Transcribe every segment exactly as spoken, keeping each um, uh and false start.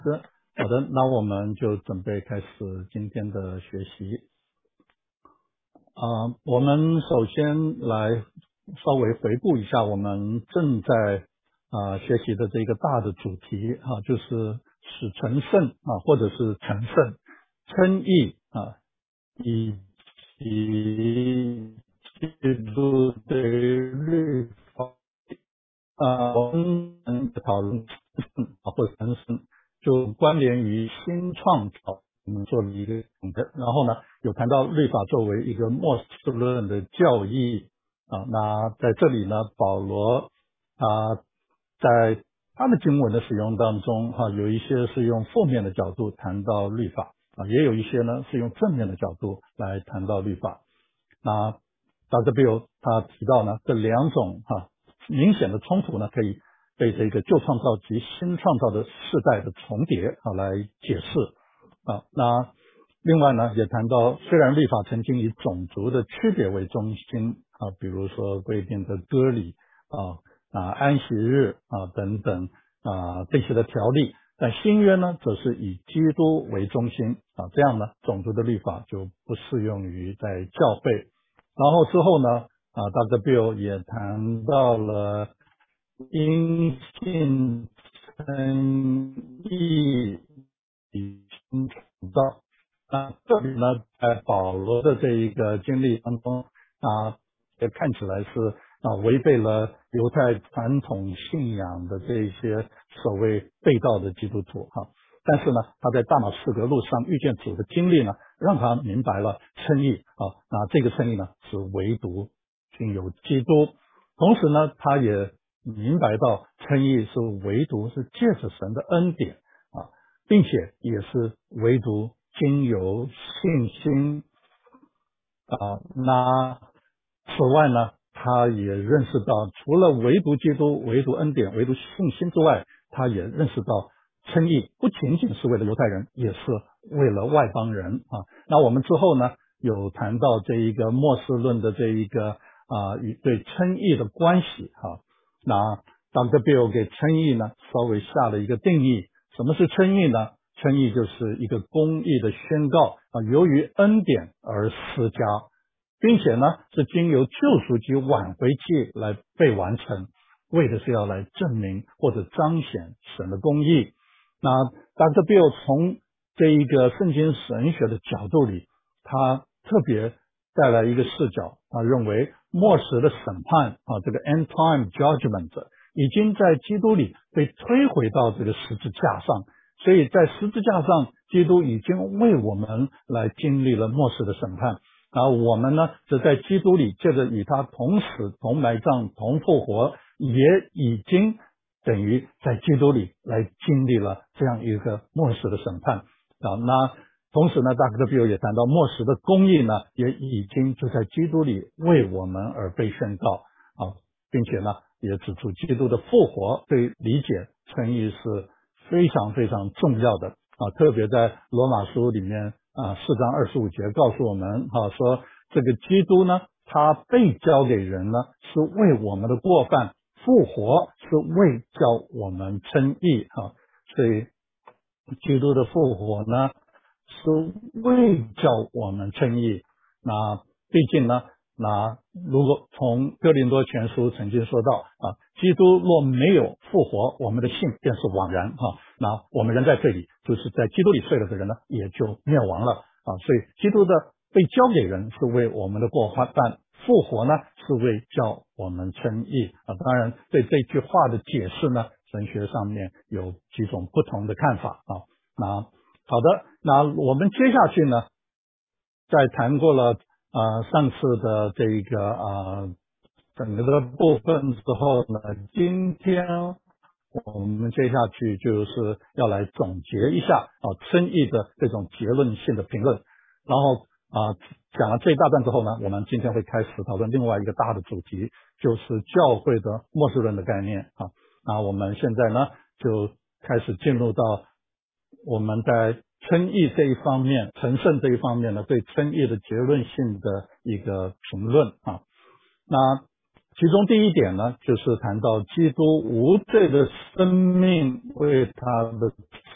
是，好的，那我们就准备开始今天的学习。啊、呃，我们首先来稍微回顾一下我们正在啊、呃、学习的这个大的主题啊，就是使成圣啊，或者是成圣、称义啊，以及基督对律法。啊，我们讨论啊或者成圣，就关联于新创造，我们做了一个总结。然后呢，有谈到律法作为一个末世论的教义啊。那在这里呢，保罗啊在他的经文的使用当中啊，有一些是用负面的角度谈到律法啊，也有一些呢是用正面的角度来谈到律法。那 doctor Bill 他提到呢，这两种哈、啊、明显的冲突呢，可以被这个旧创造及新创造的世代的重叠啊来解释啊。那另外呢，也谈到虽然律法曾经以种族的区别为中心啊，比如说规定的割礼啊啊安息日啊等等啊这些的条例，但新约呢，则是以基督为中心啊，这样呢，种族的律法就不适用于在教会。然后之后呢，啊 ，doctor Bill 也谈到了因信称义与新创造。那这里呢，在保罗的这一个经历当中啊，也看起来是啊违背了犹太传统信仰的这一些所谓被盗的基督徒哈。但是呢，他在大马士革路上遇见主的经历呢，让他明白了称义啊，那这个称义呢是唯独仅有基督。同时呢，他也明白到称义是唯独是借着神的恩典啊，并且也是唯独经由信心啊。那此外呢，他也认识到，除了唯独基督、唯独恩典、唯独信心之外，他也认识到称义不仅仅是为了犹太人，也是为了外邦人啊。那我们之后呢，有谈到这一个末世论的这一个啊与对称义的关系哈、啊。那 doctor Bill 给称义呢稍微下了一个定义，什么是称义呢？称义就是一个公义的宣告啊，由于恩典而施加，并且呢是经由救赎及挽回祭来被完成，为的是要来证明或者彰显神的公义。那 doctor Bill 从这一个圣经神学的角度里，他特别带来一个视角啊，认为末时的审判啊，这个 end time judgment 已经在基督里被推回到这个十字架上，所以在十字架上，基督已经为我们来经历了末世的审判。然后我们呢，则在基督里借着与他同死、同埋葬、同复活，也已经等于在基督里来经历了这样一个末世的审判啊。那同时呢 doctor Bill 也谈到末世的公义呢，也已经就在基督里为我们而被宣告啊，并且呢，也指出基督的复活对理解称义是非常非常重要的啊，特别在罗马书里面啊四章二十五节告诉我们啊，说这个基督呢，他被交给人呢，是为我们的过犯，复活是为叫我们称义啊，所以基督的复活呢，是为叫我们称义。那毕竟呢，那如果从哥林多前书曾经说到啊，基督若没有复活，我们的信便是枉然哈、啊。那我们人在罪里，就是在基督里睡了的人呢，也就灭亡了啊。所以基督的被交给人是为我们的过犯，但复活呢是为叫我们称义啊。当然，对这句话的解释呢，神学上面有几种不同的看法啊。那好的，那我们接下去呢，在谈过了呃上次的这一个呃整个的部分之后呢，今天我们接下去就是要来总结一下啊称义的这种结论性的评论，然后啊、呃、讲了这一大段之后呢，我们今天会开始讨论另外一个大的主题，就是教会的末世论的概念啊。那我们现在呢就开始进入到我们在称义这一方面，成圣这一方面呢，对称义的结论性的一个评论啊。那其中第一点呢，就是谈到基督无罪的生命为他的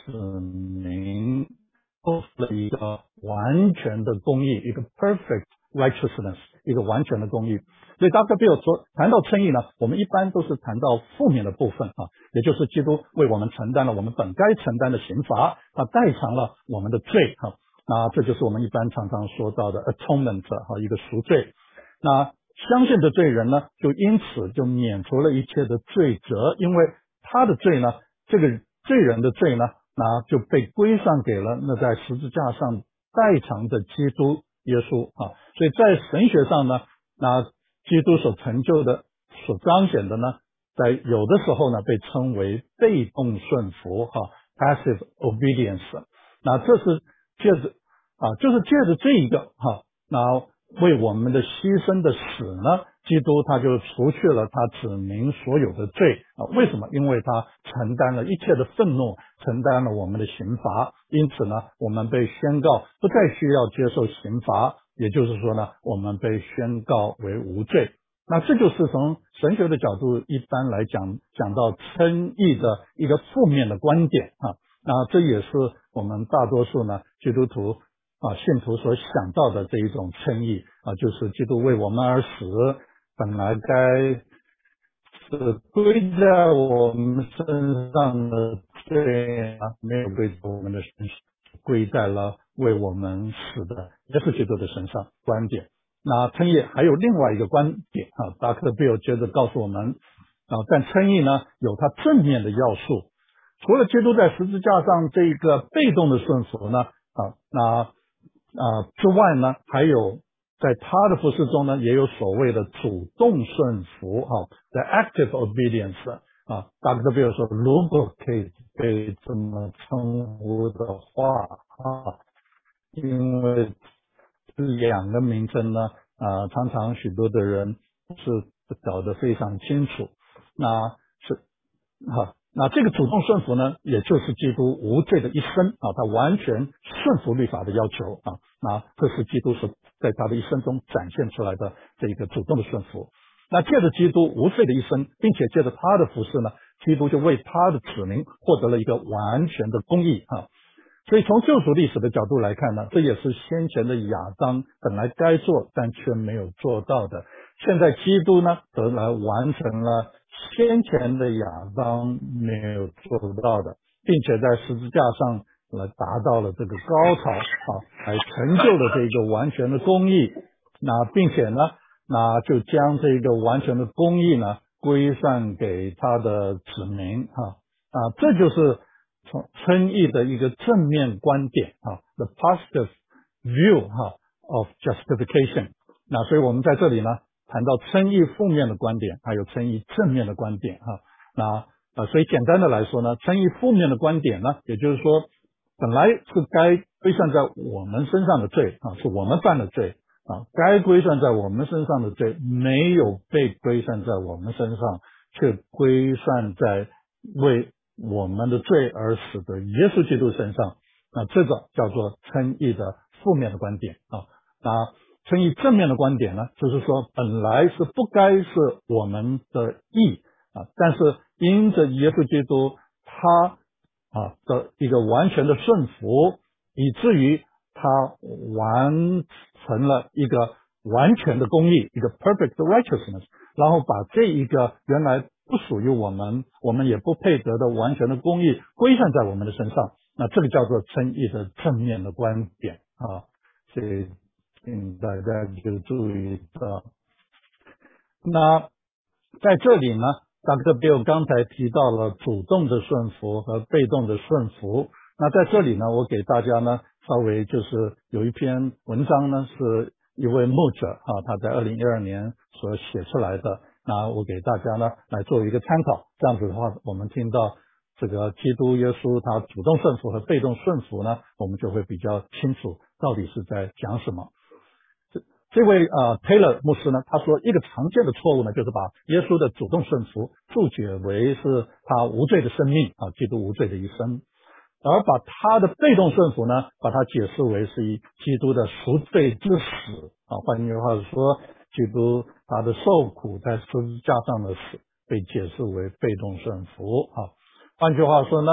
子民做了一个完全的公义，一个 perfect righteousness， 一个完全的公义。所以 Doctor Bill 说，谈到称义呢，我们一般都是谈到负面的部分啊，也就是基督为我们承担了我们本该承担的刑罚，他代偿了我们的罪啊。那这就是我们一般常常说到的 atonement 哈，一个赎罪。那相信的罪人呢，就因此就免除了一切的罪责，因为他的罪呢，这个罪人的罪呢，那就被归上给了那在十字架上代偿的基督耶稣啊。所以在神学上呢，那基督所成就的、所彰显的呢，在有的时候呢，被称为被动顺服哈 ，passive obedience。那这是借着啊，就是借着这一个哈，那为我们的牺牲的死呢，基督他就除去了他子民所有的罪啊。为什么？因为他承担了一切的愤怒，承担了我们的刑罚，因此呢，我们被宣告不再需要接受刑罚，也就是说呢，我们被宣告为无罪。那这就是从神学的角度一般来讲，讲到称义的一个负面的观点啊。那这也是我们大多数呢基督徒啊信徒所想到的这一种称义啊，就是基督为我们而死，本来该是归在我们身上的罪啊，没有归在我们的身上，归在了为我们死的耶稣基督的身上。观点。那称义还有另外一个观点啊 ，Doctor Bill 接着告诉我们啊，但称义呢有它正面的要素。除了基督在十字架上这个被动的顺服呢，啊，那啊之外呢，还有在他的服事中呢，也有所谓的主动顺服，哈、啊、，the active obedience 啊。Doctor Bill 说，如果可以被这么称呼的话啊，因为这两个名称呢，啊，常常许多的人是搞得非常清楚，那是哈。那这个主动顺服呢，也就是基督无罪的一生啊，他完全顺服律法的要求啊，那这是基督所在他的一生中展现出来的这个主动的顺服。那借着基督无罪的一生，并且借着他的服事呢，基督就为他的子民获得了一个完全的公义啊。所以从救赎历史的角度来看呢，这也是先前的亚当本来该做但却没有做到的。现在基督呢，则来完成了先前的亚当没有做到的，并且在十字架上来达到了这个高潮啊，来成就了这个完全的公义。那并且呢，那就将这个完全的公义呢归算给他的子民啊啊，这就是从称义的一个正面观点啊 ，the positive view 哈 of justification。那所以我们在这里呢谈到称义负面的观点，还有称义正面的观点哈。那呃，所以简单的来说呢，称义负面的观点呢，也就是说，本来是该归算在我们身上的罪啊，是我们犯的罪啊，该归算在我们身上的罪没有被归算在我们身上，却归算在为我们的罪而死的耶稣基督身上，那这个叫做称义的负面的观点啊。那称义正面的观点呢，就是说本来是不该是我们的义啊，但是因着耶稣基督他啊的一个完全的顺服，以至于他完成了一个完全的公义，一个 perfect righteousness， 然后把这一个原来不属于我们，我们也不配得的完全的公义归算在我们的身上，那这个叫做称义的正面的观点啊，所以请大家就注意到。那在这里呢 ，Doctor Bill 刚才提到了主动的顺服和被动的顺服。那在这里呢，我给大家呢稍微就是有一篇文章呢，是一位牧者啊，他在二零一二年所写出来的。那我给大家呢来做一个参考。这样子的话，我们听到这个基督耶稣他主动顺服和被动顺服呢，我们就会比较清楚到底是在讲什么。这位呃 Taylor 牧师呢，他说一个常见的错误呢，就是把耶稣的主动顺服注解为是他无罪的生命啊，基督无罪的一生，而把他的被动顺服呢，把它解释为是以基督的赎罪之死啊，换句话说，基督他的受苦在十字架上的死被解释为被动顺服啊。换句话说呢，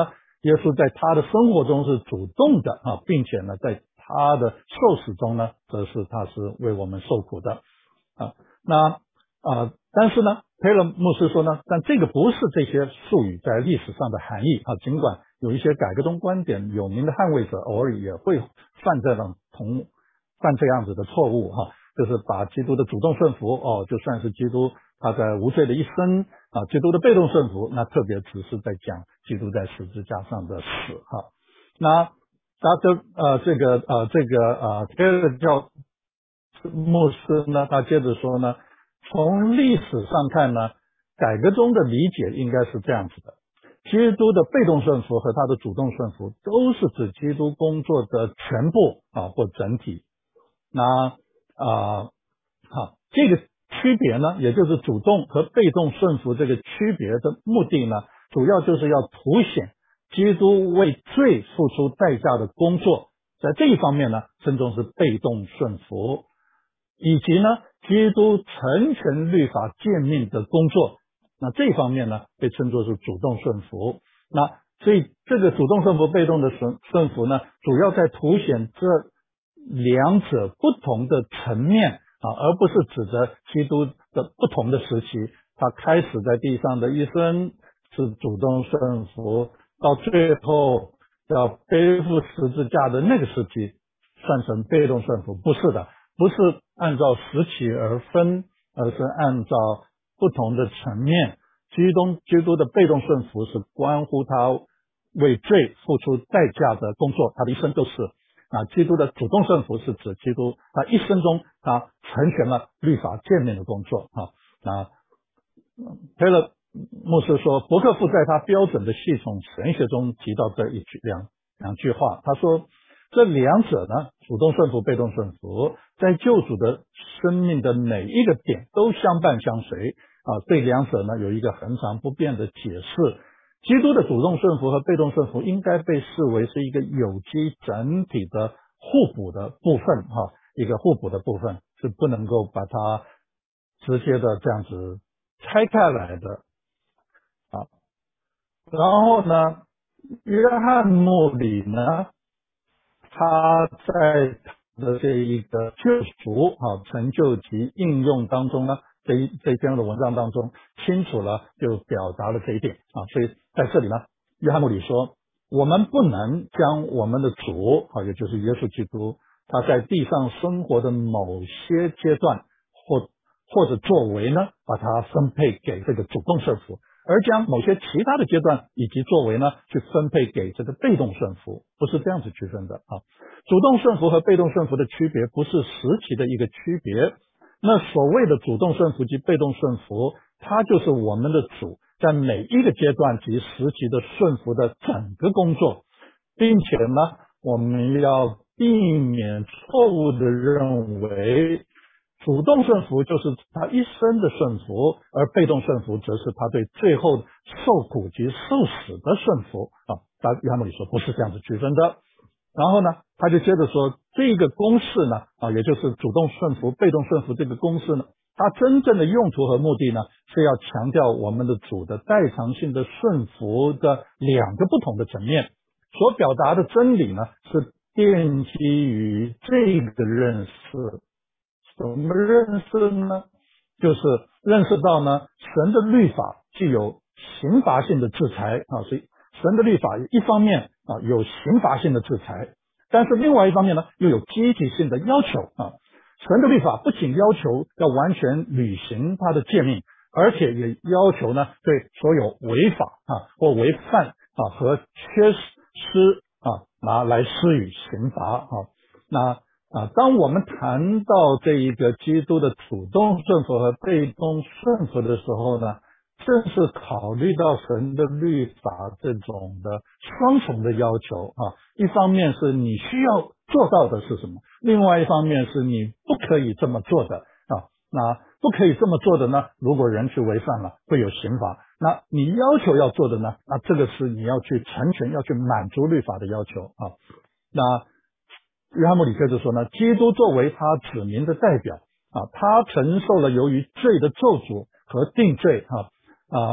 耶稣在他的生活中是主动的啊，并且呢，在他的受死中呢，则是他是为我们受苦的啊。那啊，但是呢，佩勒牧师说呢，但这个不是这些术语在历史上的含义啊。尽管有一些改革宗观点有名的捍卫者偶尔也会犯这种同犯这样子的错误哈、啊，就是把基督的主动顺服哦，就算是基督他在无罪的一生啊，基督的被动顺服，那特别只是在讲基督在十字架上的死哈、啊。那他这呃这个呃这个呃这个叫牧师呢，他接着说呢，从历史上看呢，改革中的理解应该是这样子的：基督的被动顺服和他的主动顺服都是指基督工作的全部啊或整体。那啊好，这个区别呢，也就是主动和被动顺服这个区别的目的呢，主要就是要凸显基督为罪付出代价的工作，在这一方面呢，称作是被动顺服。以及呢，基督成全律法诫命的工作，那这方面呢，被称作是主动顺服。那所以这个主动顺服、被动的顺顺服呢，主要在凸显这两者不同的层面啊，而不是指着基督的不同的时期。他开始在地上的一生是主动顺服，到最后要背负十字架的那个时期算成被动顺服，不是的。不是按照时期而分，而是按照不同的层面。基督基督的被动顺服是关乎他为罪付出代价的工作，他的一生都是啊。基督的主动顺服是指基督他一生中他成全了律法诫命的工作啊。那佩勒牧师说，伯克夫在他标准的系统神学中提到这一句两两句话，他说这两者呢，主动顺服、被动顺服，在救主的生命的每一个点都相伴相随啊。对两者呢有一个恒常不变的解释。基督的主动顺服和被动顺服应该被视为是一个有机整体的互补的部分哈、啊，一个互补的部分是不能够把它直接的这样子拆开来的啊。然后呢，约翰穆里呢？他在他的这一个救赎啊成就及应用当中呢，这一这篇的文章当中清楚了就表达了这一点啊。所以在这里呢，约翰穆里说，我们不能将我们的主啊，也就是耶稣基督，他在地上生活的某些阶段或或者作为呢，把它分配给这个主动顺服，而将某些其他的阶段以及作为呢，去分配给这个被动顺服，不是这样子区分的啊。主动顺服和被动顺服的区别不是时期的一个区别。那所谓的主动顺服及被动顺服，它就是我们的主在每一个阶段及时期的顺服的整个工作，并且呢，我们要避免错误的认为主动顺服就是他一生的顺服，而被动顺服则是他对最后受苦及受死的顺服啊。但约翰穆里说不是这样子区分的。然后呢，他就接着说，这个公式呢啊，也就是主动顺服、被动顺服这个公式呢，它真正的用途和目的呢，是要强调我们的主的代偿性的顺服的两个不同的层面，所表达的真理呢，是奠基于这个认识。怎么认识呢？就是认识到呢，神的律法具有刑罚性的制裁啊，所以神的律法一方面啊有刑罚性的制裁，但是另外一方面呢又有积极性的要求啊。神的律法不仅要求要完全履行他的诫命，而且也要求呢对所有违法啊或违犯啊和缺失啊拿来施予刑罚啊。那啊，当我们谈到这一个基督的主动顺服和被动顺服的时候呢，正是考虑到神的律法这种的双重的要求啊，一方面是你需要做到的是什么，另外一方面是你不可以这么做的啊。那不可以这么做的呢，如果人去违反了，会有刑罚。那你要求要做的呢，那这个是你要去成全，要去满足律法的要求啊。那约翰穆里克就说呢，基督作为他子民的代表啊，他承受了由于罪的咒诅和定罪啊啊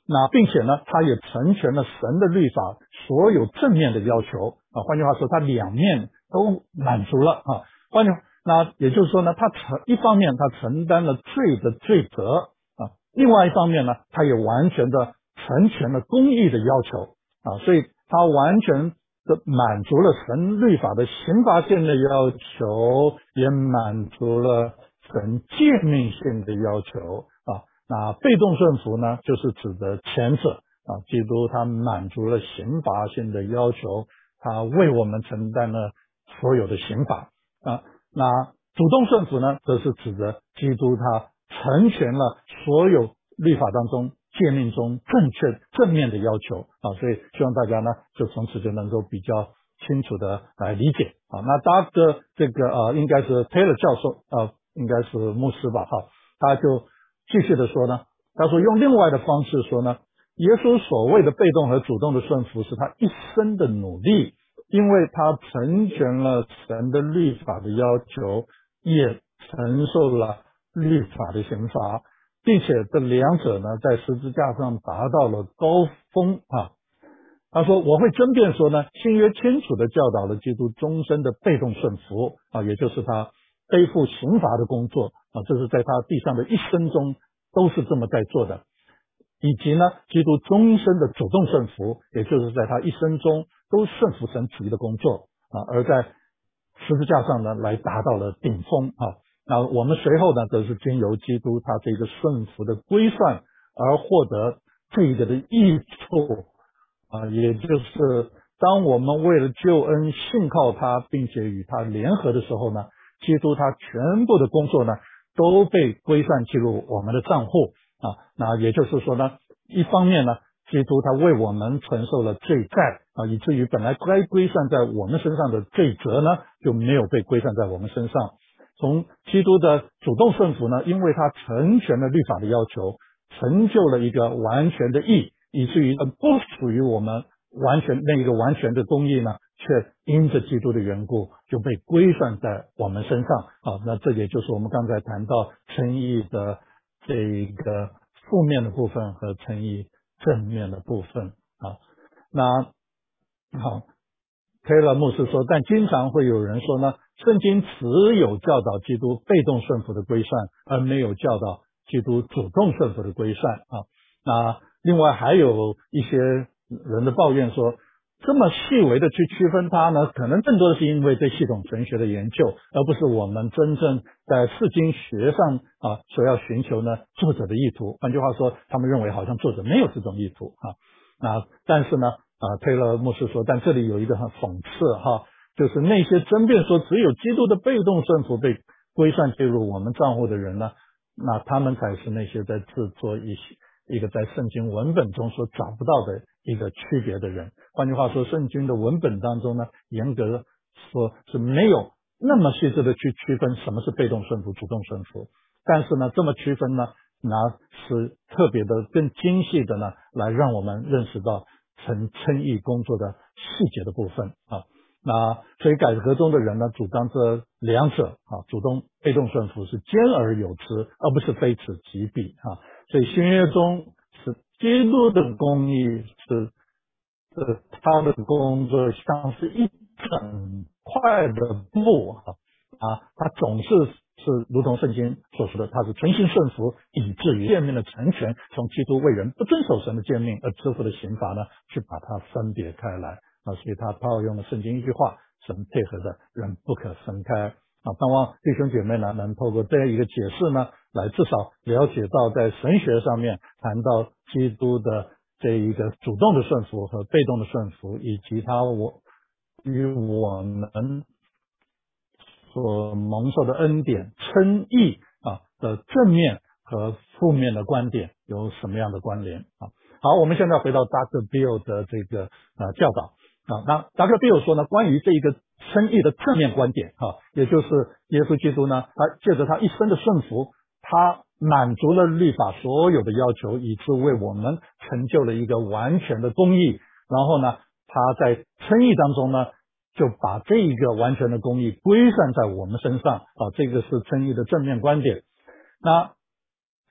那并且呢，他也成全了神的律法所有正面的要求啊，换句话说，他两面都满足了啊。换句话，那也就是说呢，他承一方面他承担了罪的罪责啊，另外一方面呢，他也完全的成全了公义的要求啊，所以他完全的满足了神律法的刑罚性的要求，也满足了神诫命性的要求啊。那被动顺服呢，就是指的前者啊，基督他满足了刑罚性的要求，他为我们承担了所有的刑罚啊。那主动顺服呢，则是指的基督他成全了所有律法当中诫命中正确正面的要求啊，所以希望大家呢，就从此就能够比较清楚的来理解啊。那 Doctor 这个呃，应该是 Taylor 教授呃，应该是牧师吧哈，他就继续的说呢，他说用另外的方式说呢，耶稣所谓的被动和主动的顺服是他一生的努力，因为他成全了神的律法的要求，也承受了律法的刑罚，并且这两者呢，在十字架上达到了高峰啊。他说我会争辩说呢，新约清楚的教导了基督终身的被动顺服啊，也就是他背负刑罚的工作啊，这是在他地上的一生中都是这么在做的，以及呢，基督终身的主动顺服，也就是在他一生中都顺服神旨意的工作啊，而在十字架上呢，来达到了顶峰啊。那我们随后呢，则是经由基督他这个顺服的归算而获得这个的益处啊，也就是当我们为了救恩信靠他，并且与他联合的时候呢，基督他全部的工作呢，都被归算记录我们的账户啊。那也就是说呢，一方面呢，基督他为我们承受了罪债啊，以至于本来该归算在我们身上的罪责呢，就没有被归算在我们身上。从基督的主动顺服呢，因为他成全了律法的要求，成就了一个完全的义，以至于不属于我们完全那一个完全的公义呢，却因着基督的缘故就被归算在我们身上啊。那这也就是我们刚才谈到称义的这一个负面的部分和称义正面的部分啊。那好，Taylor 牧师说，但经常会有人说呢，圣经只有教导基督被动顺服的归算，而没有教导基督主动顺服的归算啊。那另外还有一些人的抱怨说，这么细微的去区分它呢，可能更多的是因为对系统神学的研究，而不是我们真正在释经学上啊所要寻求呢作者的意图。换句话说，他们认为好像作者没有这种意图啊。那但是呢啊，推了牧师说，但这里有一个很讽刺哈，就是那些争辩说只有基督的被动顺服被归算进入我们账户的人呢，那他们才是那些在制作一些一个在圣经文本中所找不到的一个区别的人。换句话说，圣经的文本当中呢，严格说是没有那么细致的去区分什么是被动顺服、主动顺服，但是呢，这么区分呢，那是特别的更精细的呢，来让我们认识到称称义工作的细节的部分啊。那所以改革中的人呢，主张这两者啊，主动被动顺服是兼而有之，而不是非此即彼啊。所以新约中是基督的公义是呃他的工作像是一整块的布啊啊，他总是是如同圣经所说的，他是全心顺服，以至于诫命的成全，从基督为人不遵守神的诫命而支付的刑罚呢，去把它分别开来啊。所以他套用了圣经一句话：神配合的人不可分开啊。盼望弟兄姐妹呢，能透过这样一个解释呢，来至少了解到在神学上面谈到基督的这一个主动的顺服和被动的顺服，以及他我与我们所蒙受的恩典称义啊的正面和负面的观点有什么样的关联啊？好，我们现在回到 Doctor Bill 的这个呃教导啊。那 Doctor Bill 说呢，关于这一个称义的正面观点啊，也就是耶稣基督呢，他借着他一生的顺服，他满足了律法所有的要求，以致为我们成就了一个完全的公义。然后呢，他在称义当中呢，就把这一个完全的公义归算在我们身上啊，这个是称义的正面观点。那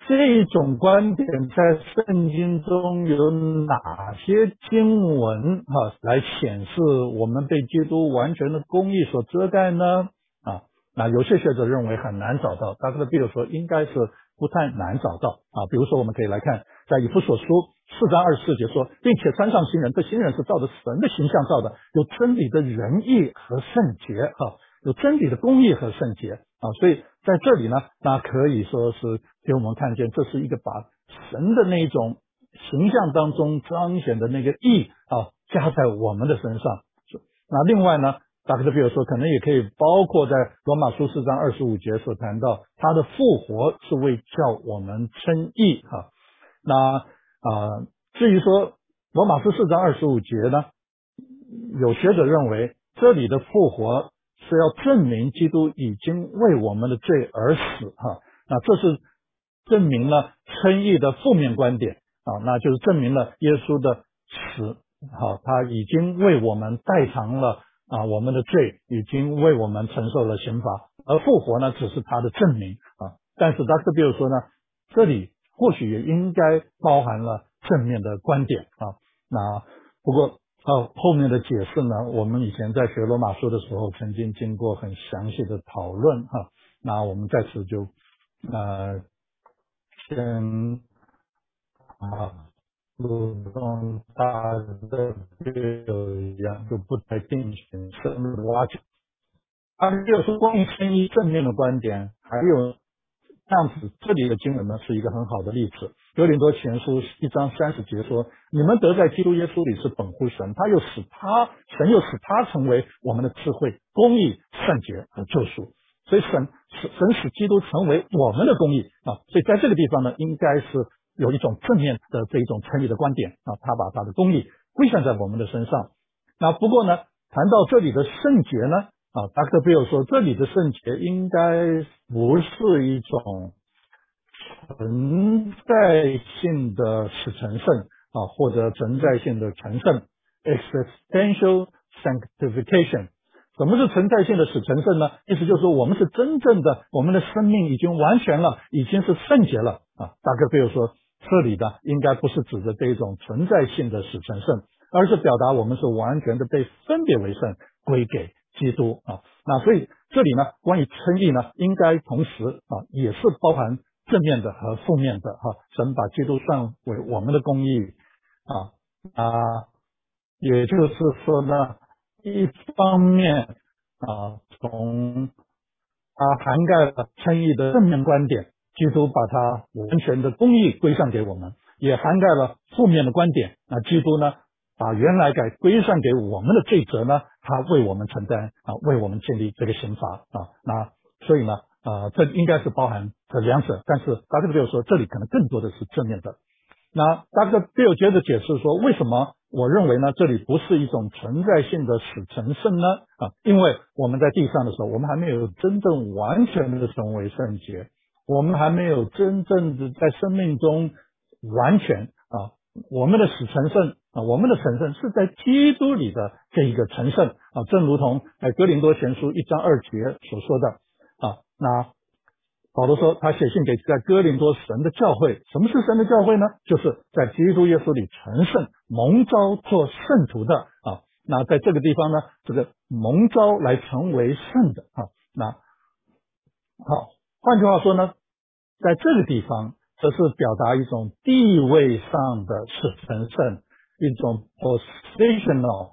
这种观点在圣经中有哪些经文啊来显示我们被基督完全的公义所遮盖呢？啊，那有些学者认为很难找到，但是比如说应该是不太难找到啊。比如说我们可以来看，在以弗所书四章二十四节说，并且穿上新人，这新人是照着神的形象造的，有真理的仁义和圣洁啊，有真理的公义和圣洁啊，所以在这里呢，那可以说是给我们看见，这是一个把神的那种形象当中彰显的那个义啊，加在我们的身上。那另外呢，大概比如说，可能也可以包括在罗马书四章二十五节所谈到，他的复活是为叫我们称义啊。那啊、呃，至于说罗马书四章二十五节呢，有学者认为这里的复活是要证明基督已经为我们的罪而死哈，那这是证明了称义的负面观点啊，那就是证明了耶稣的死好，他已经为我们代偿了啊我们的罪，已经为我们承受了刑罚，而复活呢只是他的证明啊。但是 doctor Bill 说呢，这里或许也应该包含了正面的观点啊。那不过到后面的解释呢，我们以前在学罗马书的时候曾经经过很详细的讨论哈，那我们在此就呃先啊如同大的这样就不再进行深入的挖掘。而六是关于称义正面的观点，还有这样子，这里的经文呢是一个很好的例子。哥林多前书一章三十节说：“你们得在基督耶稣里是本乎神，他又使他神又使他成为我们的智慧、公义、圣洁和救赎。”所以神神使基督成为我们的公义啊。所以在这个地方呢，应该是有一种正面的这一种称义的观点啊，他把他的公义归算在我们的身上。那不过呢，谈到这里的圣洁呢？啊 ，doctor Bill 说，这里的圣洁应该不是一种存在性的使成圣啊，或者存在性的成圣 （existential sanctification）。什么是存在性的使成圣呢？意思就是说，我们是真正的，我们的生命已经完全了，已经是圣洁了啊。doctor Bill 说，这里的应该不是指的这一种存在性的使成圣，而是表达我们是完全的被分别为圣，归给基督啊。那所以这里呢，关于称义呢，应该同时啊，也是包含正面的和负面的哈。神把基督算为我们的公义啊啊，也就是说呢，一方面啊，从它涵盖了称义的正面观点，基督把他完全的公义归上给我们，也涵盖了负面的观点。那基督呢，把原来该归上给我们的罪责呢，他为我们承担啊，为我们建立这个刑罚啊。那所以呢，啊，这应该是包含这两者。但是达克比尔说，这里可能更多的是正面的。那 doctor Bill 接着解释说，为什么我认为呢？这里不是一种存在性的使成圣呢？啊，因为我们在地上的时候，我们还没有真正完全的成为圣洁，我们还没有真正的在生命中完全啊，我们的使成圣啊，我们的成圣是在基督里的这一个成圣啊，正如同在哥林多前书一章二节所说的啊，那。保罗说，他写信给在哥林多神的教会。什么是神的教会呢？就是在基督耶稣里成圣、蒙召做圣徒的啊。那在这个地方呢，这个蒙召来成为圣的啊。那好，换句话说呢，在这个地方，这是表达一种地位上的是成圣，一种 positional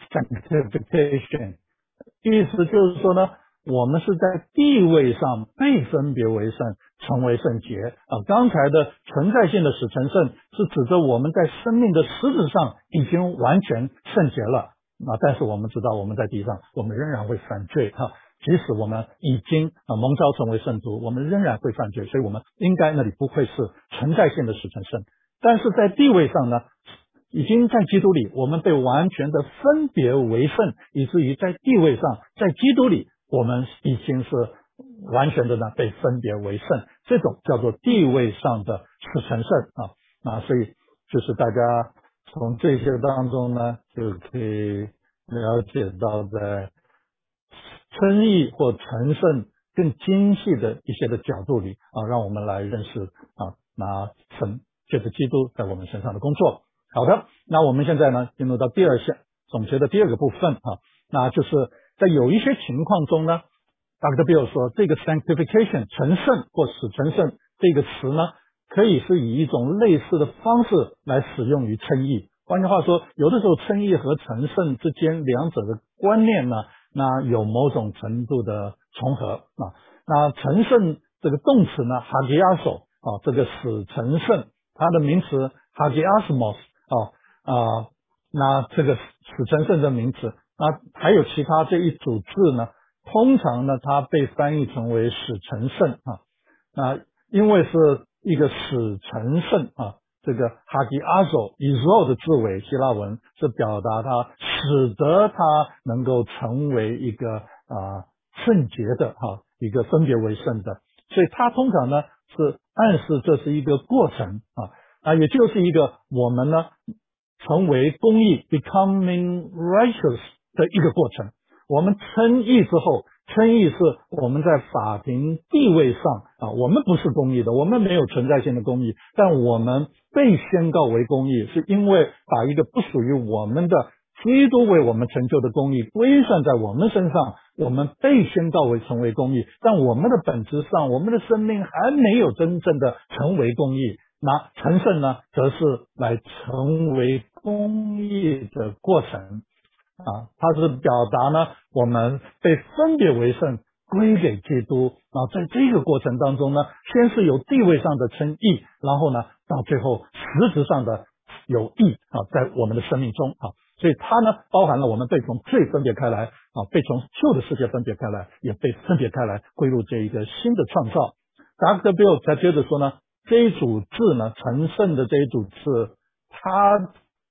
sanctification。意思就是说呢，我们是在地位上被分别为圣，成为圣洁啊。刚才的存在性的使成圣，是指着我们在生命的实质上已经完全圣洁了啊。但是我们知道，我们在地上，我们仍然会犯罪哈。即使我们已经啊蒙召成为圣徒，我们仍然会犯罪，所以我们应该那里不会是存在性的使成圣。但是在地位上呢，已经在基督里，我们被完全的分别为圣，以至于在地位上，在基督里，我们已经是完全的呢被分别为圣，这种叫做地位上的是成圣啊。那所以就是大家从这些当中呢，就可以了解到在称义或成圣更精细的一些的角度里啊，让我们来认识啊，那神借着基督在我们身上的工作。好的，那我们现在呢进入到第二项总结的第二个部分啊，那就是在有一些情况中呢 ，Doctor Bill 说这个 sanctification 成圣或使成圣这个词呢，可以是以一种类似的方式来使用于称义。换句话说，有的时候称义和成圣之间两者的观念呢，那有某种程度的重合啊。那成圣这个动词呢 hagiaso 啊，这个使成圣，它的名词 hagiasmos 啊啊，那这个使成圣的名词，那还有其他这一组字呢，通常呢它被翻译成为使成圣啊。那因为是一个使成圣啊，这个 hagiazo izo 的字尾希腊文是表达它使得它能够成为一个啊圣洁的哈、啊、一个分别为圣的，所以它通常呢是暗示这是一个过程啊啊，也就是一个我们呢成为公义 becoming righteous 的一个过程。我们称义之后，称义是我们在法庭地位上啊，我们不是公义的，我们没有存在性的公义，但我们被宣告为公义，是因为把一个不属于我们的基督为我们成就的公义归算在我们身上，我们被宣告为成为公义，但我们的本质上，我们的生命还没有真正的成为公义。那成圣呢，则是来成为公义的过程啊，它是表达呢，我们被分别为圣，归给基督。然后在这个过程当中呢，先是有地位上的称义，然后呢，到最后实质上的有义啊，在我们的生命中啊，所以它呢，包含了我们被从罪分别开来啊，被从旧的世界分别开来，也被分别开来，归入这一个新的创造。Doctor Bill 再接着说呢，这一组字呢，成圣的这一组字，它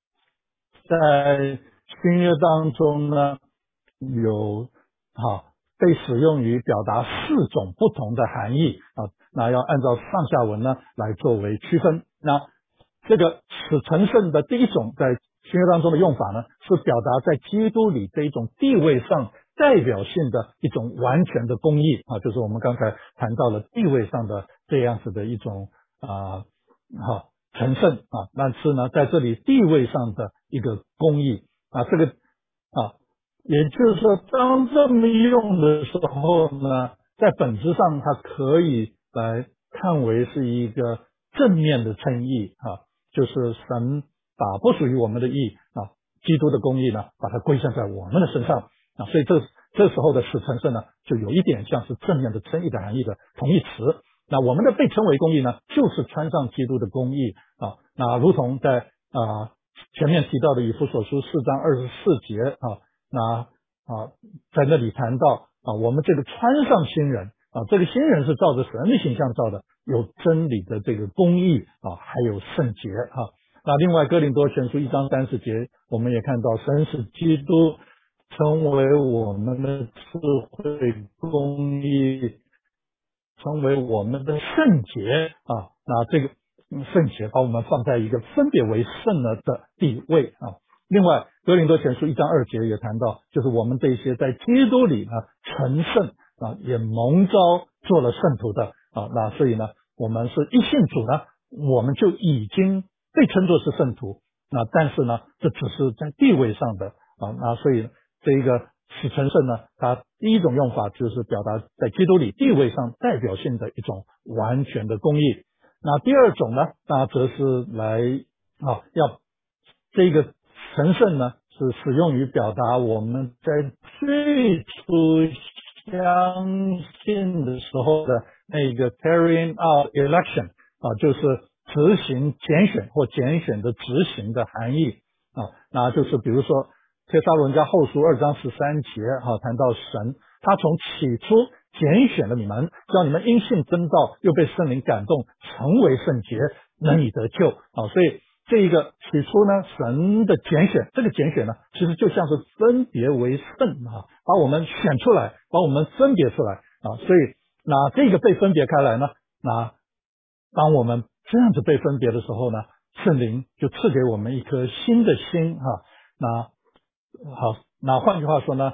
在新约当中呢，有啊被使用于表达四种不同的含义啊，那要按照上下文呢来作为区分。那这个使成圣的第一种在新约当中的用法呢，是表达在基督里这一种地位上代表性的一种完全的公义啊，就是我们刚才谈到了地位上的这样子的一种啊好成圣啊，但是呢在这里地位上的一个公义啊，这个啊，也就是说当这么用的时候呢，在本质上它可以来看为是一个正面的称义啊，就是神把不属于我们的义啊，基督的公义呢，把它归算在我们的身上啊，所以这这时候的使成圣呢，就有一点像是正面的称义的含义的同义词。那我们的被称为公义呢，就是穿上基督的公义啊。那如同在啊前面提到的以弗所书四章二十四节啊，那啊在那里谈到啊，我们这个穿上新人啊，这个新人是照着神的形象造的，有真理的这个公义啊，还有圣洁啊。那另外哥林多前书一章三十节，我们也看到神使基督成为我们的智慧公义，成为我们的圣洁啊，那这个圣洁把我们放在一个分别为圣了的地位啊。另外哥林多前书一章二节也谈到，就是我们这些在基督里呢成圣啊，也蒙召做了圣徒的啊，那所以呢，我们是一信主呢，我们就已经被称作是圣徒。那但是呢，这只是在地位上的啊，那所以这一个使成圣呢，它第一种用法就是表达在基督里地位上代表性的一种完全的公义。那第二种呢，那则是来啊，要这个成圣呢，是使用于表达我们在最初相信的时候的那个 carrying out election 啊，就是执行拣选或拣选的执行的含义啊，那就是比如说帖撒罗尼迦后书二章十三节啊，谈到神他从起初拣选了你们，叫你们因信真道，又被圣灵感动，成为圣洁，能以得救啊。所以这一个起初呢，神的拣选，这个拣选呢，其实就像是分别为圣啊，把我们选出来，把我们分别出来啊。所以那这个被分别开来呢，那当我们这样子被分别的时候呢，圣灵就赐给我们一颗新的心哈、啊。那好，那换句话说呢，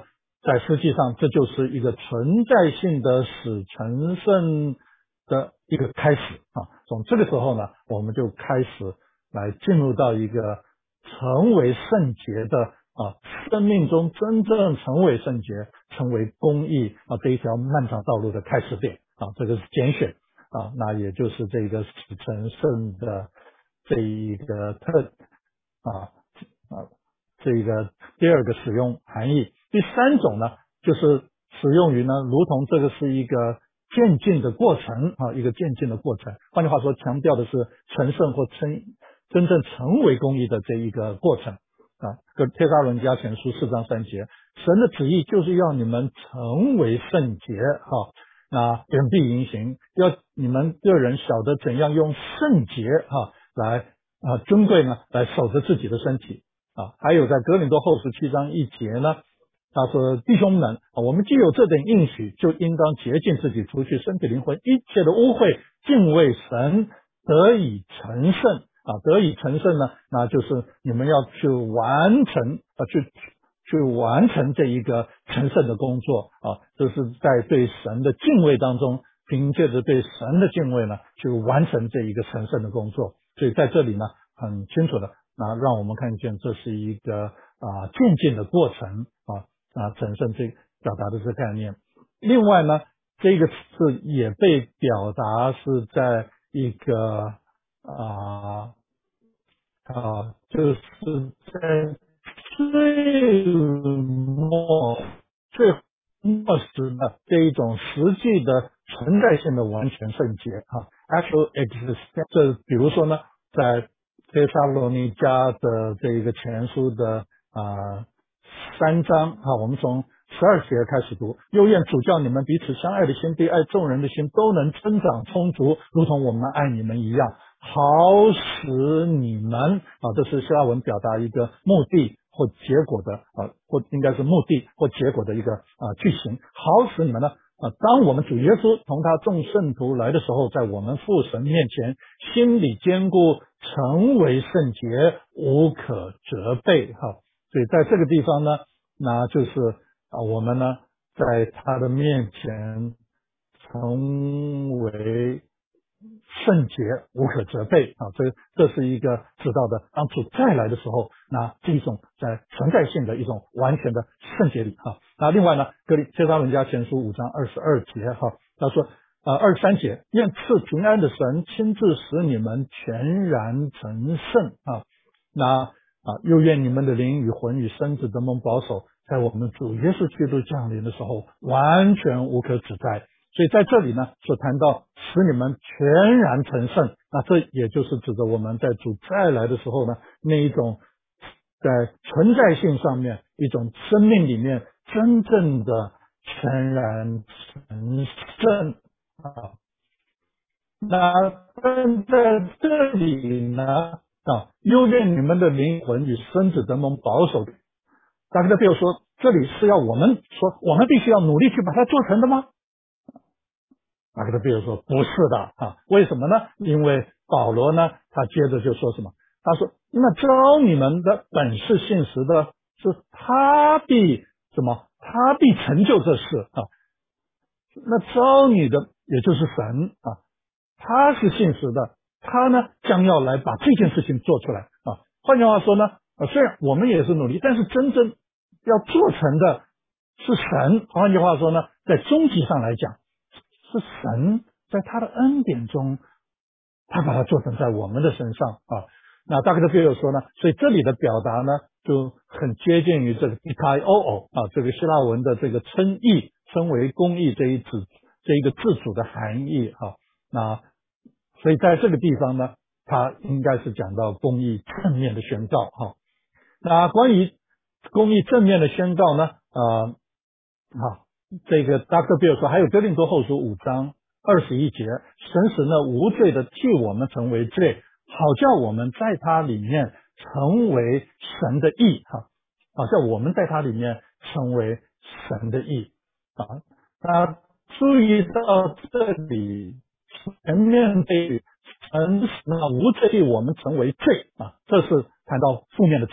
在实际上这就是一个存在性的使成圣的一个开始啊。从这个时候呢，我们就开始来进入到一个成为圣洁的啊，生命中真正成为圣洁、成为公义啊这一条漫长道路的开始点啊，这个是拣选啊，那也就是这个使成圣的这一个特啊啊这一个第二个使用含义。第三种呢，就是使用于呢，如同这个是一个渐进的过程啊，一个渐进的过程。换句话说，强调的是成圣或成真正成为公义的这一个过程啊。跟帖撒罗尼迦前书四章三节，神的旨意就是要你们成为圣洁哈、啊，那远避淫行，要你们个人晓得怎样用圣洁哈、啊、来啊尊贵呢，来守着自己的身体啊。还有在哥林多后书七章一节呢。他说：“弟兄们，我们既有这等应许，就应当洁净自己，除去身体灵魂一切的污秽，敬畏神，得以成圣啊！得以成圣呢，那就是你们要去完成啊，去去完成这一个成圣的工作啊！这是在对神的敬畏当中，凭借着对神的敬畏呢，去完成这一个成圣的工作。所以在这里呢，很清楚的，那让我们看见这是一个啊渐进的过程啊。”啊，成圣这表达的这个概念。另外呢，这个词也被表达是在一个啊啊，就是在最末最末时的这一种实际的存在性的完全圣洁啊 ，actual existence。这比如说呢，在帖撒罗尼迦的这一个前书的啊。三章啊，我们从十二节开始读。又愿主叫你们彼此相爱的心，比爱众人的心都能增长充足，如同我们爱你们一样，好使你们啊，这是希腊文表达一个目的或结果的啊，或应该是目的或结果的一个啊句型。好使你们呢啊，当我们主耶稣同他众圣徒来的时候，在我们父神面前，心里坚固，成为圣洁，无可责备哈。所以在这个地方呢，那就是啊，我们呢在他的面前成为圣洁，无可责备啊。这这是一个知道的，当主再来的时候，那这一种在存在性的一种完全的圣洁里哈。那另外呢，哥林帖撒罗尼迦前书五章二十二节哈，他说呃二十三节，愿赐平安的神亲自使你们全然成圣啊。那啊，又愿你们的灵与魂与身子都能保守，在我们主耶稣基督降临的时候，完全无可指摘。所以在这里呢，所谈到使你们全然成圣，那这也就是指着我们在主再来的时候呢，那一种在存在性上面一种生命里面真正的全然成圣啊。那但在这里呢？啊，又愿你们的灵魂与身子都能保守。大家比如说，这里是要我们说，我们必须要努力去把它做成的吗？大家比如说，不是的啊，为什么呢？因为保罗呢，他接着就说什么？他说：“那招你们的本是信实的，是他必什么？他必成就这事啊。那招你的也就是神啊。”他是信实的，他呢将要来把这件事情做出来啊。换句话说呢，呃，虽然我们也是努力，但是真正要做成的是神。换句话说呢，在终极上来讲，是神在他的恩典中，他把它做成在我们的身上啊。那大概的比如说呢，所以这里的表达呢，就很接近于这个 dikaiō 啊，这个希腊文的这个称义、称为公义这一字这一个字组的含义啊。那所以在这个地方呢，它应该是讲到公义正面的宣告哈。那关于公义正面的宣告呢，呃，好，这个 Doctor Bill 说，还有哥林多后书五章二十一节，神使那无罪的替我们成为罪，好叫我们在他里面成为神的义哈，好叫我们在他里面成为神的义啊。那注意到这里。前面对神那无罪我们成为罪啊，这是谈到负面的称义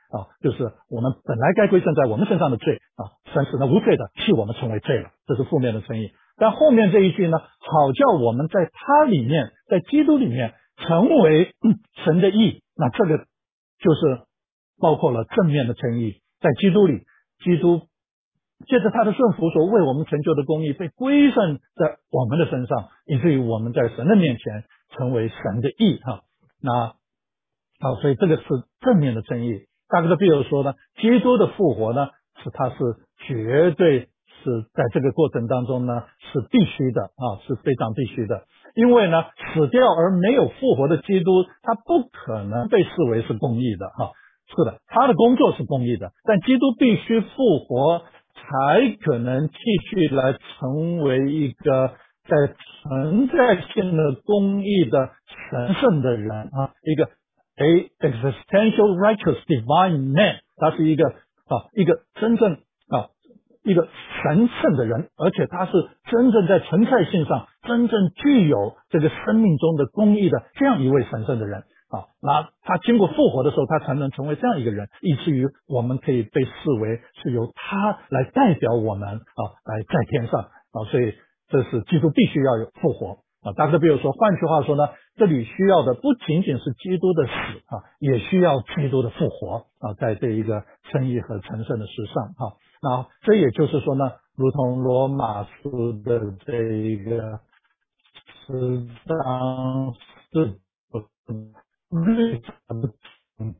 啊，就是我们本来该归正在我们身上的罪啊，神使那无罪的替我们成为罪了，这是负面的称义。但后面这一句呢，好叫我们在他里面，在基督里面成为、嗯、神的义，那这个就是包括了正面的称义，在基督里，基督借着他的顺服所为我们成就的公义被归顺在我们的身上，以至于我们在神的面前成为神的义哈。那好，所以这个是正面的称义。大哥的比如说呢，基督的复活呢，是他是绝对是在这个过程当中呢是必须的啊，是非常必须的。因为呢，死掉而没有复活的基督，他不可能被视为是公义的哈。是的，他的工作是公义的，但基督必须复活，才可能继续来成为一个在存在性的公义的神圣的人啊，一个 a existential righteous divine man， 他是一个啊一个真正啊一个神圣的人，而且他是真正在存在性上真正具有这个生命中的公义的这样一位神圣的人啊。那他经过复活的时候，他才能成为这样一个人，以至于我们可以被视为是由他来代表我们啊，来在天上啊。所以这是基督必须要有复活啊。大哥比如说，换句话说呢，这里需要的不仅仅是基督的死啊，也需要基督的复活啊，在这一个称义和成圣的事上哈。那这也就是说呢，如同罗马书的这一个十章四律法的嗯，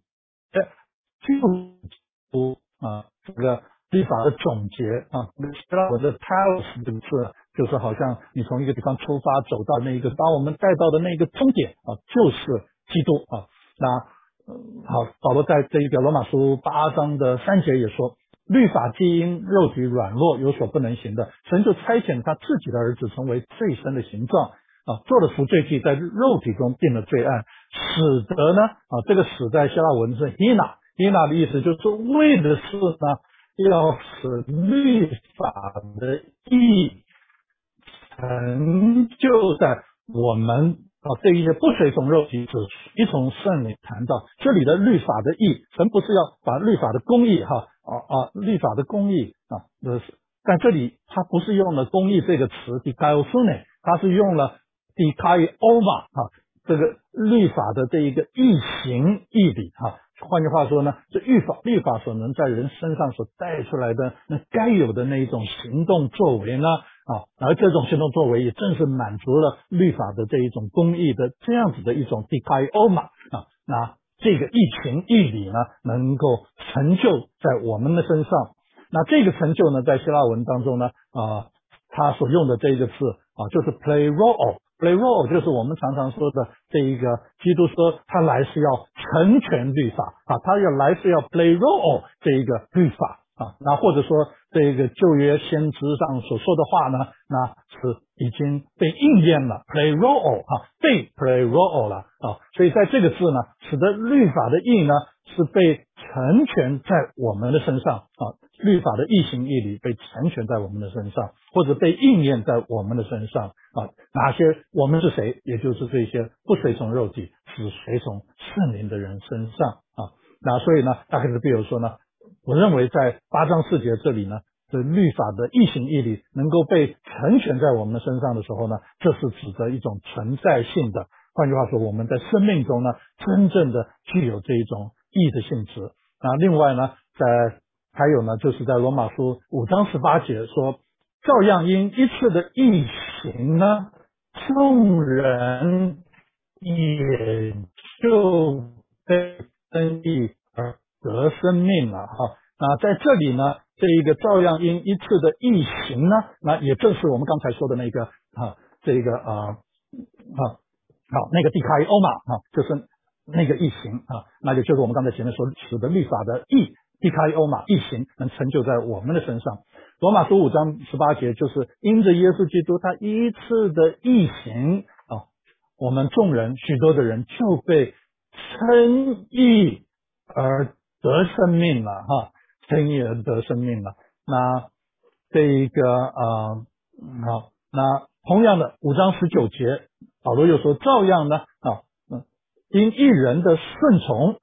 就啊这个律法的总结啊，我的 telos 这个字，就是好像你从一个地方出发走到那一个把我们带到的那个终点啊，就是基督啊。那好，保罗在这一个罗马书八章的三节也说，律法既因肉体软弱有所不能行的，神就差遣他自己的儿子成为最深的形状啊，做了赎罪祭，在肉体中定了罪案，使得呢啊，这个使在希腊文是 hina，hina 的意思就是说为的是呢，要使律法的义成就在我们啊这一些不随从肉体，只依从圣灵谈到这里的律法的义，神不是要把律法的公义哈啊啊律法的公义啊，呃，但这里他不是用了公义这个词 dikaiosune， 他是用了 dikaioma 啊，这个律法的这一个义行义理哈。换句话说呢，这律法律法所能在人身上所带出来的那该有的那一种行动作为呢啊，而这种行动作为也正是满足了律法的这一种公义的这样子的一种 dikaioma 啊，那这个义行义理呢能够成就在我们的身上。那这个成就呢，在希腊文当中呢啊，他所用的这个字啊，就是 pleroo。pleroo 就是我们常常说的这一个基督说他来是要成全律法啊，他要来是要 pleroo 这一个律法啊，那或者说这个旧约先知上所说的话呢，那是已经被应验了 pleroo 啊，被 pleroo 了啊，所以在这个字呢，使得律法的义呢是被成全在我们的身上啊。律法的义行义理被成全在我们的身上，或者被应验在我们的身上啊。哪些我们是谁？也就是这些不随从肉体，只随从圣灵的人身上啊。那所以呢，大概是比如说呢，我认为在八章四节这里呢，这律法的义行义理能够被成全在我们的身上的时候呢，这是指的一种存在性的。换句话说，我们在生命中呢，真正的具有这一种义的性质。那另外呢，在还有呢，就是在罗马书五章十八节说，照样因一次的义行呢，众人也就被称义而得生命了哈。那在这里呢，这一个照样因一次的义行呢，那也正是我们刚才说的那个啊，这个啊啊好那个 dikaioma 啊，就是那个义行啊，那也就是我们刚才前面说使得律法的义。dikaioma 义行能成就在我们的身上。罗马书五章十八节就是因着耶稣基督他一次的义行啊，我们众人许多的人就被称义而得生命了哈，称义而得生命了。那这一个啊好，那同样的五章十九节，保罗又说照样呢啊，因一人的顺从啊，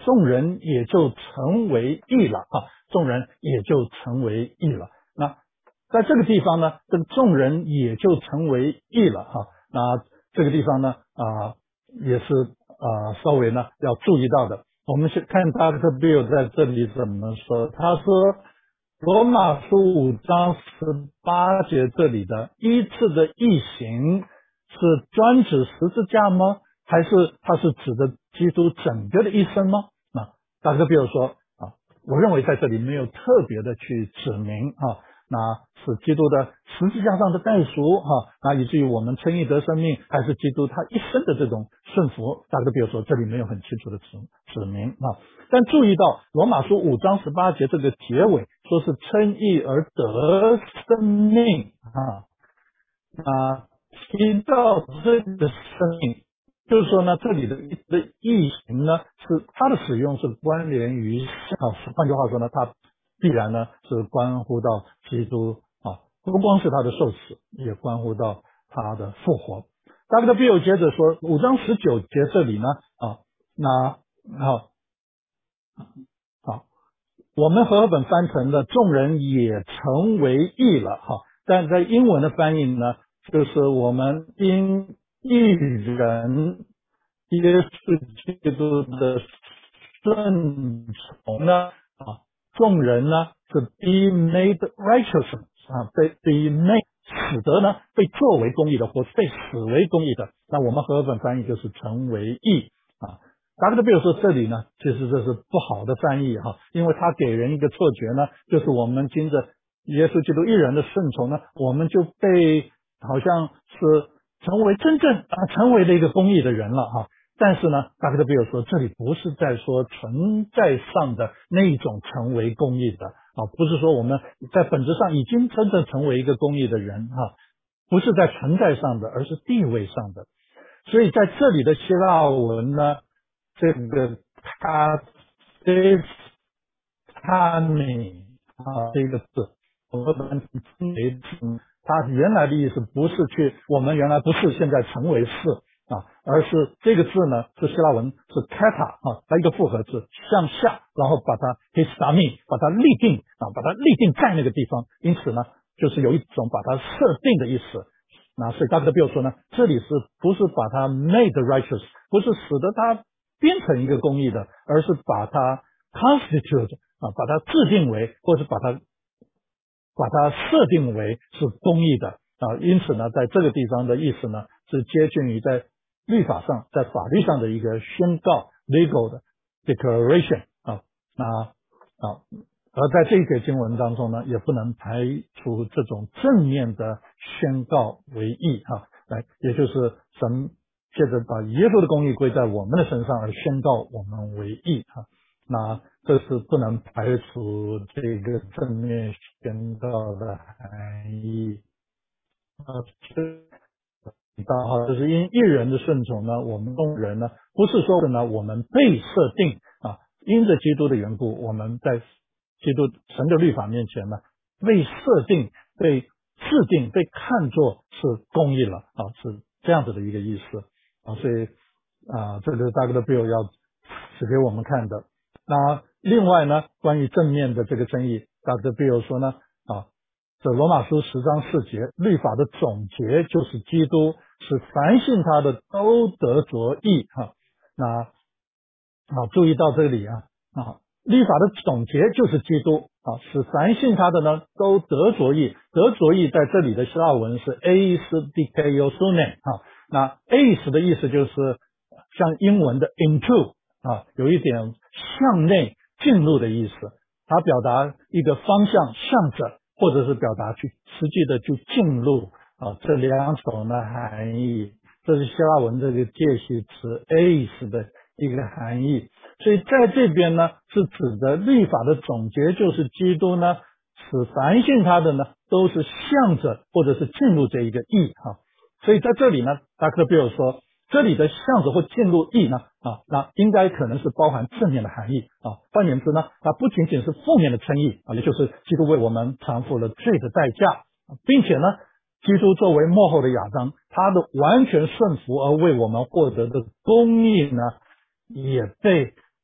众人也就成为义了啊，众人也就成为义了。那在这个地方呢，这个众人也就成为义了哈。那这个地方呢啊、也是啊、稍微呢要注意到的。我们去看 Doctor Bill 在这里怎么说，他说罗马书五章十八节这里的依次的义行是专指十字架吗？还是它是指的基督整个的一生吗？那 Doctor Bill 说啊，我认为在这里没有特别的去指明啊，那是基督的十字架上的代赎哈、啊，那以至于我们称义得生命，还是基督他一生的这种顺服。大哥比如说这里没有很清楚的指指明啊，但注意到罗马书五章十八节这个结尾说是称义而得生命啊，那提到这个生命，就是说呢，这里的的义行呢，是它的使用是关联于啊，换句话说呢，它必然呢是关乎到基督啊，不光是他的受死，也关乎到他的复活。大哥必有接着说，五章十九节这里呢啊，那好好，我们和合本翻成的众人也成为义了哈，但在英文的翻译呢，就是我们因一人耶稣基督的顺从呢啊，众人呢是 be made righteous 啊，被 be made 使得呢被作为公义的，或是被使为公义的。那我们和合本翻译就是成为义啊。达克的比如说这里呢，其实这是不好的翻译哈，因为它给人一个错觉呢，就是我们经着耶稣基督一人的顺从呢，我们就被好像是成为真正啊成为了一个公义的人了哈。但是呢，达克的比如说这里不是在说存在上的那一种成为公义的啊，不是说我们在本质上已经真正成为一个公义的人哈，不是在存在上的，而是地位上的。所以在这里的希腊文呢，这个他这他米啊这个字，我们称为它原来的意思不是去，我们原来不是现在成为是啊，而是这个字呢是希腊文是 kata 啊，它一个复合字向下，然后把它 histami 把它立定啊，把它立定在那个地方，因此呢就是有一种把它设定的意思。那所以 Doctor Bill 说呢，这里是不是把它 made righteous， 不是使得它变成一个公义的，而是把它 constitute 啊，把它制定为，或是把它把它设定为是公义的啊。因此呢，在这个地方的意思呢，是接近于在律法上，在法律上的一个宣告 legal 的 declaration 啊。那啊，而在这一节经文当中呢，也不能排除这种正面的宣告为义哈，来，也就是神借着把耶稣的公义归在我们的身上而宣告我们为义哈。那这是不能排除这个正面宣告的含义。呃，提到哈，就是因一人的顺从呢，我们众人呢，不是说的呢，我们被设定啊，因着基督的缘故，我们在基督神的律法面前呢，被设定、被制定、被看作是公义了啊，是这样子的一个意思啊，所以啊，这个大哥的 Bill 要指给我们看的。那另外呢，关于正面的这个争议，大哥 Bill 说呢啊。这罗马书十章四节，律法的总结就是基督，是凡信他的都得着义哈。那啊，注意到这里啊啊，律法的总结就是基督啊，是凡信他的呢都得着义。得着义在这里的希腊文是 eis dikaiosune 啊，那 eis 的意思就是像英文的 into 啊，有一点向内进入的意思，它表达一个方向向着。或者是表达去实际的去进入啊，这两种的含义，这是希腊文这个介系词 eis 的一个含义。所以在这边呢，是指的律法的总结，就是基督呢，使凡信他的呢，都是向着或者是进入这一个义哈。所以在这里呢，达克比尔说，这里的向着或进入义呢啊，那应该可能是包含正面的含义啊。换言之呢，它不仅仅是负面的称义啊，也就是基督为我们偿付了罪的代价，并且呢，基督作为末后的亚当，他的完全顺服而为我们获得的公义呢，也被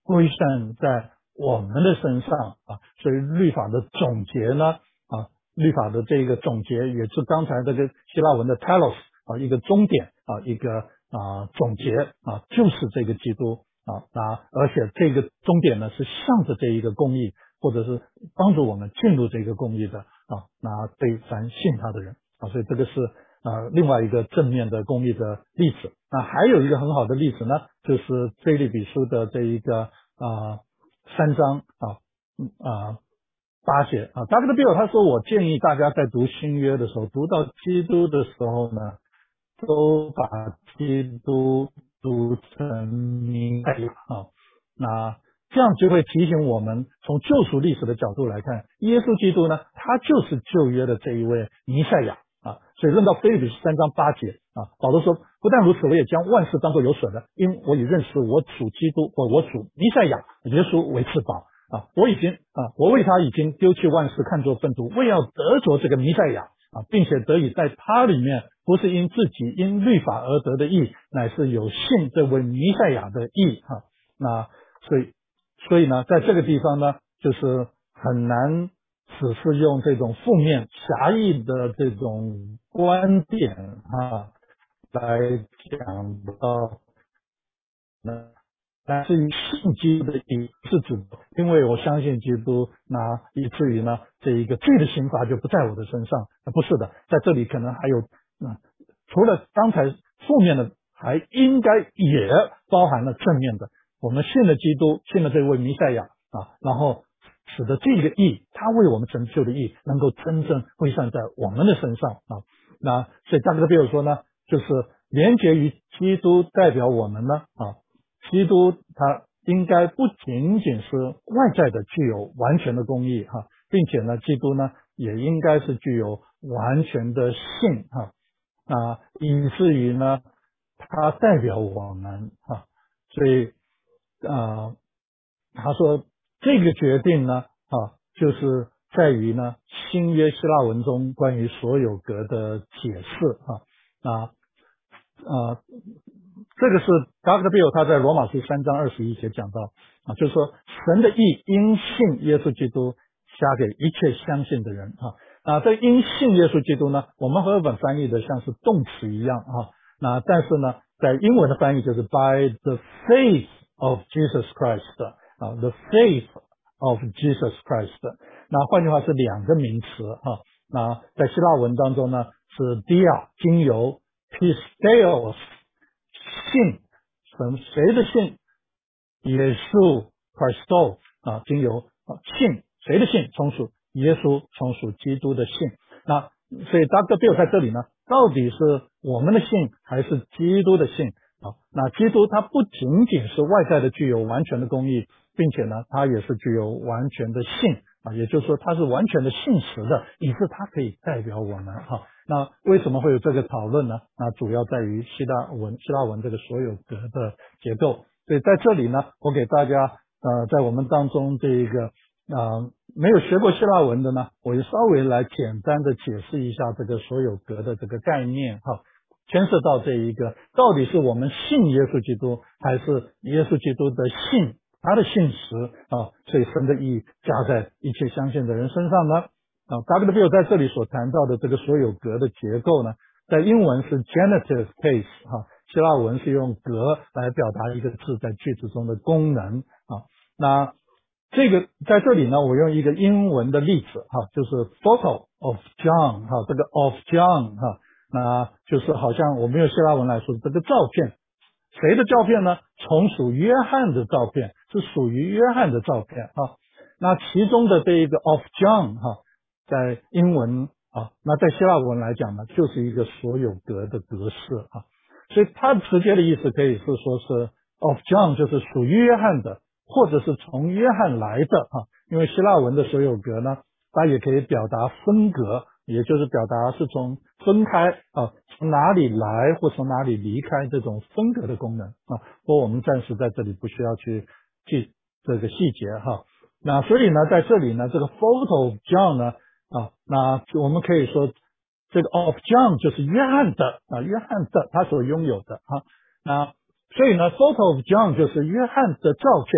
归散在我们的身上啊。所以律法的总结呢啊，律法的这个总结也是刚才这个希腊文的 telos 啊，一个终点啊，一个啊总结啊，就是这个基督啊。那而且这个终点呢是向着这一个公义，或者是帮助我们进入这个公义的啊。那对凡信他的人啊，所以这个是呃另外一个正面的公义的例子。那还有一个很好的例子呢，就是腓立比书的这一个啊三章啊嗯啊八节啊。Doctor Bill 他说，我建议大家在读新约的时候，读到基督的时候呢，都把基督读成弥赛亚啊。那这样就会提醒我们，从救赎历史的角度来看，耶稣基督呢，他就是旧约的这一位弥赛亚啊。所以论到腓立比三章八节啊，保罗说，不但如此，我也将万事当作有损的，因我已认识我主基督或我主弥赛亚耶稣为至宝啊。我已经啊，我为他已经丢弃万事，看作粪土，为要得着这个弥赛亚啊，并且得以在他里面，不是因自己因律法而得的义，乃是有信这位弥赛亚的义啊。那所以所以呢，在这个地方呢，就是很难只是用这种负面狭义的这种观点啊来讲到呢。但至于信基督的义是指，因为我相信基督，那以至于呢，这一个罪的刑罚就不在我的身上。不是的，在这里可能还有，嗯，除了刚才负面的，还应该也包含了正面的。我们信了基督，信了这位弥赛亚啊，然后使得这个义，他为我们成就的义，能够真正归散在我们的身上啊。那所以大哥比如说呢，就是连结于基督代表我们呢啊。基督他应该不仅仅是外在的具有完全的公义哈，并且呢，基督呢也应该是具有完全的信哈啊，以至于呢，他代表我们哈，所以啊，他说这个决定呢啊，就是在于呢新约希腊文中关于所有格的解释哈啊啊。这个是 Doctor Bill 他在罗马书三章二十一节讲到啊，就是说神的义因信耶稣基督加给一切相信的人啊。啊，这因信耶稣基督呢，我们和合本翻译的像是动词一样啊。那但是呢，在英文的翻译就是 by the faith of Jesus Christ 啊 ，the faith of Jesus Christ。那换句话是两个名词啊。那在希腊文当中呢是 dia 经由 pisteos。信，神谁的信？耶稣 Christ 啊，经由啊信谁的信？从属耶稣，从属基督的信。那所以 Doctor Bill 在这里呢，到底是我们的信还是基督的信啊？那基督他不仅仅是外在的具有完全的公义，并且呢，他也是具有完全的信啊，也就是说他是完全的信实的，以致他可以代表我们哈。那为什么会有这个讨论呢？那主要在于希腊文，希腊文这个所有格的结构。所以在这里呢，我给大家呃，在我们当中这一个呃没有学过希腊文的呢，我就稍微来简单的解释一下这个所有格的这个概念哈，牵涉到这一个到底是我们信耶稣基督，还是耶稣基督的信，他的信实啊，所以神的义加在一切相信的人身上呢。啊 ，Doctor Bill 在这里所谈到的这个所有格的结构呢，在英文是 genitive case 哈、啊，希腊文是用格来表达一个字在句子中的功能啊。那这个在这里呢，我用一个英文的例子哈、啊，就是 photo of John 哈、啊，这个 of John 哈、啊，那就是好像我们用希腊文来说，这个照片，谁的照片呢？从属约翰的照片，是属于约翰的照片啊。那其中的这一个 of John 哈、啊。在英文啊，那在希腊文来讲呢，就是一个所有格的格式啊，所以它直接的意思可以是说是 of John 就是属于约翰的，或者是从约翰来的啊，因为希腊文的所有格呢，它也可以表达分隔，也就是表达是从分开啊，从哪里来或从哪里离开这种分隔的功能啊，不过我们暂时在这里不需要去记这个细节哈。那所以呢，在这里呢，这个 photo of John 呢。啊，那我们可以说，这个 of John 就是约翰的啊，约翰的他所拥有的啊，那所以呢 ，photo of John 就是约翰的照片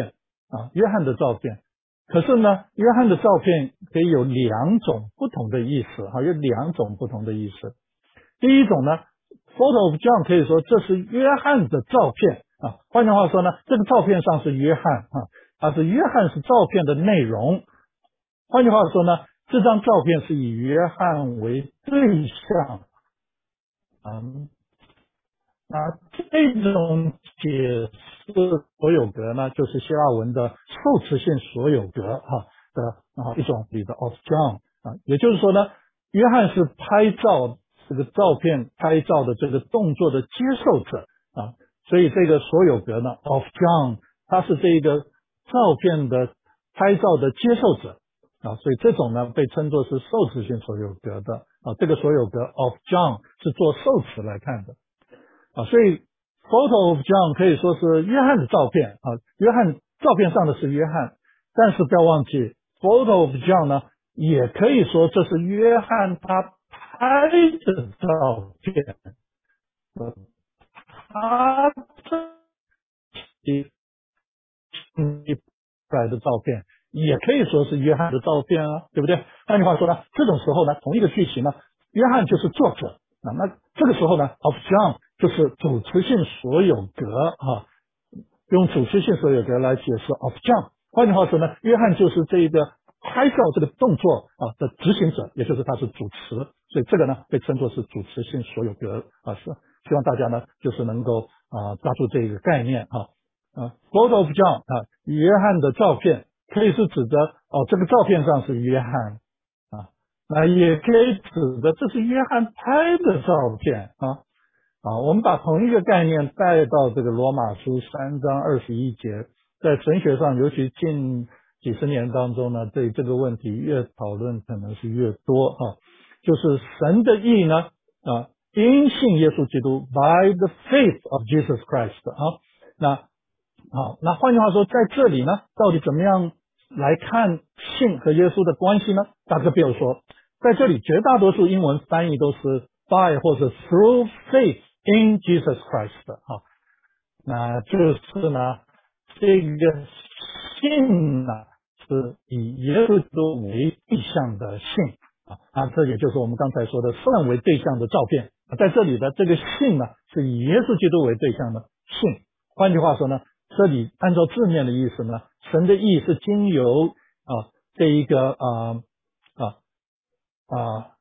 啊，约翰的照片。可是呢，约翰的照片可以有两种不同的意思，哈，有两种不同的意思。第一种呢 ，photo of John 可以说这是约翰的照片啊，换句话说呢，这个照片上是约翰啊，而是约翰是照片的内容。换句话说呢，这张照片是以约翰为对象啊。那这种解释所有格呢，就是希腊文的受词性所有格哈的啊一种里的 of John 啊，也就是说呢，约翰是拍照这个照片拍照的这个动作的接受者啊，所以这个所有格呢 of John 它是这个照片的拍照的接受者啊，所以这种呢被称作是受词性所有格的啊，这个所有格 of John 是做受词来看的。啊，所以 photo of John 可以说是约翰的照片啊，约翰照片上的是约翰，但是不要忘记 photo of John 呢，也可以说这是约翰他拍的照片，呃他自己嗯出来的照片，也可以说是约翰的照片啊，对不对？换句话说呢，这种时候呢，同一个句型呢，约翰就是作者啊，那这个时候呢 of John 就是主词性所有格啊，用主词性所有格来解释 of John。换句话说呢，约翰就是这一个拍照这个动作啊的执行者，也就是他是主词，所以这个呢被称作是主词性所有格啊，是希望大家呢就是能够啊抓住这个概念啊。啊 ，photo of John 啊，约翰的照片可以是指的哦，这个照片上是约翰啊，那也可以指的这是约翰拍的照片啊。啊，我们把同一个概念带到这个罗马书三章二十一节，在神学上，尤其近几十年当中呢，对这个问题越讨论可能是越多哈、啊。就是神的义呢，啊，因信耶稣基督 ，by the faith of Jesus Christ 啊，那好，那换句话说，在这里呢，到底怎么样来看信和耶稣的关系呢？大哥比如说，在这里绝大多数英文翻译都是 by 或者 through faith in Jesus Christ 啊，那就是呢，这个信呢是以耶稣基督为对象的信啊，那这也就是我们刚才说的圣为对象的照片。在这里的这个信呢，是以耶稣基督为对象的信。换句话说呢，这里按照字面的意思呢，神的义是经由啊这一个啊啊啊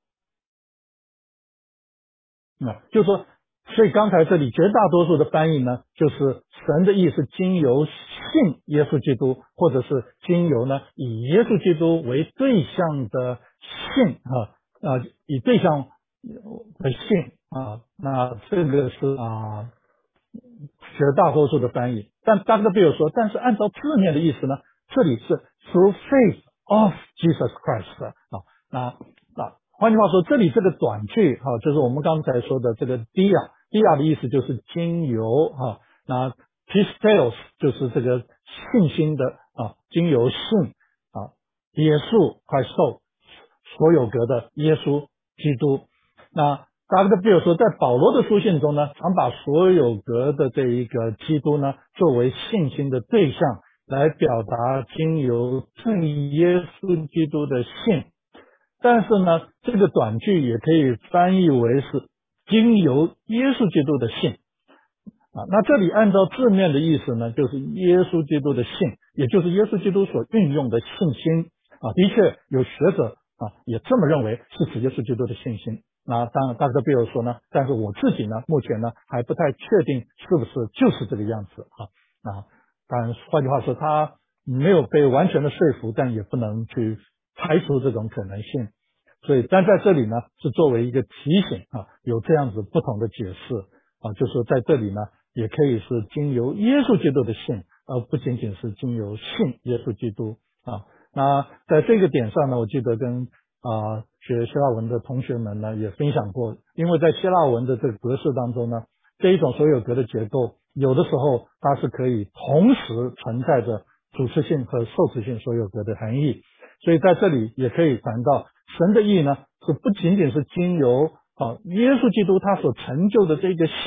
那就是说，所以刚才这里绝大多数的翻译呢，就是神的意是经由信耶稣基督，或者是经由呢以耶稣基督为对象的信啊啊以对象的信啊，那这个是啊绝大多数的翻译。但大哥比如说，但是按照字面的意思呢，这里是 through faith of Jesus Christ 啊，那啊，换句话说，这里这个短句啊，就是我们刚才说的这个 dia，dia 的意思就是经由啊，那 pisteos 就是这个信心的啊，经由信啊，耶稣 Christ 所有格的耶稣基督。那大家比如说，在保罗的书信中呢，常把所有格的这一个基督呢，作为信心的对象，来表达经由对耶稣基督的信。但是呢，这个短句也可以翻译为是经由耶稣基督的信啊。那这里按照字面的意思呢，就是耶稣基督的信，也就是耶稣基督所运用的信心啊。的确有学者啊也这么认为，是指耶稣基督的信心。那当然，大家比如说呢，但是我自己呢，目前呢还不太确定是不是就是这个样子啊。啊，当然，换句话说，他没有被完全的说服，但也不能去排除这种可能性。所以，但在这里呢，是作为一个提醒啊，有这样子不同的解释啊，就是说在这里呢，也可以是经由耶稣基督的信，而不仅仅是经由信耶稣基督啊。那在这个点上呢，我记得跟啊学希腊文的同学们呢也分享过，因为在希腊文的这个格式当中呢，这一种所有格的结构，有的时候它是可以同时存在着主词性和受词性所有格的含义。所以在这里也可以谈到神的义呢，是不仅仅是经由啊耶稣基督他所成就的这个信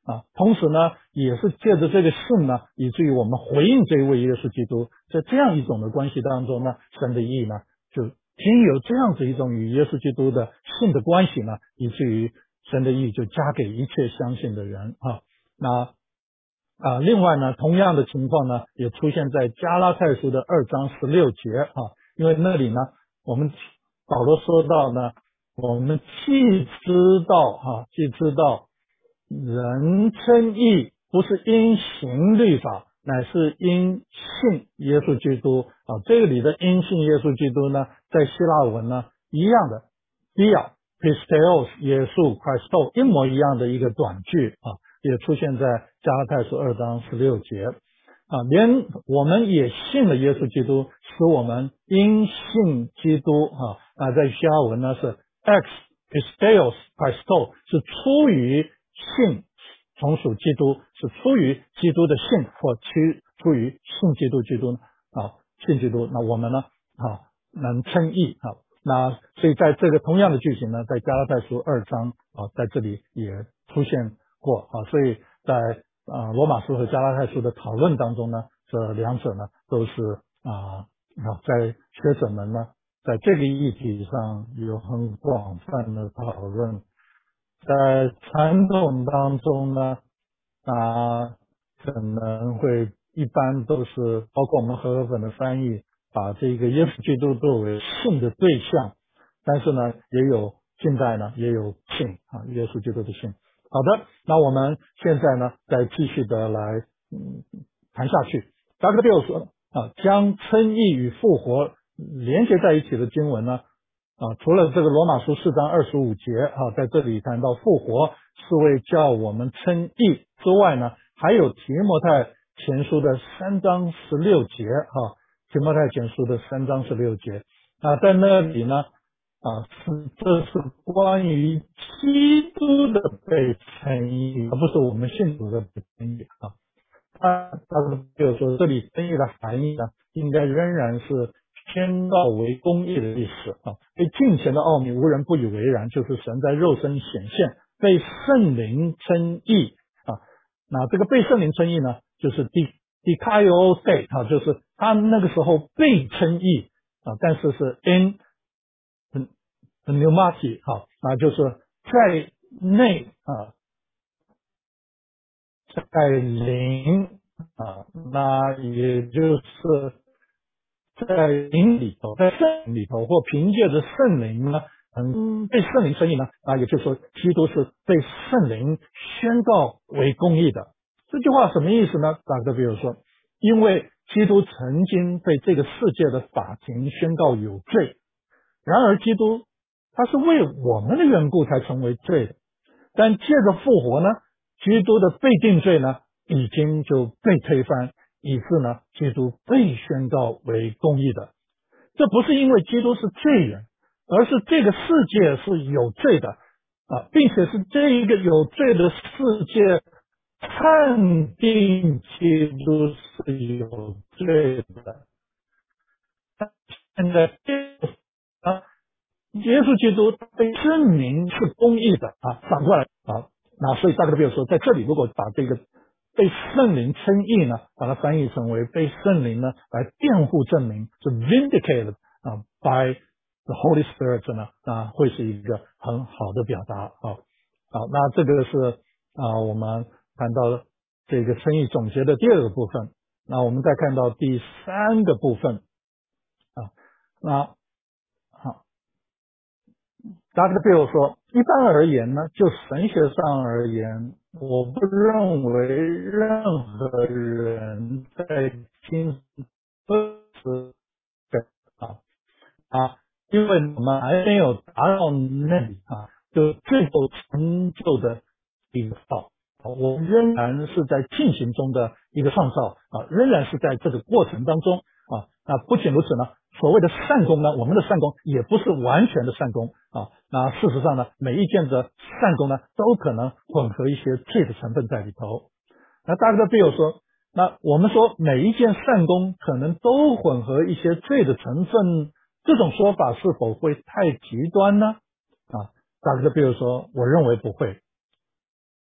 啊，同时呢，也是借着这个信呢，以至于我们回应这一位耶稣基督，在这样一种的关系当中呢，神的义呢，就经由这样子一种与耶稣基督的信的关系呢，以至于神的义就加给一切相信的人啊。那啊，另外呢，同样的情况呢，也出现在加拉太书的二章十六节啊，因为那里呢，我们保罗说到呢，我们既知道哈、啊，既知道人称义不是因行律法，乃是因信耶稣基督啊。这里的因信耶稣基督呢，在希腊文呢一样的 dia pisteos 耶稣 Christo 一模一样的一个短句啊。也出现在加拉太书二章十六节啊，连我们也信了耶稣基督，使我们因信基督啊啊，在希腊文呢是 ex pisteos Christo 是出于信，从属基督，是出于基督的信，或出出于信基督基督啊，信基督，那我们呢啊能称义啊。那所以在这个同样的句型呢，在加拉太书二章啊，在这里也出现过啊，所以在啊罗马书和加拉太书的讨论当中呢，这两者呢都是啊啊在学者们呢在这个议题上有很广泛的讨论。在传统当中呢啊可能会一般都是包括我们和合本的翻译，把这个耶稣基督作为信的对象，但是呢也有近代呢也有信啊耶稣基督的信。好的，那我们现在呢，再继续的来嗯谈下去。doctor Bill 说啊，将称义与复活连接在一起的经文呢，啊，除了这个罗马书四章二十五节啊，在这里谈到复活是为叫我们称义之外呢，还有提摩太前书的三章十六节啊，提摩太前书的三章十六节啊，在那里呢。啊，是这是关于基督的被称义，而不是我们信徒的被称义啊。他他是就是说，这里称义的含义呢，应该仍然是宣告为公义的意思啊。对敬虔的奥秘，无人不以为然，就是神在肉身显现，被圣灵称义啊。那这个被圣灵称义呢，就是 d dikaio state 啊，就是他那个时候被称义啊，但是是 in pneumati 好啊，就是在内啊，在灵啊，那也就是在灵里头，在圣灵里头，或凭借着圣灵呢，嗯，被圣灵称义呢啊，也就是说，基督是被圣灵宣告为公义的。这句话什么意思呢？打个比如说，因为基督曾经被这个世界的法庭宣告有罪，然而基督他是为我们的缘故才成为罪的，但借着复活呢，基督的被定罪呢已经就被推翻，以致呢基督被宣告为公义的。这不是因为基督是罪人，而是这个世界是有罪的啊，并且是这一个有罪的世界判定基督是有罪的。现在啊耶稣基督被证明是公义的啊，反过来啊，那所以大概比如说，在这里如果把这个被圣灵称义呢，把它翻译成为被圣灵呢来辩护证明，是 vindicated 啊 by the Holy Spirit 呢，啊会是一个很好的表达啊。好，那这个是啊我们谈到这个称义总结的第二个部分。那我们再看到第三个部分啊，那好。doctor Bill 说，一般而言呢，就神学上而言，我不认为任何人在今都是对啊啊，因为我们还没有达到那里啊，就最后成就的一个道。我们仍然是在进行中的一个创造啊，仍然是在这个过程当中啊。那不仅如此呢，所谓的善功呢，我们的善功也不是完全的善功啊。那事实上呢，每一件的善功呢，都可能混合一些罪的成分在里头。那大家都有说，那我们说每一件善功可能都混合一些罪的成分，这种说法是否会太极端呢？啊，大家比如说，我认为不会。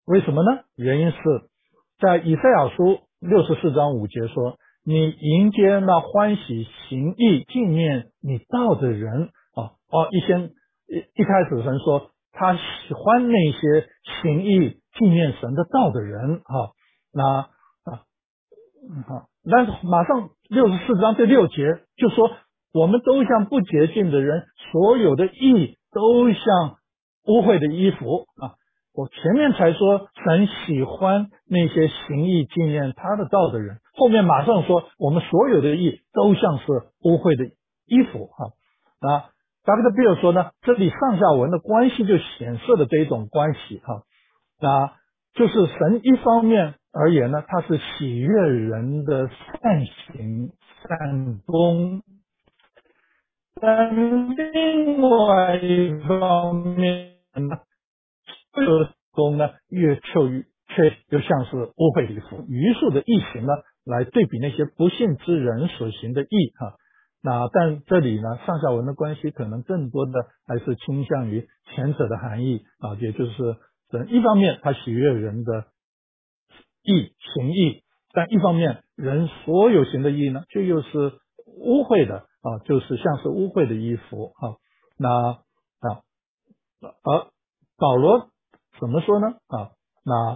为什么呢？原因是在以赛亚书六十四章五节说，你迎接那欢喜行义纪念你道的人啊哦，一先一一开始神说他喜欢那些行义纪念神的道的人啊，那啊好，但是马上六十四章第六节就说，我们都像不洁净的人，所有的义都像污秽的衣服啊。我前面才说神喜欢那些行义纪念他的道的人，后面马上说我们所有的义都像是污秽的衣服啊。那 Doctor Bill 说呢，这里上下文的关系就显示了这一种关系啊。那就是神一方面而言呢，他是喜悦人的善行善功，但另外一方面呢，这个功呢越就却又像是污秽的衣服，余数的义行呢来对比那些不信之人所行的义啊。那但这里呢，上下文的关系可能更多的还是倾向于前者的含义啊，也就是神一方面他喜悦人的义行义，但一方面人所有行的义呢，却又是污秽的啊，就是像是污秽的衣服啊。那啊，而保罗怎么说呢？啊，那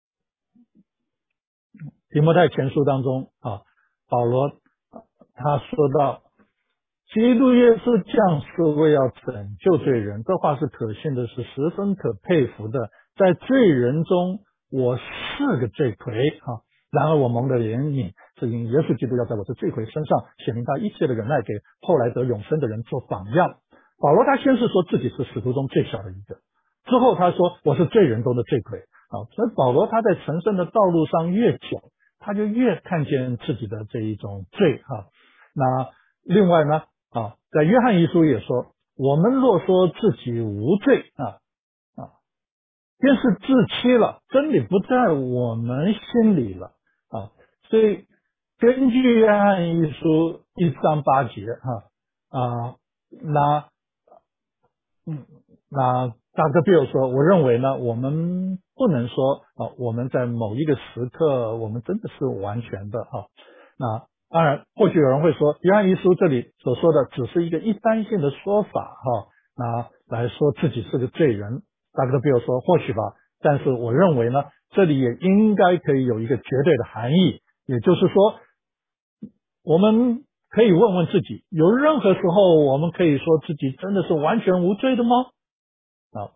提摩太前书当中啊，保罗他说到，基督耶稣降世为要拯救罪人，这话是可信的，是十分可佩服的。在罪人中，我是个罪魁啊，然而我蒙的怜悯，是因耶稣基督要在我这罪魁身上显明他一切的忍耐，给后来得永生的人做榜样。保罗他先是说自己是使徒中最小的一个，之后他说我是罪人中的罪魁啊。所以保罗他在成圣的道路上越久，他就越看见自己的这一种罪啊。那另外呢啊，在约翰一书也说，我们若说自己无罪啊啊，便是自欺了，真理不在我们心里了啊。所以根据约翰一书一章八节哈啊，那嗯，那大哥比如说，我认为呢，我们不能说啊，我们在某一个时刻，我们真的是完全的啊。那当然，或许有人会说，约翰一书这里所说的只是一个一般性的说法哈，那来说自己是个罪人。大哥比如说，或许吧，但是我认为呢，这里也应该可以有一个绝对的含义，也就是说，我们可以问问自己，有任何时候我们可以说自己真的是完全无罪的吗？啊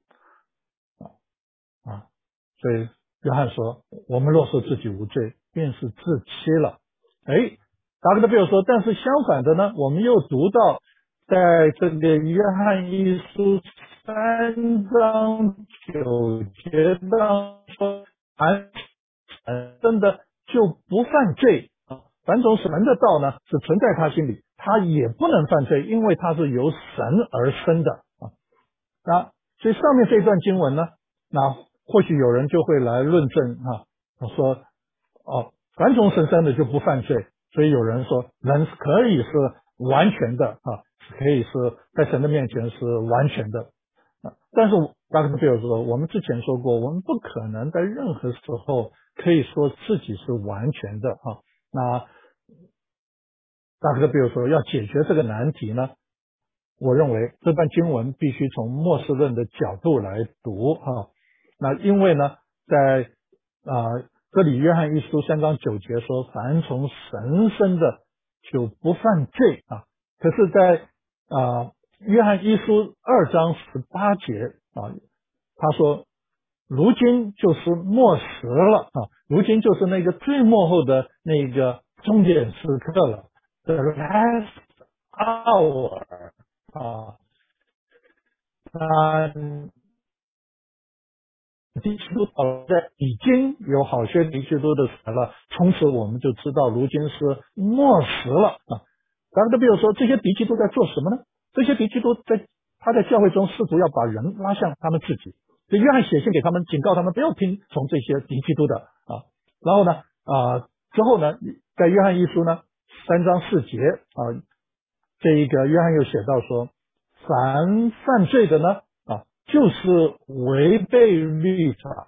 啊，所以约翰说，我们若说自己无罪，便是自欺了。哎，达克的比如说，但是相反的呢，我们又读到，在这个约翰一书三章九节当中，凡真的就不犯罪啊。凡从神的道呢，是存在他心里，他也不能犯罪，因为他是由神而生的啊。那所以上面这段经文呢，那或许有人就会来论证啊，说哦，凡从神生的就不犯罪，所以有人说人可以是完全的啊，可以是在神的面前是完全的啊。但是大哥比如说，我们之前说过，我们不可能在任何时候可以说自己是完全的啊。那大哥比如说要解决这个难题呢，我认为这段经文必须从末世论的角度来读啊。那因为呢，在啊、呃、这里约翰一书三章九节说，凡从神生的就不犯罪啊。可是在，在啊约翰一书二章十八节啊，他说如今就是末时了啊，如今就是那个最末后的那个终点时刻了，the last hour 啊。那敌基督保在已经有好些敌基督的死了，从此我们就知道如今是末时了啊。咱们都比如说，这些敌基督在做什么呢？这些敌基督在他在教会中试图要把人拉向他们自己。这约翰写信给他们，警告他们不要听从这些敌基督的啊。然后呢啊之后呢，在约翰一书呢三章四节啊，这一个约翰又写到说，凡犯罪的呢啊，就是违背律法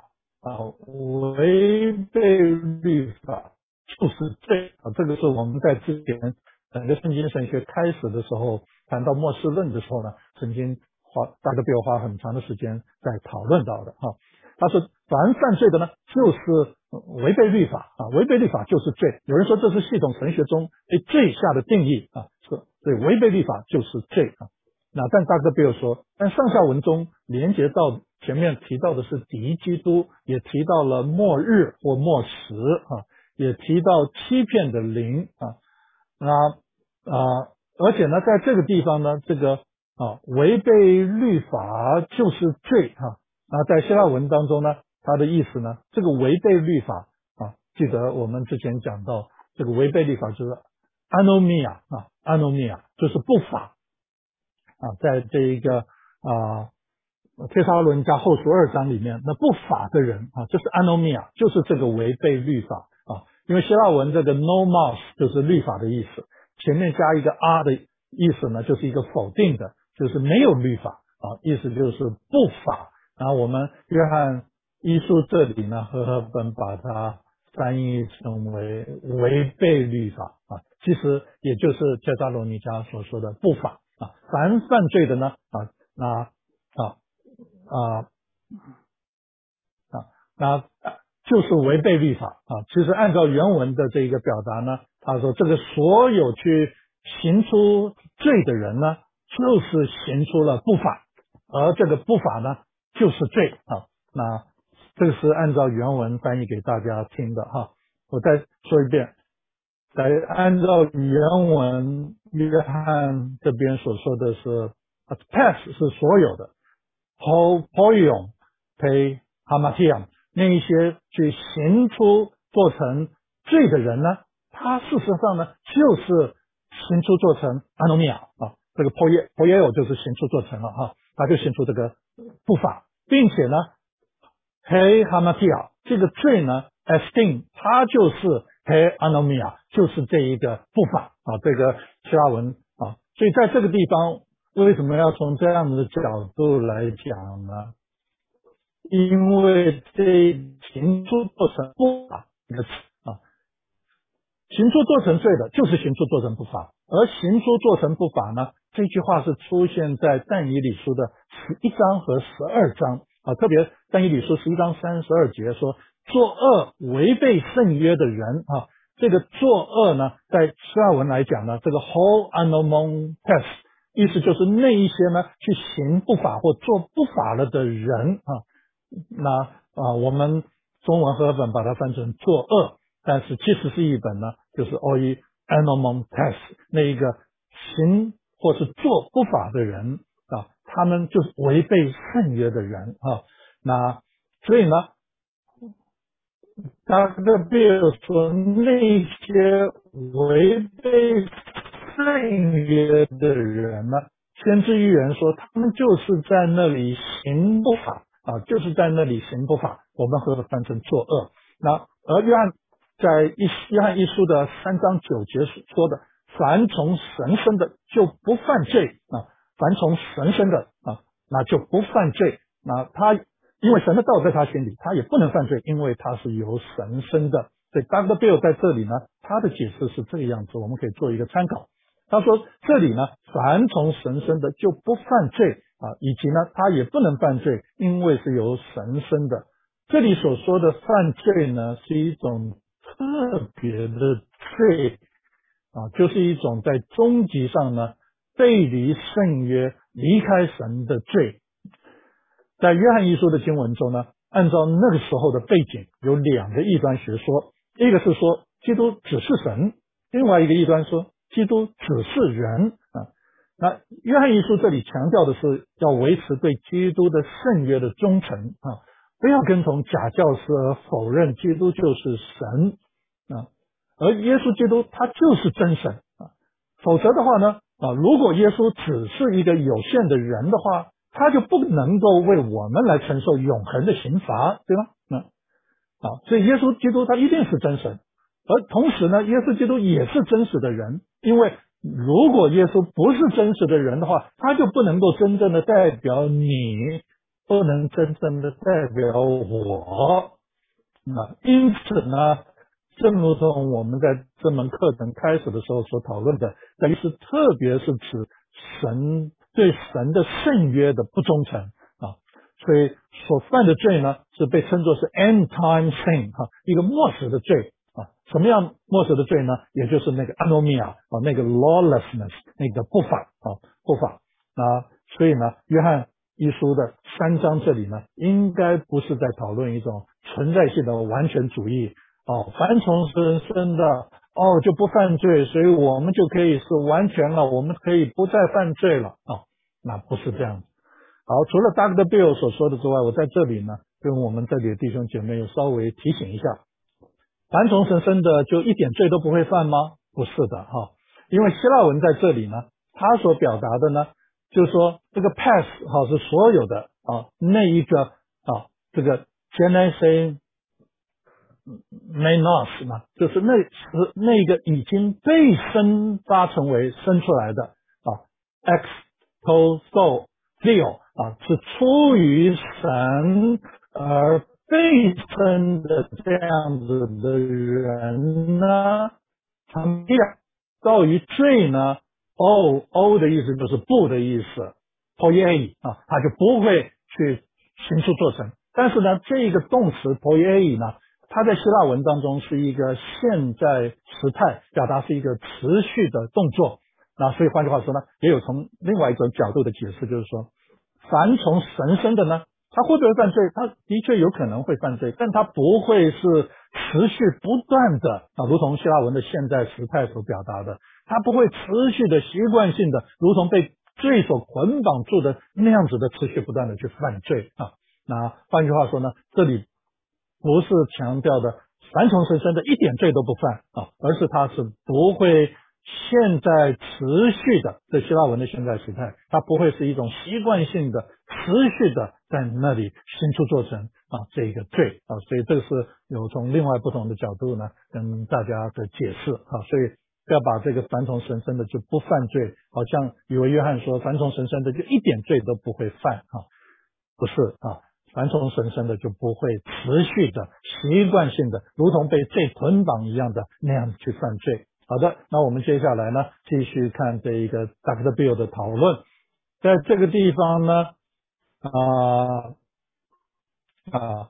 啊，违背律法就是罪啊。这个是我们在之前整个圣经神学开始的时候谈到末世论的时候呢，曾经花大概比我花很长的时间在讨论到的哈。他说凡犯罪的呢，就是违背律法啊，违背律法就是罪。有人说这是系统神学中对罪下的定义啊，是对违背律法就是罪啊。那但大哥比尔说，但上下文中连接到前面提到的是敌基督，也提到了末日或末时啊，也提到欺骗的灵啊，那啊，而且呢，在这个地方呢，这个啊违背律法就是罪哈。那在希腊文当中呢，它的意思呢，这个违背律法啊，记得我们之前讲到，这个违背律法就是 anomia 啊 anomia 就是不法。啊，在这一个啊帖撒罗尼迦后书二章里面，那不法的人啊，就是 anomia， 就是这个违背律法啊。因为希腊文这个 nomos 就是律法的意思，前面加一个 a 的意思呢，就是一个否定的，就是没有律法啊，意思就是不法。然后我们约翰一书这里呢，和合本把它翻译成为违背律法啊，其实也就是帖撒罗尼迦所说的不法啊。凡犯罪的呢啊，那啊啊啊那就是违背律法啊。其实按照原文的这个表达呢，他说这个所有去行出罪的人呢，就是行出了不法，而这个不法呢就是罪啊。那这个是按照原文翻译给大家听的哈。我再说一遍，在按照原文约翰这边所说的是 pass 是所有的 ho poion pe hamatiam 那一些去行出做成罪的人呢，他事实上呢就是行出做成 anomia 啊，这个 poie poieo 就是行出做成了哈，他就行出这个不法，并且呢He hamatia 这个罪呢 esteem 它就是 he anomia 就是这一个不法啊，这个希腊文啊，所以在这个地方为什么要从这样的角度来讲呢？因为这行出做成不法这个词啊，行出做成罪的就是行出做成不法，而行出做成不法呢，这句话是出现在但以理书的十一章和十二章啊，特别但以理书十一章三十二节说，作恶违背圣约的人啊，这个作恶呢，在希腊文来讲呢，这个 ho anomon tes 意思就是那一些呢去行不法或做不法了的人啊，那啊我们中文和合本把它翻成作恶。但是其实是一本呢，就是 oi anomon tes 那一个行或是做不法的人啊，他们就是违背圣约的人啊。那所以呢，他的比如说那些违背圣约的人呢，先知预言说他们就是在那里行不法啊，就是在那里行不法，我们和它翻成作恶。那而约翰在一约翰一书的三章九节说的，凡从神生的就不犯罪啊，凡从神生的啊，那就不犯罪。那他因为神的道在他心里，他也不能犯罪，因为他是由神生的。所以 Doctor Bill 在这里呢，他的解释是这个样子，我们可以做一个参考。他说这里呢，凡从神生的就不犯罪啊，以及呢，他也不能犯罪，因为是由神生的。这里所说的犯罪呢，是一种特别的罪啊，就是一种在终极上呢背离圣约、离开神的罪。在约翰一书的经文中呢，按照那个时候的背景，有两个异端学说，一个是说基督只是神，另外一个异端说基督只是人啊。那约翰一书这里强调的是要维持对基督的圣约的忠诚啊，不要跟从假教师而否认基督就是神啊，而耶稣基督他就是真神啊，否则的话呢啊，如果耶稣只是一个有限的人的话，他就不能够为我们来承受永恒的刑罚，对吗？嗯，啊，所以耶稣基督他一定是真神，而同时呢，耶稣基督也是真实的人，因为如果耶稣不是真实的人的话，他就不能够真正的代表你，不能真正的代表我啊，因此呢，正如同我们在这门课程开始的时候所讨论的，这里是特别是指神对神的圣约的不忠诚啊，所以所犯的罪呢，是被称作是 end time sin 哈、啊，一个末世的罪啊。什么样末世的罪呢？也就是那个 anomia 啊，那个 lawlessness 那个不法啊，不法啊。所以呢，约翰一书的三章这里呢，应该不是在讨论一种存在性的完全主义哦，凡从神生的哦就不犯罪，所以我们就可以是完全了，我们可以不再犯罪了哦，那不是这样子。好，除了 doctor Bill 所说的之外，我在这里呢，跟我们这里的弟兄姐妹稍微提醒一下，凡从神生的就一点罪都不会犯吗？不是的哈，因为希腊文在这里呢，它所表达的呢，就是说这个 pass 哈是所有的啊那一个啊这个 genesis menos 嘛，就是那是那个已经被生发成为生出来的啊 ex to so theo 啊，是出于神而被生的这样子的人呢，他们依然告于罪呢 o o 的意思就是不的意思 p o i e 啊，他就不会去行出做成。但是呢，这个动词 p o i e 呢，它在希腊文当中是一个现在时态，表达是一个持续的动作。那所以换句话说呢，也有从另外一种角度的解释，就是说，凡从神生的呢，他会不会犯罪？他的确有可能会犯罪，但他不会是持续不断的啊，如同希腊文的现在时态所表达的，他不会持续的习惯性的，如同被罪所捆绑住的那样子的持续不断的去犯罪啊。那换句话说呢，这里不是强调的凡从神生的一点罪都不犯啊，而是他是不会现在持续的，这希腊文的现在时态，它不会是一种习惯性的持续的在那里行出做成啊这个罪啊，所以这个是有从另外不同的角度呢跟大家的解释啊，所以不要把这个凡从神生的就不犯罪，好像以为约翰说凡从神生的就一点罪都不会犯啊，不是啊。凡从神生的就不会持续的习惯性的如同被罪捆绑一样的那样去犯罪。好的，那我们接下来呢继续看这一个 doctor Bill 的讨论。在这个地方呢啊啊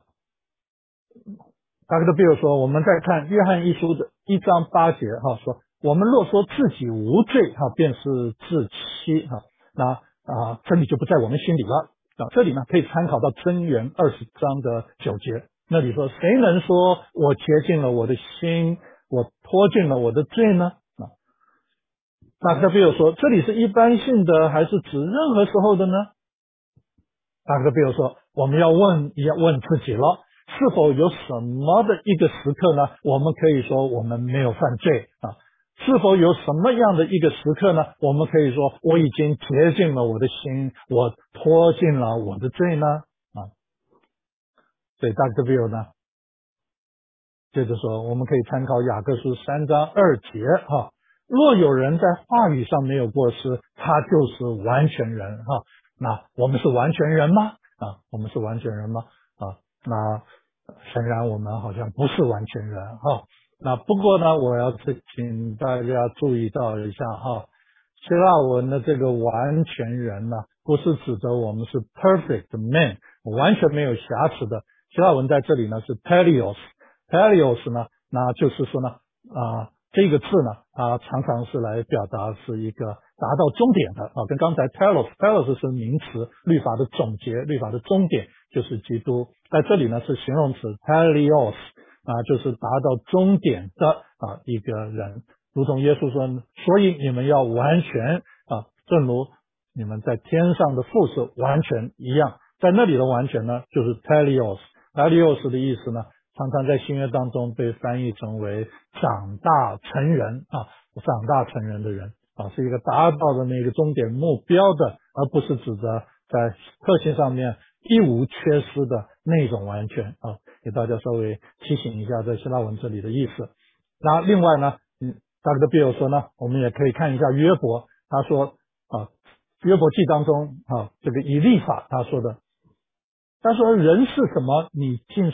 doctor Bill 说，我们再看约翰一书的一章八节哈，说我们若说自己无罪哈，便是自欺哈，那啊真理就不在我们心里了。啊，这里呢可以参考到箴言二十章的九节，那里说谁能说我洁净了我的心，我脱尽了我的罪呢？啊，那特别有说这里是一般性的还是指任何时候的呢？那个比如说我们要问要问自己了，是否有什么的一个时刻呢，我们可以说我们没有犯罪啊？是否有什么样的一个时刻呢，我们可以说我已经洁净了我的心，我脱尽了我的罪呢？啊，所以 doctor Bill 呢接着说，我们可以参考雅各书三章二节哈，若有人在话语上没有过失，他就是完全人哈。那我们是完全人吗？啊，我们是完全人吗？啊，那显然我们好像不是完全人哈。那不过呢，我要请大家注意到一下哈，希腊文的这个完全人呢，不是指的我们是 perfect man， 完全没有瑕疵的。希腊文在这里呢是 telios。telios 呢，那就是说呢，啊，这个字呢，它常常是来表达是一个达到终点的啊，跟刚才 telos，telos 是名词，律法的总结，律法的终点就是基督，在这里呢是形容词 telios 啊，就是达到终点的啊一个人，如同耶稣说，所以你们要完全啊，正如你们在天上的父是完全一样，在那里的完全呢，就是 telios。telios 的意思呢，常常在新约当中被翻译成为长大成人啊，长大成人的人啊，是一个达到的那个终点目标的，而不是指的在特性上面一无缺失的那种完全啊，给大家稍微提醒一下在希腊文这里的意思。那另外呢，嗯 doctor Bill 说呢，我们也可以看一下约伯，他说啊，约伯记当中啊，这个以利法他说的，他说人是什么，你竟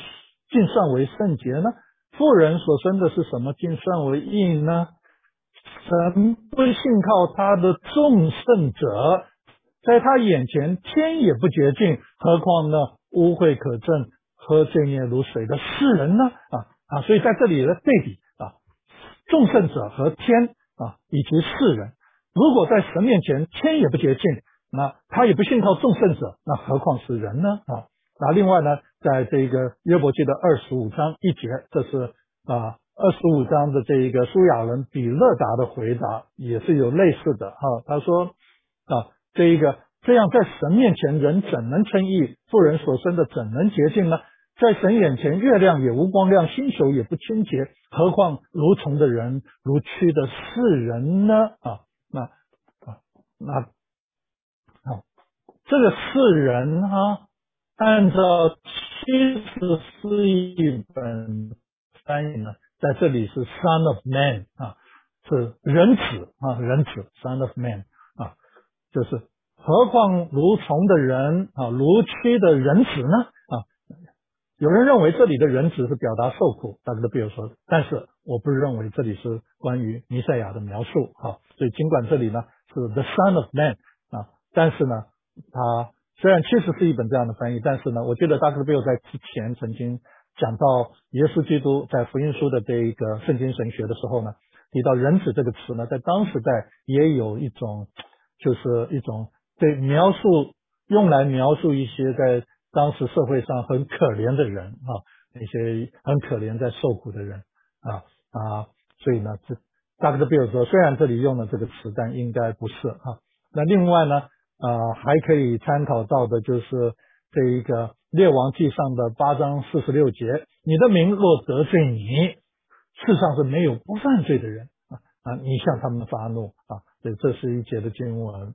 竟算为圣洁呢？妇人所生的是什么，竟算为义呢？神不信靠他的众圣者，在他眼前天也不洁净，何况呢污秽可证，喝罪孽如水的世人呢？啊啊，所以在这里的对比啊，众圣者和天啊以及世人，如果在神面前天也不洁净，那他也不信靠众圣者，那何况是人呢？啊，那另外呢，在这个约伯记的二十五章一节，这是啊二十五章的这一个苏亚人比勒达的回答，也是有类似的哈、啊。他说啊，这一个这样在神面前人怎能称义？妇人所生的怎能洁净呢？在神眼前，月亮也无光亮，星宿也不清洁，何况如虫的人，如蛆的世人呢？啊，那啊那啊，这个世人哈、啊，按照七十四译本翻译呢，在这里是 Son of Man 啊，是人子啊，人子 Son of Man 啊，就是何况如虫的人啊，如蛆的人子呢？啊。有人认为这里的人只是表达受苦，大家都比如说，但是我不认为这里是关于弥赛亚的描述啊。所以尽管这里呢是 the Son of Man 啊，但是呢，他虽然确实是一本这样的翻译，但是呢，我记得 doctor Bill 在之前曾经讲到耶稣基督在福音书的这一个圣经神学的时候呢，提到人子这个词呢，在当时代也有一种就是一种对描述用来描述一些在当时社会上很可怜的人啊，那些很可怜在受苦的人啊啊，所以呢，这 doctor Bill 说，虽然这里用了这个词，但应该不是啊。那另外呢，啊还可以参考到的就是这一个列王记上的八章四十六节，你的名若得罪你，世上是没有不犯罪的人啊啊，你向他们发怒啊，所以这是一节的经文。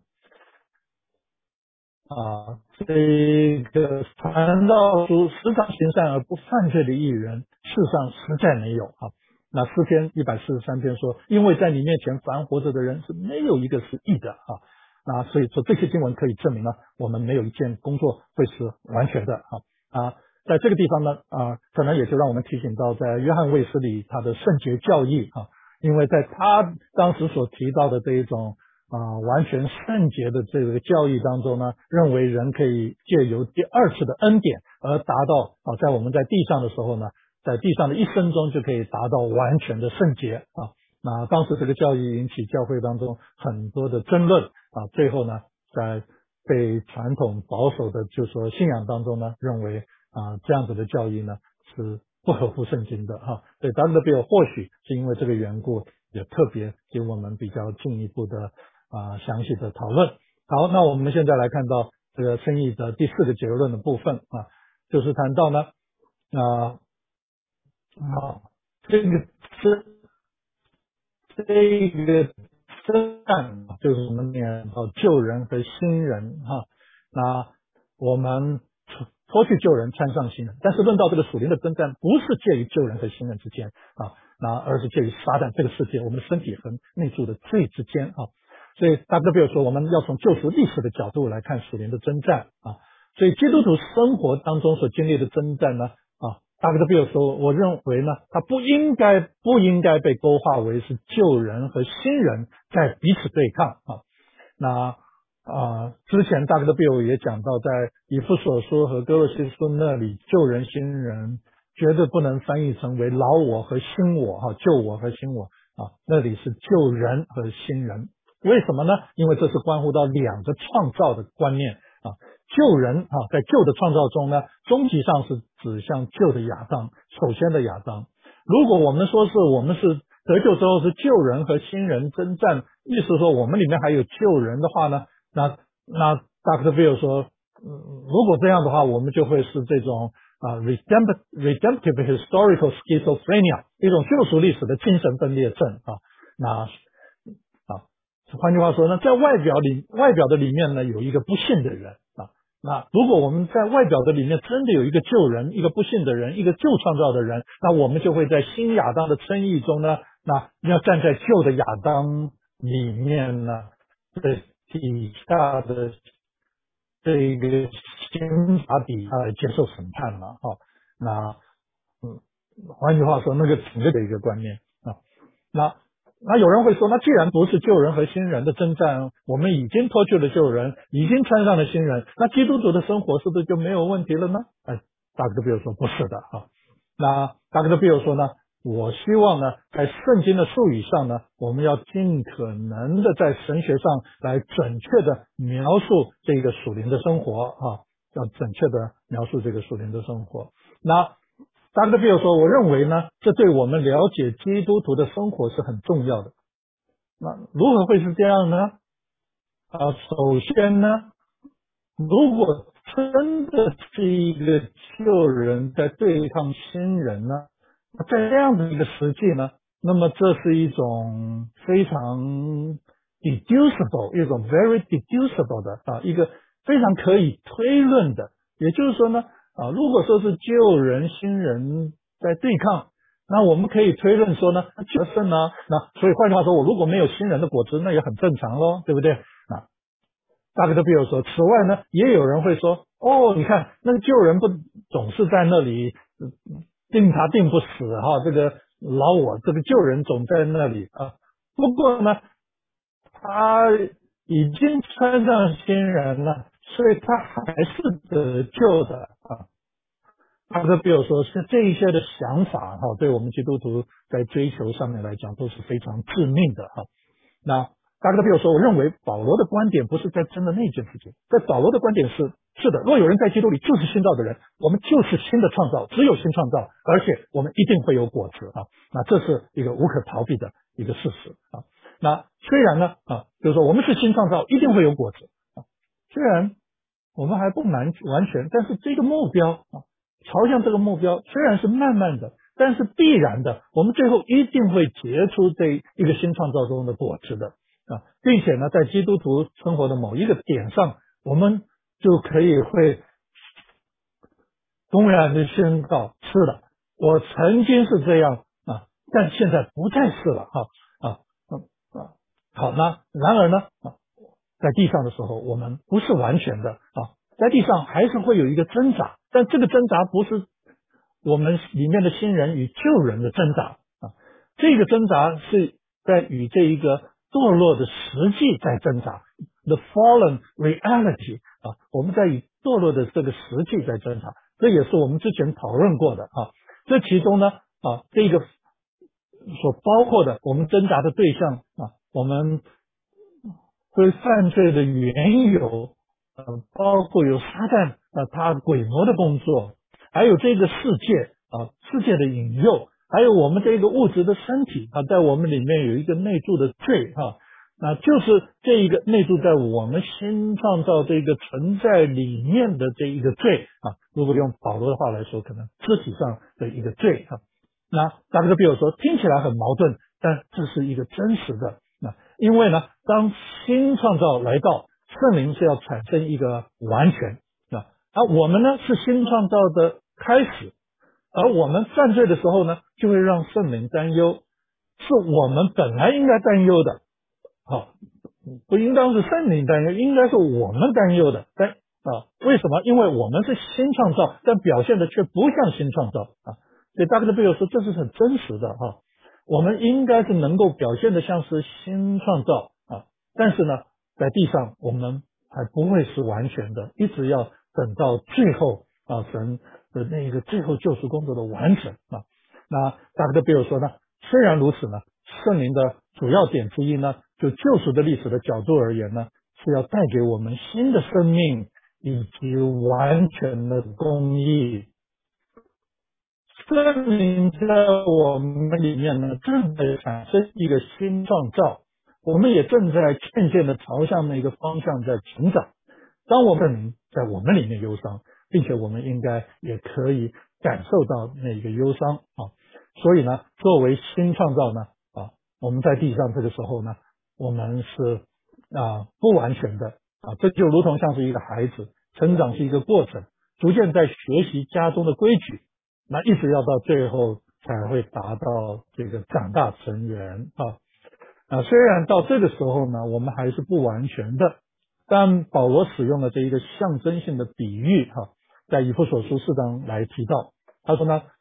啊，这个传道书时常行善而不犯罪的义人，世上实在没有啊。那诗篇一百四十三篇说，因为在你面前凡活着的人是没有一个是义的啊。那所以说这些经文可以证明呢，我们没有一件工作会是完全的啊啊。在这个地方呢啊，可能也就让我们提醒到，在约翰卫斯理他的圣洁教义啊，因为在他当时所提到的这一种啊，完全圣洁的这个教义当中呢，认为人可以借由第二次的恩典而达到啊，在我们在地上的时候呢，在地上的一生中就可以达到完全的圣洁啊。那当时这个教义引起教会当中很多的争论啊，最后呢，在被传统保守的就说信仰当中呢，认为啊这样子的教义呢是不合乎圣经的哈。所以 doctor Bill 或许是因为这个缘故，也特别给我们比较进一步的啊，详细的讨论。好，那我们现在来看到这个生意的第四个结论的部分啊，就是谈到呢啊啊这个是这个征战，就是我们念到救人和新人哈、啊，那我们脱去救人，穿上新人。但是论到这个属灵的征战，不是介于救人和新人之间啊，那而是介于撒旦这个世界，我们的身体和内住的罪之间啊。所以 doctor Bill 说，我们要从救赎历史的角度来看属灵的征战啊。所以基督徒生活当中所经历的征战呢，啊 doctor Bill 说，我认为呢，他不应该不应该被勾画为是旧人和新人在彼此对抗啊。那啊，之前 doctor Bill 也讲到，在以弗所书和哥罗西书那里，旧人新人绝对不能翻译成为老我和新我哈，旧我和新我啊，那里是旧人和新人。为什么呢？因为这是关乎到两个创造的观念啊。旧人啊，在旧的创造中呢，终极上是指向旧的亚当，首先的亚当。如果我们说是我们是得救之后是旧人和新人征战，意思说我们里面还有旧人的话呢，那那 doctor Bill 说，嗯，如果这样的话，我们就会是这种啊 redemptive redemptive historical schizophrenia 一种救赎历史的精神分裂症啊。那啊，换句话说呢，在外表里外表的里面呢，有一个不信的人啊。那如果我们在外表的里面真的有一个旧人，一个不信的人，一个旧创造的人，那我们就会在新亚当的称义中呢，那要站在旧的亚当里面呢，这底下的这个刑罚底下来接受审判了哈。那换句话说，那个整个的一个观念啊。那那有人会说，那既然不是旧人和新人的征战，我们已经脱去了旧人，已经穿上了新人，那基督徒的生活是不是就没有问题了呢？哎，大哥比如说不是的啊。那大哥比如说呢，我希望呢，在圣经的术语上呢，我们要尽可能的在神学上来准确的描述这个属灵的生活啊，要准确的描述这个属灵的生活。那大哥比如说，我认为呢，这对我们了解基督徒的生活是很重要的。那如何会是这样呢？啊，首先呢，如果真的是一个旧人在对抗新人呢，在这样的一个实际呢，那么这是一种非常 deducible， 一种 very deducible 的啊，一个非常可以推论的。也就是说呢，啊，如果说是旧人新人在对抗，那我们可以推论说呢，决胜呢，那所以换句话说，我如果没有新人的果子，那也很正常咯，对不对？啊，大概都比如说，此外呢，也有人会说，哦，你看那个旧人不总是在那里定他定不死哈，这个老我这个旧人总在那里啊。不过呢，他已经穿上新人了，所以他还是得救的啊。他的比如说是这一些的想法哈，对我们基督徒在追求上面来讲都是非常致命的哈。那大哥比如说，我认为保罗的观点不是在争的那件事情，在保罗的观点是是的，若有人在基督里就是新造的人，我们就是新的创造，只有新创造，而且我们一定会有果子啊。那这是一个无可逃避的一个事实啊。那虽然呢啊，就是说我们是新创造，一定会有果子啊。虽然我们还不完完全，但是这个目标啊，朝向这个目标虽然是慢慢的，但是必然的，我们最后一定会结出这一个新创造中的果子的啊，并且呢，在基督徒生活的某一个点上，我们就可以会公然的宣告：是的，我曾经是这样啊，但现在不再是了哈啊啊啊。好，那然而呢啊，在地上的时候，我们不是完全的啊，在地上还是会有一个挣扎，但这个挣扎不是我们里面的新人与旧人的挣扎啊，这个挣扎是在与这一个堕落的实际在挣扎 ，the fallen reality 啊，我们在与堕落的这个实际在挣扎，这也是我们之前讨论过的啊。这其中呢啊，这个所包括的我们挣扎的对象啊，我们对犯罪的缘由，呃，包括有撒旦呃他鬼魔的工作，还有这个世界啊世界的引诱，还有我们这个物质的身体啊，在我们里面有一个内住的罪哈，那就是这一个内住在我们新创造这个存在里面的这一个罪啊，如果用保罗的话来说，可能肢体上的一个罪哈。那大哥比如说听起来很矛盾，但这是一个真实的。那因为呢，当新创造来到，圣灵是要产生一个完全啊，而我们呢是新创造的开始，而我们犯罪的时候呢，就会让圣灵担忧，是我们本来应该担忧的，好，不应当是圣灵担忧，应该是我们担忧的。但啊，为什么？因为我们是新创造，但表现的却不像新创造啊。所以大哥的贝尔说，这是很真实的哈。我们应该是能够表现的像是新创造啊，但是呢，在地上我们还不会是完全的，一直要等到最后啊，神的那一个最后救赎工作的完成啊。那大哥的贝尔说呢，虽然如此呢，圣灵的主要点之一呢，就救赎的历史的角度而言呢，是要带给我们新的生命以及完全的公义。圣灵在我们里面呢，正在产生一个新创造，我们也正在渐渐的朝向那个方向在成长。当我们圣灵在我们里面忧伤，并且我们应该也可以感受到那个忧伤啊。所以呢，作为新创造呢啊，我们在地上这个时候呢，我们是啊不完全的啊，这就如同像是一个孩子成长是一个过程，逐渐在学习家中的规矩。那一直要到最后才会达到这个长大成人啊。啊，虽然到这个时候呢，我们还是不完全的，但保罗使用了这一个象征性的比喻哈、啊，在以弗所书四章来提到，他说呢，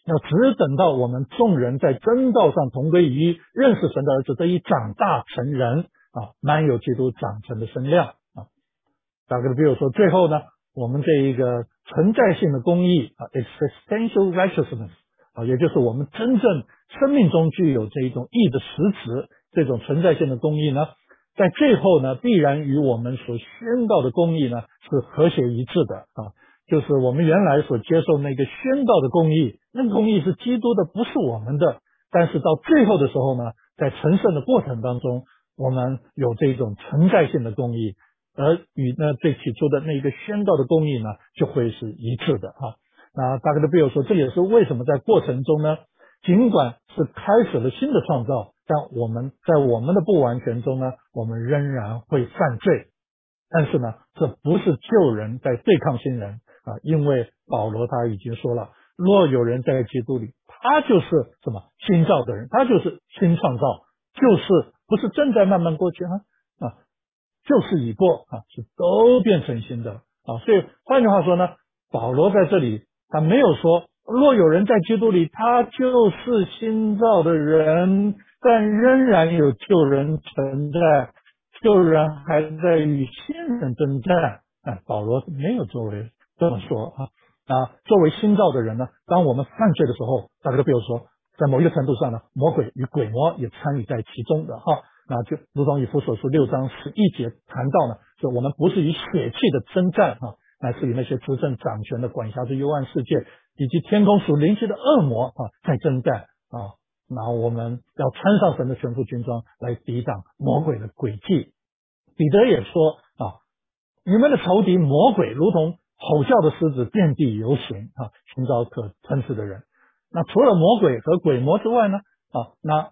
要只等到我们众人在真道上同归于一，认识神的儿子，得以长大成人啊，满有基督长成的身量啊。打个比如说，最后呢，我们这一个存在性的公义啊 ，existential righteousness 啊，也就是我们真正生命中具有这一种义的实质，这种存在性的公义呢，在最后呢，必然与我们所宣告的公义呢是和谐一致的啊。就是我们原来所接受那个宣告的公义，那个公义是基督的，不是我们的。但是到最后的时候呢，在成圣的过程当中，我们有这种存在性的公义，而与呢最起初的那个宣告的公义呢，就会是一致的啊。那大概的比如说，这也是为什么在过程中呢，尽管是开始了新的创造，但我们在我们的不完全中呢，我们仍然会犯罪。但是呢，这不是旧人在对抗新人啊，因为保罗他已经说了，若有人在基督里，他就是什么新造的人，他就是新创造，就是不是正在慢慢过去啊啊，就是已过啊，是都变成新的啊。所以换句话说呢，保罗在这里他没有说，若有人在基督里，他就是新造的人，但仍然有旧人存在。旧人还在与新人征战，哎，保罗没有作为这么说啊啊，作为新造的人呢，当我们犯罪的时候，大家都比如说，在某一个程度上呢，魔鬼与鬼魔也参与在其中的哈，那就如同以弗所书六章十一节谈到呢，就我们不是以血气的征战啊，乃是与那些执政掌权的管辖之幽暗世界以及天空属灵气的恶魔啊在征战啊。然后我们要穿上神的全副军装来抵挡魔鬼的诡计。彼得也说啊，你们的仇敌魔鬼如同吼叫的狮子遍地游行啊，寻找可吞噬的人。那除了魔鬼和鬼魔之外呢啊，那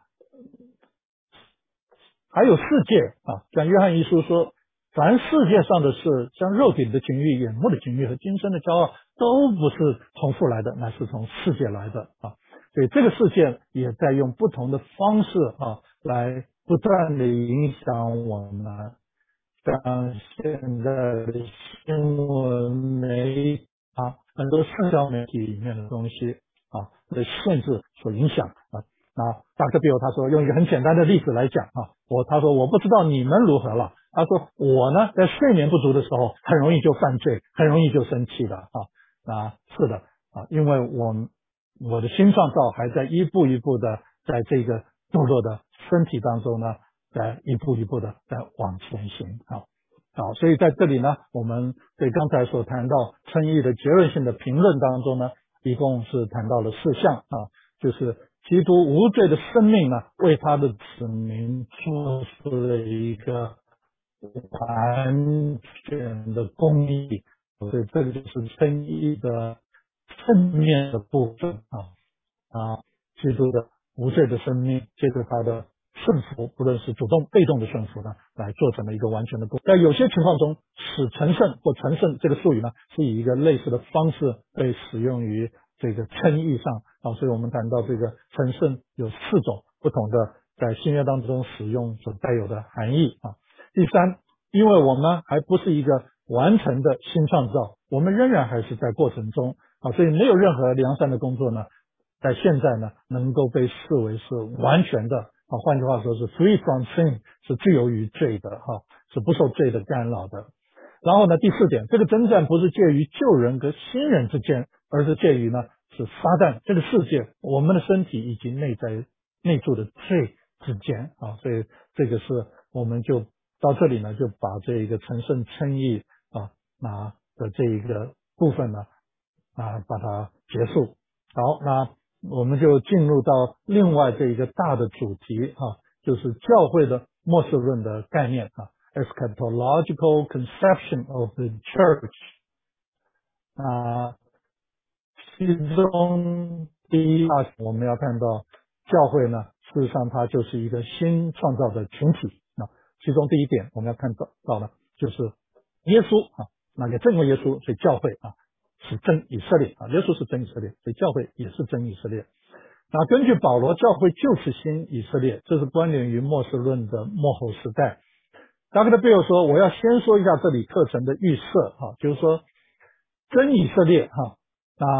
还有世界啊，像约翰一书说，凡世界上的事，像肉体的情欲、眼目的情欲和今生的骄傲，都不是从父来的，乃是从世界来的啊。所以这个世界也在用不同的方式啊，来不断的影响我们。像现在的新闻媒体啊，很多社交媒体里面的东西啊的限制所影响啊。那大克比尔他说，用一个很简单的例子来讲啊，我他说我不知道你们如何了，他说我呢在睡眠不足的时候很容易就犯罪，很容易就生气的啊啊是的啊，因为我我的新创造还在一步一步的在这个堕落的身体当中呢。在一步一步的在往前行啊，好，所以在这里呢，我们对刚才所谈到称义的结论性的评论当中呢，一共是谈到了四项啊，就是基督无罪的生命呢，为他的子民做出了一个完全的公义，所以这个就是称义的正面的部分啊。啊，基督的无罪的生命，借着他的顺服，不论是主动被动的顺服呢，来做成了一个完全的功。在有些情况中，使成圣或成圣这个术语呢，是以一个类似的方式被使用于这个称义上啊，所以我们谈到这个成圣有四种不同的在新约当中使用所带有的含义啊。第三，因为我们还不是一个完成的新创造，我们仍然还是在过程中啊，所以没有任何良善的工作呢。在现在呢，能够被视为是完全的啊，换句话说是 free from sin， 是自由于罪的哈，是不受罪的干扰的。然后呢，第四点，这个征战不是介于旧人和新人之间，而是介于呢是撒旦这个世界、我们的身体以及内在内住的罪之间啊，所以这个是我们就到这里呢，就把这一个成圣称义啊那的这一个部分呢啊把它结束。好，那我们就进入到另外这一个大的主题啊，就是教会的末世论的概念啊 ，eschatological conception of the church 啊，其中第一大我们要看到教会呢，事实上它就是一个新创造的群体啊，其中第一点我们要看到到呢，就是耶稣啊，那个正为耶稣，所以教会啊。是真以色列啊，耶稣是真以色列，所以教会也是真以色列。那根据保罗，教会就是新以色列，这是关联于末世论的末后时代。达克特贝尔说，我要先说一下这里课程的预设啊，就是说真以色列哈，那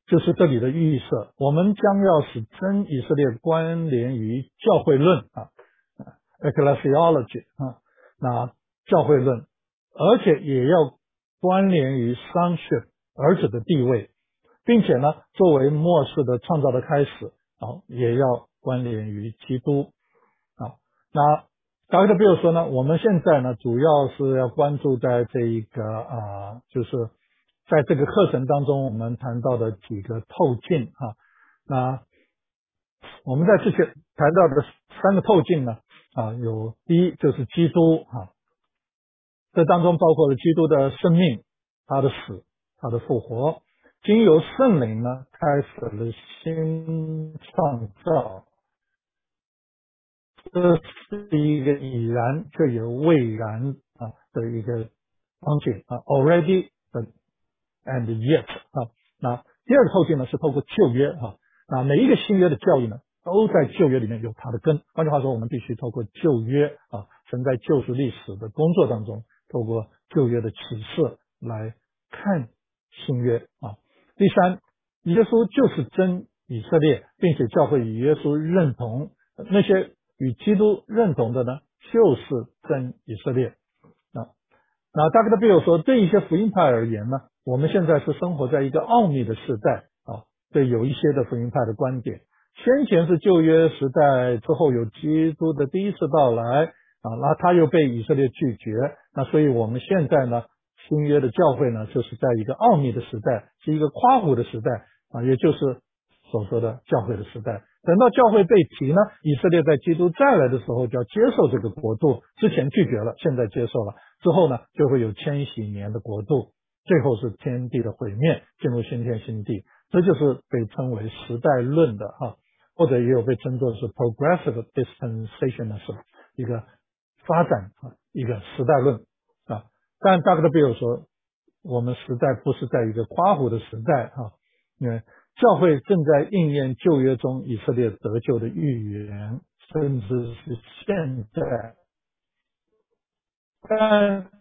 就是这里的预设，我们将要使真以色列关联于教会论啊 ecclesiology 啊，那教会论，而且也要关联于 sonship 儿子的地位，并且呢，作为末世的创造的开始啊，也要关联于基督啊。那 Doctor Bill 说呢，我们现在呢，主要是要关注在这一个啊，就是在这个课程当中，我们谈到的几个透镜啊。那我们在之前谈到的三个透镜呢，啊，有第一就是基督啊，这当中包括了基督的生命、他的死、他的复活，经由圣灵呢，开始了新创造。这是一个已然却有未然啊的一个光景啊 ，already and yet 啊。那第二个透镜呢是透过旧约啊，那每一个新约的教义呢都在旧约里面有它的根。换句话说，我们必须透过旧约啊，神在救赎历史的工作当中，透过旧约的启示来看新约啊。第三，耶稣就是真以色列，并且教会与耶稣认同，那些与基督认同的呢，就是真以色列啊。那大哥的比如说，对一些福音派而言呢，我们现在是生活在一个奥秘的时代啊。对有一些的福音派的观点，先前是旧约时代，之后有基督的第一次到来啊，那他又被以色列拒绝，那所以我们现在呢，新约的教会呢，就是在一个奥秘的时代，是一个夸胡的时代啊，也就是所说的教会的时代。等到教会被提呢，以色列在基督再来的时候就要接受这个国度，之前拒绝了，现在接受了，之后呢就会有千禧年的国度，最后是天地的毁灭，进入新天新地，这就是被称为时代论的哈，或者也有被称作是 progressive dispensationalism 一个发展啊，一个时代论啊。但大哥的比如说，我们时代不是在一个夸胡的时代啊，因为教会正在应验旧约中以色列得救的预言，甚至是现在。但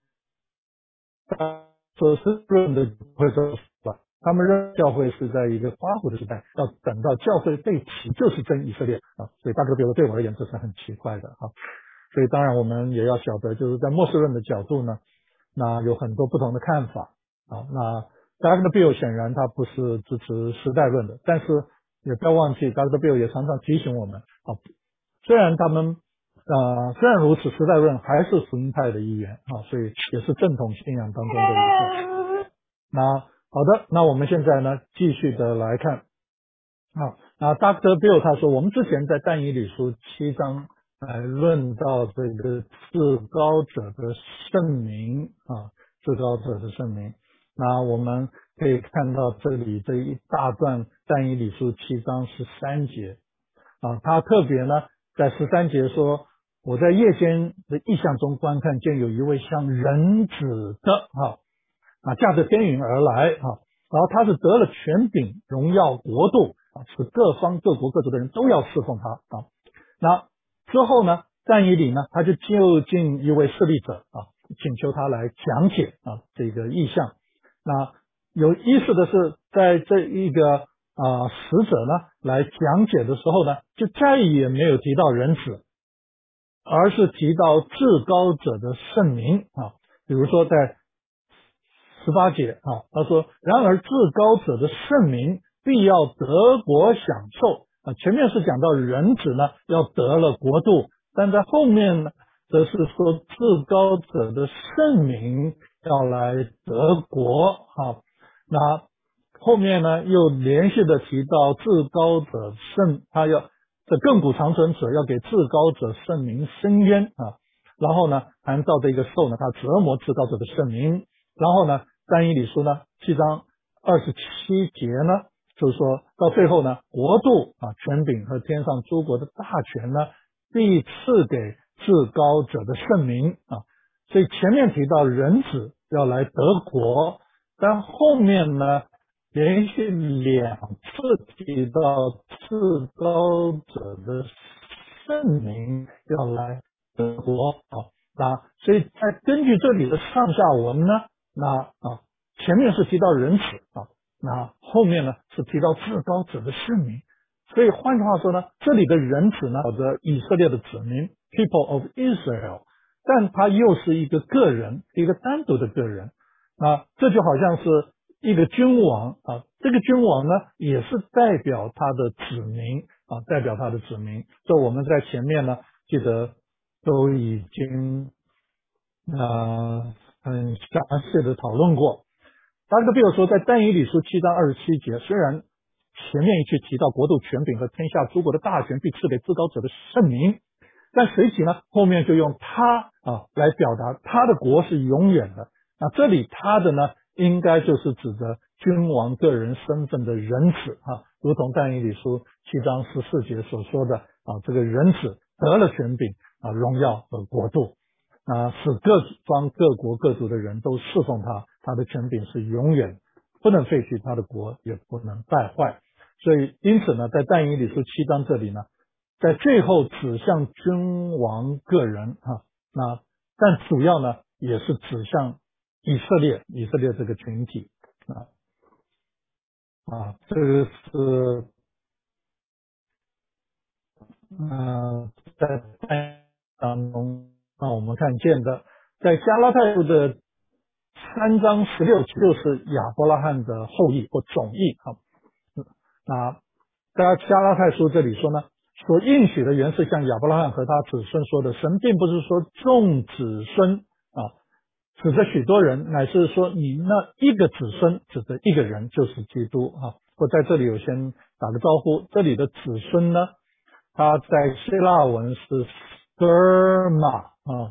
所思论的会说吧，他们认为教会是在一个夸胡的时代，要等到教会被提就是真以色列啊。所以大哥，比如对我而言，这是很奇怪的啊。所以当然我们也要晓得，就是在末世论的角度呢，那有很多不同的看法啊。那 Doctor Bill 显然他不是支持时代论的，但是也不要忘记 Doctor Bill 也常常提醒我们啊，虽然他们呃虽然如此，时代论还是福音派的一员啊，所以也是正统信仰当中的一个。那好的，那我们现在呢继续的来看啊，那 Doctor Bill 他说，我们之前在但以理书七章来论到这个至高者的圣名啊，至高者的圣名。那我们可以看到这里这一大段但以理书七章十三节啊，他特别呢在十三节说，我在夜间的异象中观看见有一位像人子的啊啊驾着天云而来啊，然后他是得了权柄、荣耀、国度啊，使各方各国各族的人都要侍奉他啊。那之后呢，但以理呢，他就就近一位侍立者啊，请求他来讲解啊这个意象。那有意思的是，在这一个啊使者呢来讲解的时候呢，就再也没有提到人子，而是提到至高者的圣名啊。比如说在十八节啊，他说：然而至高者的圣名必要得国享受啊。前面是讲到人子呢要得了国度，但在后面呢，则是说至高者的圣名要来得国啊。那后面呢又连续的提到至高者圣，他要这亘古长存者要给至高者圣名伸冤啊。然后呢，谈到这个兽呢，他折磨至高者的圣名。然后呢，但以理书呢七章二十七节呢，就是说到最后呢，国度啊权柄和天上诸国的大权呢，必赐给至高者的圣名啊。所以前面提到人子要来得国，但后面呢连续两次提到至高者的圣名要来得国啊。那所以在根据这里的上下文呢，那啊前面是提到人子啊，那后面呢是提到至高者的圣名。所以换句话说呢，这里的人子呢，有着以色列的子民 people of Israel， 但他又是一个个人，一个单独的个人。啊，这就好像是一个君王啊，这个君王呢也是代表他的子民啊，代表他的子民。这我们在前面呢记得都已经呃很详细的讨论过。打个比如说，在但以理书七章二十七节，虽然前面一句提到国度权柄和天下诸国的大权必赐给至高者的圣名，但随即呢后面就用他啊来表达他的国是永远的。那这里他的呢应该就是指着君王个人身份的人子啊，如同但以理书七章十四节所说的啊，这个人子得了权柄啊，荣耀和国度啊，使各方各国各族的人都侍奉他，他的权柄是永远不能废去，他的国也不能败坏。所以因此呢，在但以理书七章这里呢，在最后指向君王个人啊，那但主要呢也是指向以色列，以色列这个群体啊啊，这个是呃在当中让我们看见的，在加拉太书的三章十六节就是亚伯拉罕的后裔或种裔啊。那在加拉太书这里说呢，所应许的原是像亚伯拉罕和他子孙说的，神并不是说众子孙啊，指着许多人，乃是说你那一个子孙指着一个人，就是基督啊。我在这里有先打个招呼，这里的子孙呢，它在希腊文是 sperma 啊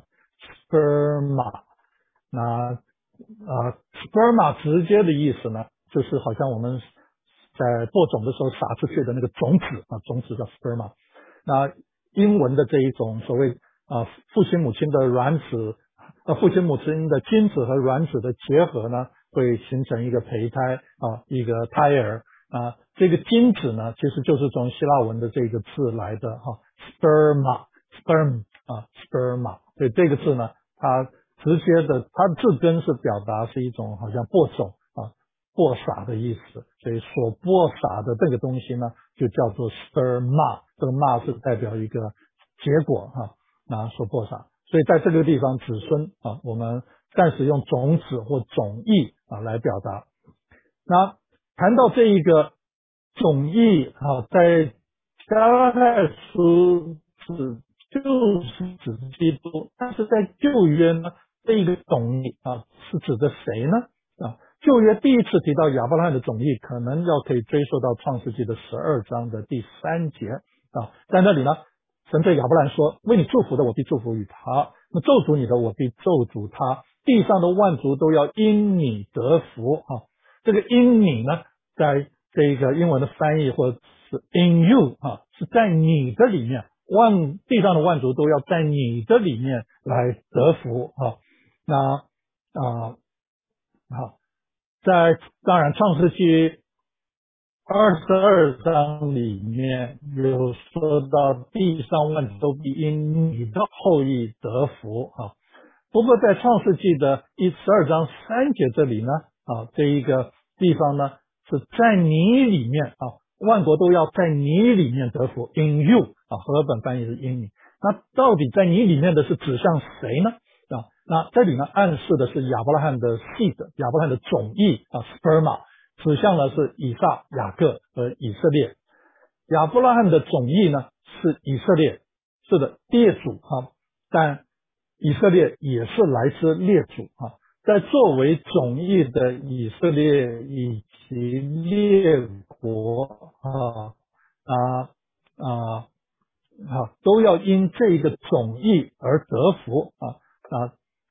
sperma， 那啊 sperma 直接的意思呢，就是好像我们在播种的时候撒出去的那个种子啊，种子叫 sperma。那英文的这一种所谓啊父亲母亲的卵子，呃父亲母亲的精子和卵子的结合呢，会形成一个胚胎啊，一个胎儿啊。这个精子呢，其实就是从希腊文的这个字来的哈 ，sperma sperm 啊 sperma， 所以这个字呢，它直接的它的字根是表达是一种好像播种啊播撒的意思，所以所播撒的这个东西呢，就叫做 sperma， 这个 ma 是代表一个结果哈，那所播撒。所以在这个地方子孙啊，我们暂时用种子或种裔啊来表达。那谈到这一个种裔啊，在加拉太书指就是指基督，但是在旧约呢，这一个种裔啊是指的谁呢？啊，旧约第一次提到亚伯拉罕的种裔，可能要可以追溯到创世纪的十二章的第三节啊，在那里呢，神对亚伯兰说：“为你祝福的，我必祝福于他；那咒诅你的，我必咒诅他。地上的万族都要因你得福。”啊，这个因你呢，在这个英文的翻译或是 in you 啊，是在你的里面，万地上的万族都要在你的里面来得福啊。那啊好，在当然创世纪二十二章里面有说到地上万族都必因你的后裔得福啊。不过在创世纪的第十二章三节这里呢啊，这一个地方呢是在你里面啊，万国都要在你里面得福 in you 啊，和合本翻译是 in 你。那到底在你里面的是指向谁呢？啊，那这里呢暗示的是亚伯拉罕的 seed， 亚伯拉罕的种裔啊 sperma， 指向的是以撒、雅各和以色列。亚伯拉罕的种裔呢是以色列，是的列祖啊，但以色列也是来自列祖啊，在作为种裔的以色列以及列国啊啊啊啊都要因这一个种裔而得福啊啊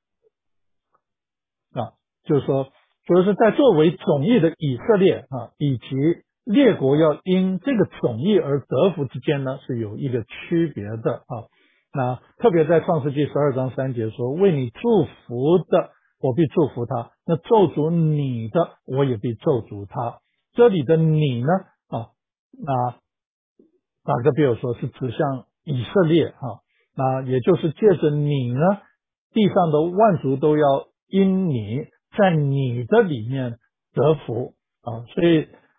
啊，就是说，就是在作为种裔的以色列啊以及列国要因这个种裔而得福之间呢是有一个区别的啊。那特别在创世纪十二章三节说，为你祝福的我必祝福他，那咒诅你的我也必咒诅他。这里的你呢啊，那打个比如说是指向以色列啊，那也就是借着你呢，地上的万族都要因你在你的里面得福啊，所以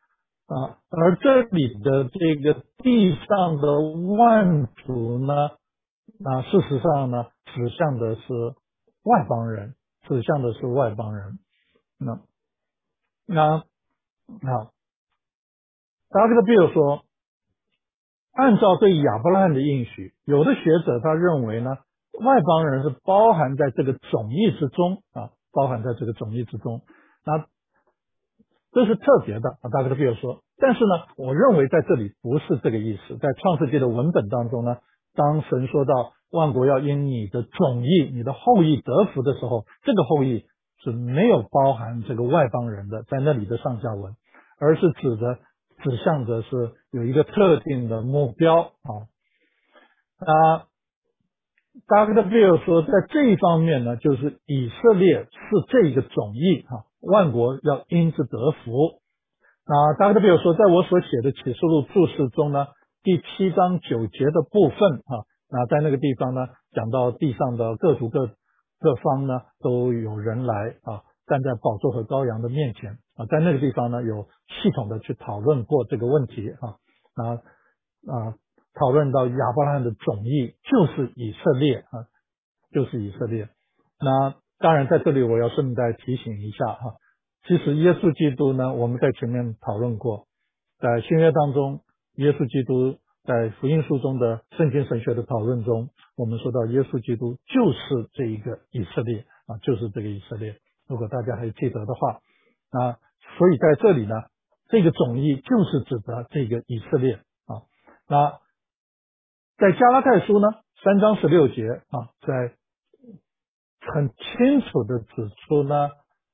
啊，而这里的这个地上的万族呢，啊，事实上呢，指向的是外邦人，指向的是外邦人。那那那，达克特比尔说，按照对亚伯拉罕的应许，有的学者他认为呢，外邦人是包含在这个种义之中啊，包含在这个种义之中。那这是特别的啊，大哥的比如说，但是呢，我认为在这里不是这个意思。在创世纪的文本当中呢，当神说到万国要因你的种义、你的后裔得福的时候，这个后裔是没有包含这个外邦人的，在那里的上下文，而是指的指向的是有一个特定的目标啊。那大哥的比如说，在这一方面呢，就是以色列是这一个种义啊，万国要因之得福。那大家比如说，在我所写的启示录注释中呢，第七章九节的部分啊，那在那个地方呢，讲到地上的各族各各方呢，都有人来啊，站在宝座和羔羊的面前啊，在那个地方呢，有系统的去讨论过这个问题啊啊啊，讨论到亚伯拉罕的种裔就是以色列啊，就是以色列。那当然在这里我要顺带提醒一下哈，其实耶稣基督呢，我们在前面讨论过，在新约当中，耶稣基督在福音书中的圣经神学的讨论中，我们说到耶稣基督就是这一个以色列啊，就是这个以色列。如果大家还记得的话，啊，所以在这里呢，这个种义就是指的这个以色列啊。那在加拉太书呢，三章十六节啊，在很清楚的指出呢，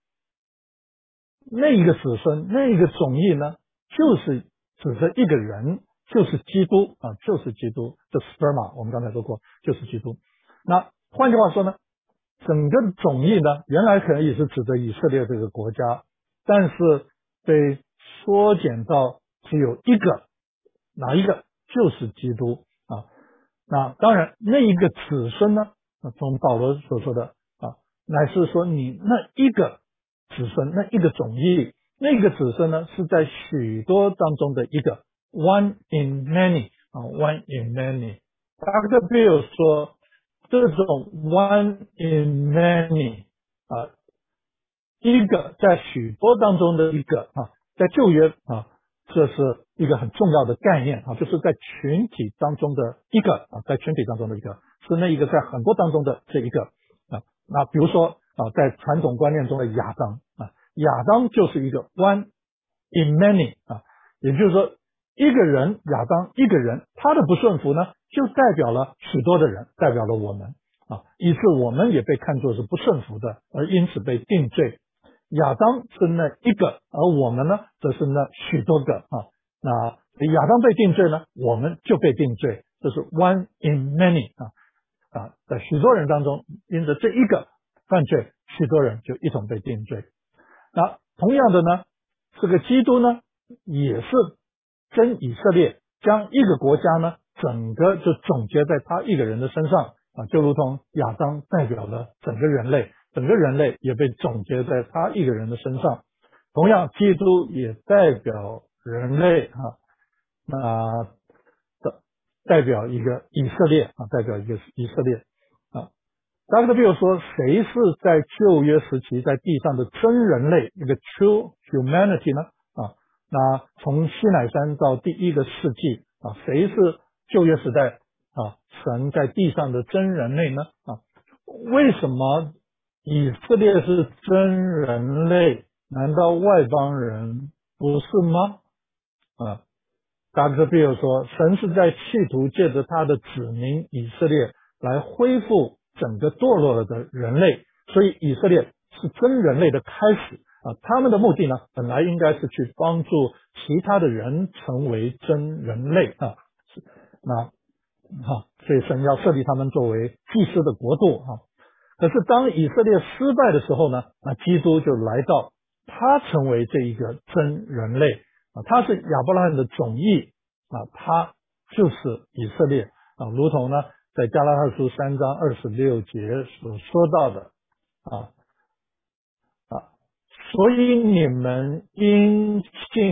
那一个子孙，那一个种义呢，就是指着一个人，就是基督啊，就是基督，这 sperma 我们刚才说过，就是基督。那换句话说呢，整个种义呢，原来可能也是指着以色列这个国家，但是被缩减到只有一个，哪一个？就是基督啊。那当然，那一个子孙呢，从保罗所说的啊，乃是说你那一个子孙，那一个种裔，那个子孙呢，是在许多当中的一个 one in many 啊 one in many。doctor Bill 说，这种 one in many 啊，一个在许多当中的一个啊，在旧约啊，这是一个很重要的概念啊，就是在群体当中的一个啊，在群体当中的一个，是那一个在很多当中的这一个啊。那比如说啊，在传统观念中的亚当啊，亚当就是一个 one in many 啊，也就是说一个人亚当一个人他的不顺服呢，就代表了许多的人，代表了我们啊，以致我们也被看作是不顺服的，而因此被定罪。亚当是那一个，而我们呢，则是那许多个啊。那亚当被定罪呢，我们就被定罪，这是 one in many 啊啊，在许多人当中，因着这一个犯罪，许多人就一同被定罪。那同样的呢，这个基督呢，也是真以色列，将一个国家呢，整个就总结在他一个人的身上啊，就如同亚当代表了整个人类。整个人类也被总结在他一个人的身上，同样，基督也代表人类啊，那的代表一个以色列啊，代表一个以色列啊。大家比如说，谁是在旧约时期在地上的真人类，一个 true humanity 呢？啊，那从西乃山到第一个世纪啊，谁是旧约时代啊神在地上的真人类呢？啊，为什么以色列是真人类，难道外邦人不是吗？啊，达克比尔说，神是在企图借着他的子民以色列来恢复整个堕落了的人类，所以以色列是真人类的开始啊。他们的目的呢，本来应该是去帮助其他的人成为真人类啊。那好，所以神要设立他们作为祭司的国度啊。可是当以色列失败的时候呢，那基督就来到，他成为这一个真人类啊，他是亚伯拉罕的种裔啊，他就是以色列啊，如同呢在加拉太书三章二十六节所说到的啊啊，所以你们因信基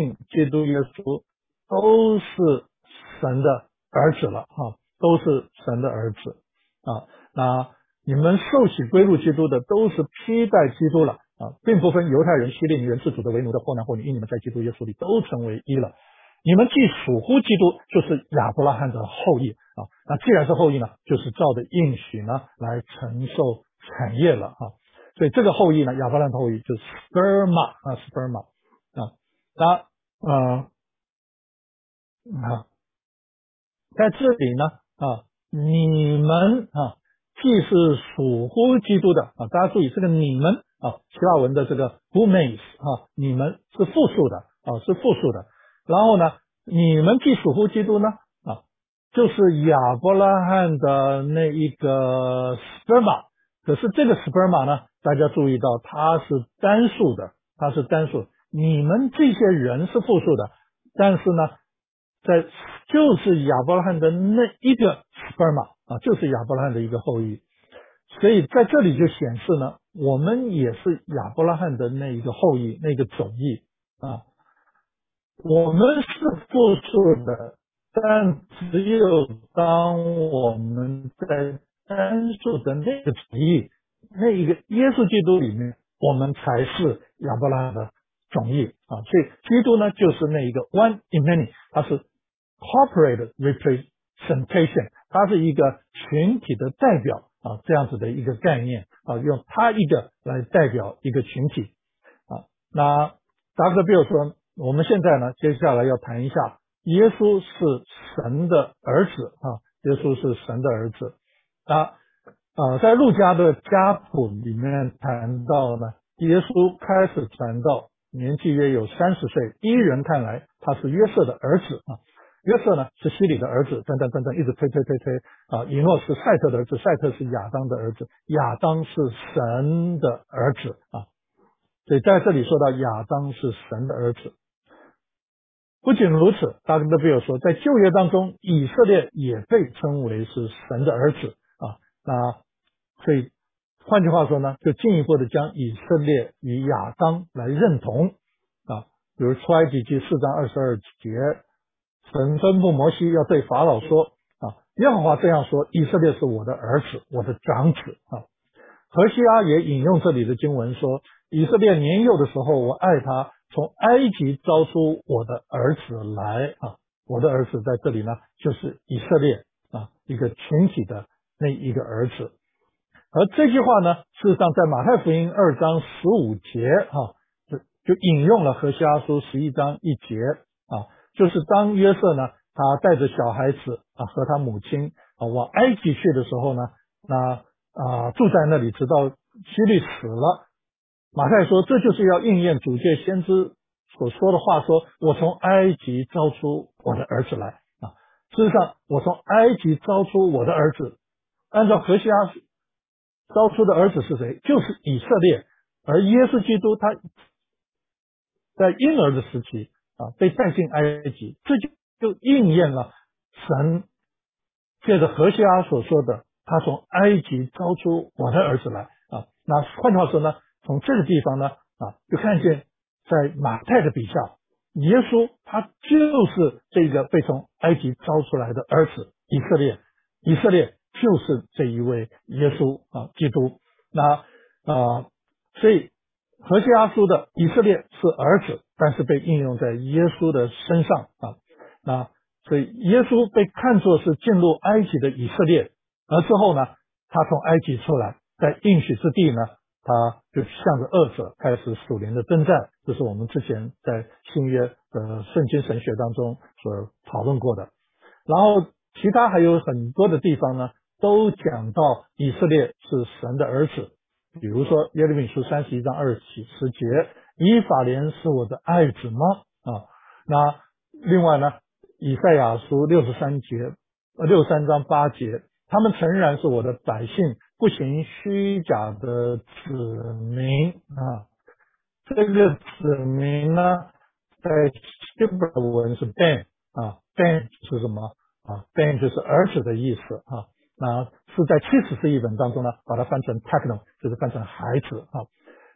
督耶稣都是神的儿子了啊，都是神的儿子啊。那你们受洗归入基督的都是披戴基督了啊，并不分犹太人、希利尼人、自主的为奴的，或男或女，因你们在基督耶稣里都成为一了。你们既属乎基督，就是亚伯拉罕的后裔啊。那既然是后裔呢，就是照着应许呢来承受产业了啊。所以这个后裔呢，亚伯拉罕的后裔就是 sperma 啊 ，sperma 啊。那呃啊，在这里呢啊，你们啊，既是属乎基督的啊，大家注意这个你们啊，希腊文的这个 humes 啊，你们是复数的啊，是复数的。然后呢，你们既属乎基督呢啊，就是亚伯拉罕的那一个 sperma， 可是这个 sperma 呢，大家注意到它是单数的，它是单数。你们这些人是复数的，但是呢，在就是亚伯拉罕的那一个 sperma 啊，就是亚伯拉罕的一个后裔，所以在这里就显示呢，我们也是亚伯拉罕的那一个后裔，那个种裔啊。我们是复数的，但只有当我们在单数的那个种裔，那一个耶稣基督里面，我们才是亚伯拉罕的种裔啊。所以基督呢，就是那一个 one in many， 它是 corporate representation， 它是一个群体的代表啊，这样子的一个概念啊，用它一个来代表一个群体啊。那 doctor Bill 说，我们现在呢，接下来要谈一下耶稣是神的儿子啊，耶稣是神的儿子。那呃，在路加的家谱里面谈到呢，耶稣开始传道，年纪约有三十岁，依人看来他是约瑟的儿子啊。约瑟呢是希里的儿子，等等等等，一直推推推推啊。以诺是赛特的儿子，赛特是亚当的儿子，亚当是神的儿子啊。所以在这里说到亚当是神的儿子。不仅如此，大卫的比尔说，在旧约当中，以色列也被称为是神的儿子啊。那所以换句话说呢，就进一步的将以色列与亚当来认同啊。比如出埃及记四章二十二节，神吩咐摩西要对法老说啊，耶和华这样说，以色列是我的儿子，我的长子啊。何西阿也引用这里的经文说，以色列年幼的时候，我爱他，从埃及招出我的儿子来啊。我的儿子在这里呢，就是以色列啊，一个群体的那一个儿子。而这句话呢，事实上在马太福音二章十五节啊，就就引用了何西阿书十一章一节啊，就是当约瑟呢，他带着小孩子啊和他母亲啊往埃及去的时候呢，那啊住在那里，直到希律死了。马太说，这就是要应验主借先知所说的话，说我从埃及招出我的儿子来啊。事实上，我从埃及招出我的儿子，按照何西阿招出的儿子是谁？就是以色列。而耶稣基督他在婴儿的时期啊被带进埃及，这就就应验了神借着何西阿所说的，他从埃及招出我的儿子来啊。那换句话说呢，从这个地方呢啊，就看见在马太的笔下，耶稣他就是这个被从埃及招出来的儿子，以色列，以色列就是这一位耶稣啊，基督。那啊，所以何西阿书的以色列是儿子，但是被应用在耶稣的身上啊。那所以耶稣被看作是进入埃及的以色列，而之后呢，他从埃及出来，在应许之地呢，他就向着恶者开始属灵的征战，这是我们之前在新约的圣经神学当中所讨论过的。然后其他还有很多的地方呢，都讲到以色列是神的儿子，比如说耶利米书三十一章二十节，以法莲是我的爱子吗？啊，那另外呢，以赛亚书六十三节，呃，六十三章八节，他们诚然是我的百姓，不行虚假的子民啊。这个子民呢，在希伯来文是 ben 啊 ，ben 是什么啊 ？ben 就是儿子的意思啊。那是在七十士译本当中呢，把它翻成 techno，就是翻成孩子啊。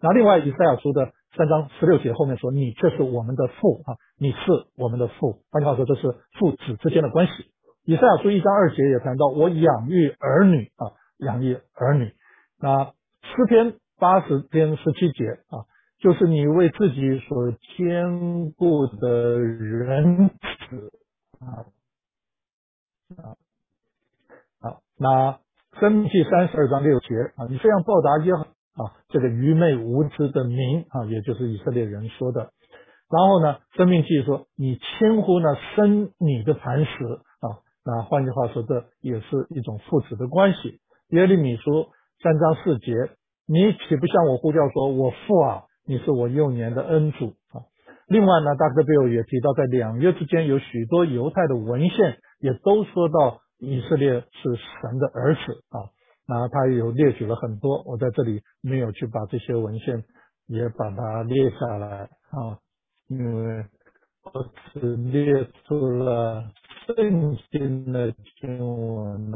那另外以赛亚书的三章十六节后面说，你却是我们的父啊，你是我们的父。换句话说，这是父子之间的关系。以赛亚书一章二节也谈到，我养育儿女啊，养育儿女。那诗篇八十篇十七节啊，就是你为自己所兼顾的人子啊啊啊。那申命记三十二章六节啊，你这样报答耶和华啊这个愚昧无知的民啊，也就是以色列人说的。然后呢，生命记说你轻忽呢生你的磐石啊，那换句话说，这也是一种父子的关系。耶利米书三章四节，你岂不向我呼叫说，我父啊，你是我幼年的恩主啊。另外呢 ，doctor Bill 也提到，在两约之间有许多犹太的文献也都说到以色列是神的儿子啊。那他有列举了很多，我在这里没有去把这些文献也把它列下来啊。因为我只列出了圣经的经文，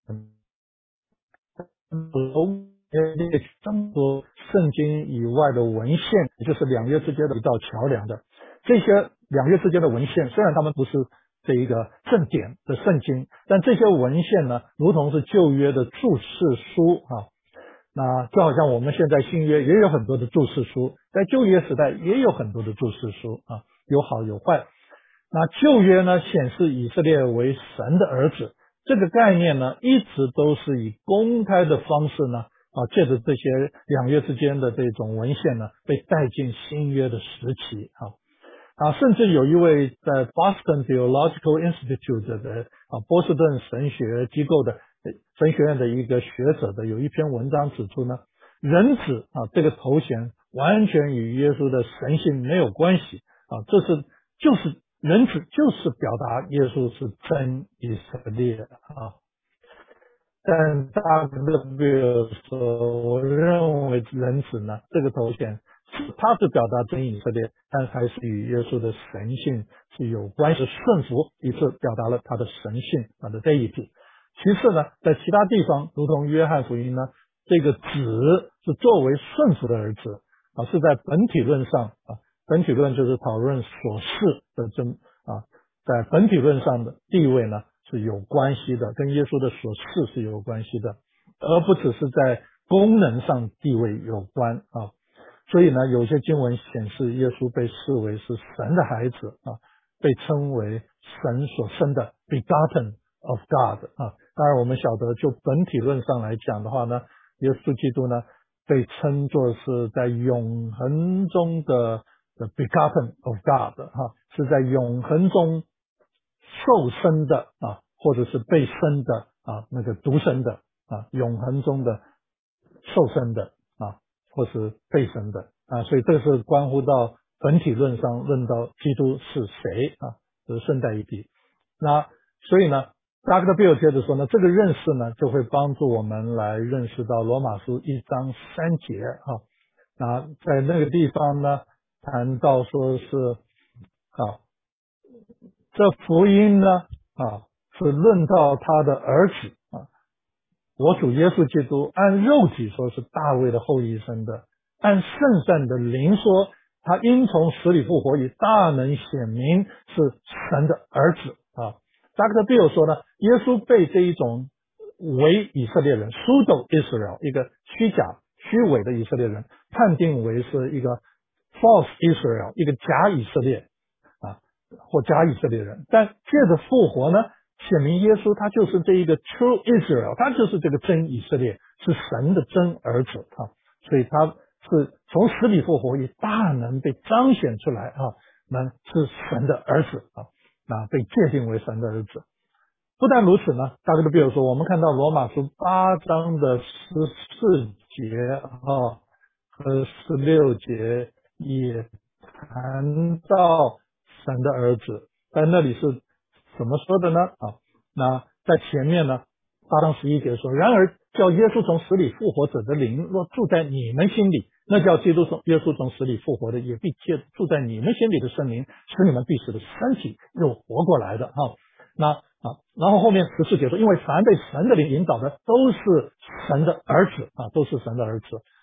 嗯，列举这么多圣经以外的文献，也就是两约之间的一道桥梁的。这些两约之间的文献，虽然他们不是这一个正典的圣经，但这些文献呢，如同是旧约的注释书啊。那就好像我们现在新约也有很多的注释书，在旧约时代也有很多的注释书啊，有好有坏。那旧约呢，显示以色列为神的儿子，这个概念呢，一直都是以公开的方式呢，啊，借着这些两约之间的这种文献呢，被带进新约的时期啊。啊，甚至有一位在 Boston Theological Institute 的啊波士顿神学机构的神学院的一个学者的有一篇文章指出呢，人子啊这个头衔完全与耶稣的神性没有关系啊，这是就是人子就是表达耶稣是真以色列啊。但大哥比如说，我认为人子呢这个头衔，他是表达真以色列，但还是与耶稣的神性是有关系，顺服一次表达了他的神性，他的 deity。其次呢，在其他地方，如同约翰福音呢，这个子是作为顺服的儿子啊，是在本体论上啊，本体论就是讨论所事的真啊，在本体论上的地位呢是有关系的，跟耶稣的所事是有关系的，而不只是在功能上地位有关啊。所以呢，有些经文显示耶稣被视为是神的孩子啊，被称为神所生的 begotten of God 啊。当然我们晓得，就本体论上来讲的话呢，耶稣基督呢被称作是在永恒中的 the begotten of God 哈、啊，是在永恒中受生的啊，或者是被生的啊，那个独生的啊，永恒中的受生的啊，或是被生的啊，所以这是关乎到本体论上论到基督是谁啊，这是顺带一提。那所以呢 ，doctor Bill 接着说呢，这个认识呢，就会帮助我们来认识到罗马书一章三节啊，那在那个地方呢，谈到说是啊。这福音呢啊是论到他的儿子啊，我主耶稣基督按肉体说是大卫的后裔生的，按圣善的灵说他因从死里复活以大能显明是神的儿子啊。doctor Bill 说呢，耶稣被这一种为以色列人 pseudo Israel 一个虚假虚伪的以色列人判定为是一个 false Israel 一个假以色列啊，或假以色列人，但借着复活呢，显明耶稣他就是这一个 true Israel， 他就是这个真以色列，是神的真儿子啊，所以他是从死里复活以大能被彰显出来啊，那是神的儿子啊，那被界定为神的儿子。不但如此呢，大哥的比如说，我们看到罗马书八章的十四节啊和十六节也谈到神的儿子，在那里是怎么说的呢？啊，那在前面呢，八章十一节说，然而叫耶稣从死里复活者的灵若住在你们心里，那叫基督从耶稣从死里复活的，也必借住在你们心里的圣灵，使你们必死的身体又活过来的哈。那啊，然后后面十四节说，因为凡被神的灵引导的，都是神的儿子啊，都是神的儿子。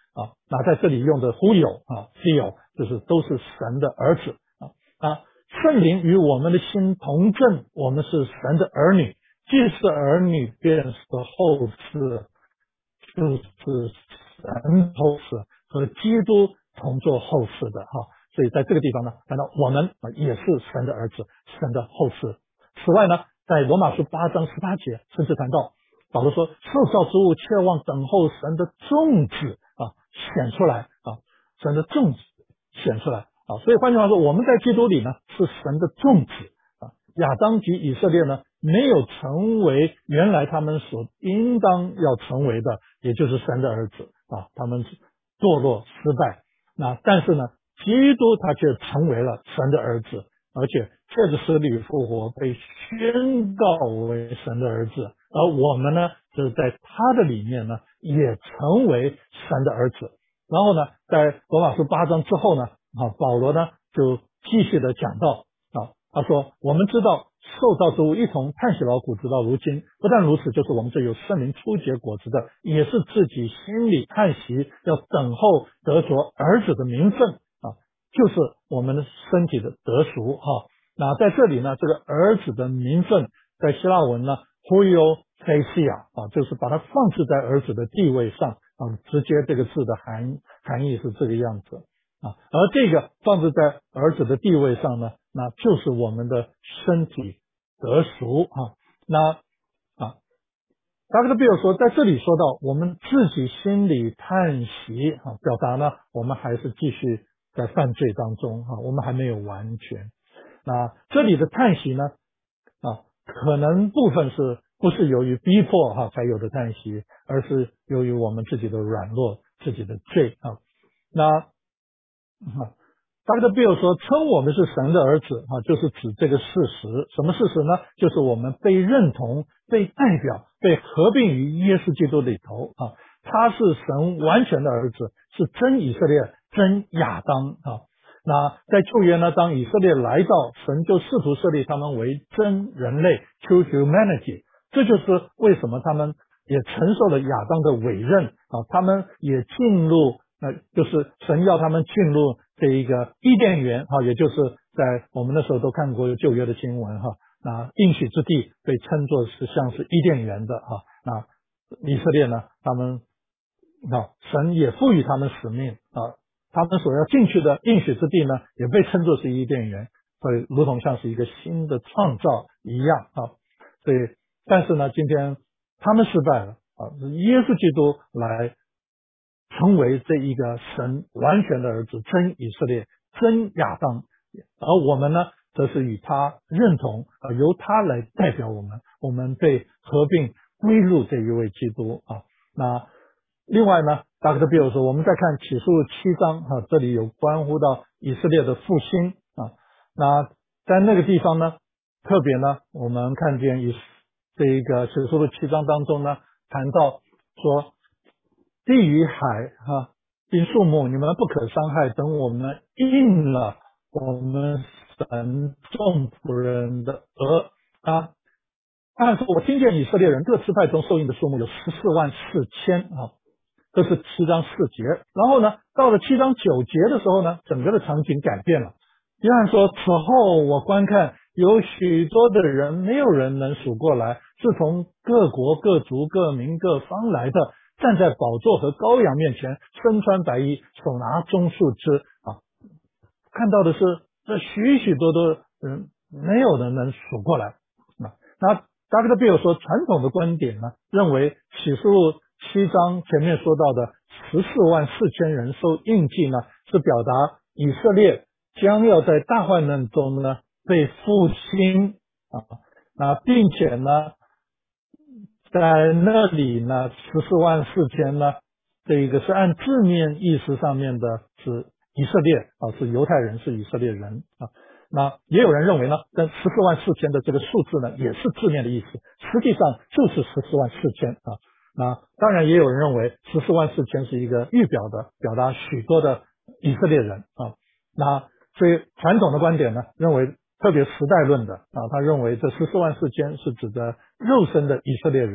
啊。那在这里用的 who 有啊 theo 就是都是神的儿子啊啊。圣灵与我们的心同证，我们是神的儿女，既是儿女，便是后嗣，就是神后嗣，和基督同作后嗣的哈。所以在这个地方呢，谈到我们啊也是神的儿子，神的后嗣。此外呢，在罗马书八章十八节，甚至谈到保罗说，受造之物切望等候神的种子啊显出来啊，神的种子显出来啊。所以换句话说，我们在基督里呢是神的种子啊。亚当及以色列呢没有成为原来他们所应当要成为的，也就是神的儿子啊，他们堕落失败。那但是呢，基督他却成为了神的儿子，而且借着死里复活被宣告为神的儿子，而我们呢就是在他的里面呢也成为神的儿子。然后呢，在罗马书八章之后呢，啊，保罗呢就继续的讲到啊，他说我们知道受造之物一同叹息劳苦直到如今，不但如此，就是我们这有圣灵初结果子的，也是自己心里叹息，要等候得着儿子的名分啊，就是我们的身体的得赎哈。那在这里呢，这个儿子的名分在希腊文呢 huio thesia 啊，就是把它放置在儿子的地位上啊，直接这个字的含含义是这个样子啊。而这个放置在儿子的地位上呢，那就是我们的身体得赎啊。那啊达克特比尔说，在这里说到我们自己心里叹息啊，表达呢我们还是继续在犯罪当中啊，我们还没有完全。那这里的叹息呢啊，可能部分是不是由于逼迫哈、啊、才有的叹息，而是由于我们自己的软弱、自己的罪啊。那啊达克特比尔说，称我们是神的儿子啊，就是指这个事实。什么事实呢？就是我们被认同、被代表、被合并于耶稣基督里头啊。他是神完全的儿子，是真以色列、真亚当啊。那在旧约呢，当以色列来到，神就试图设立他们为真人类 （true humanity）。这就是为什么他们也承受了亚当的委任啊，他们也进入。那就是神要他们进入这一个伊甸园哈，也就是在我们那时候都看过旧约的经文哈，那应许之地被称作是像是伊甸园的哈，那以色列呢，他们啊神也赋予他们使命啊，他们所要进去的应许之地呢，也被称作是伊甸园，所以如同像是一个新的创造一样啊，所以但是呢，今天他们失败了啊，耶稣基督来。成为这一个神完全的儿子，真以色列，真亚当，而我们呢，则是与他认同，呃，由他来代表我们，我们被合并归入这一位基督啊。那另外呢，达克特比尔说，我们再看启示录七章啊，这里有关乎到以色列的复兴啊。那在那个地方呢，特别呢，我们看见以这一个启示录七章当中呢，谈到说。地与海哈，并树木，你们不可伤害。等我们应了我们神众仆人的额啊。按说，我听见以色列人各支派中受印的数目有十四万四千啊，这是七章四节。然后呢，到了七章九节的时候呢，整个的场景改变了。约翰说，此后我观看有许多的人，没有人能数过来，是从各国各族各民各方来的。站在宝座和羔羊面前，身穿白衣，手拿棕树枝啊，看到的是这许许多多人，没有人能数过来啊。那达克特比尔说，传统的观点呢，认为启示录七章前面说到的十四万四千人受印记呢，是表达以色列将要在大患难中呢被复兴啊，那并且呢。在那里呢，十四万四千呢，这个是按字面意思上面的是以色列啊，是犹太人，是以色列人啊。那也有人认为呢，这十四万四千的这个数字呢，也是字面的意思，实际上就是十四万四千啊。那当然也有人认为十四万四千是一个预表的，表达许多的以色列人啊。那所以传统的观点呢，认为。特别时代论的啊，他认为这十四万四千是指的肉身的以色列人，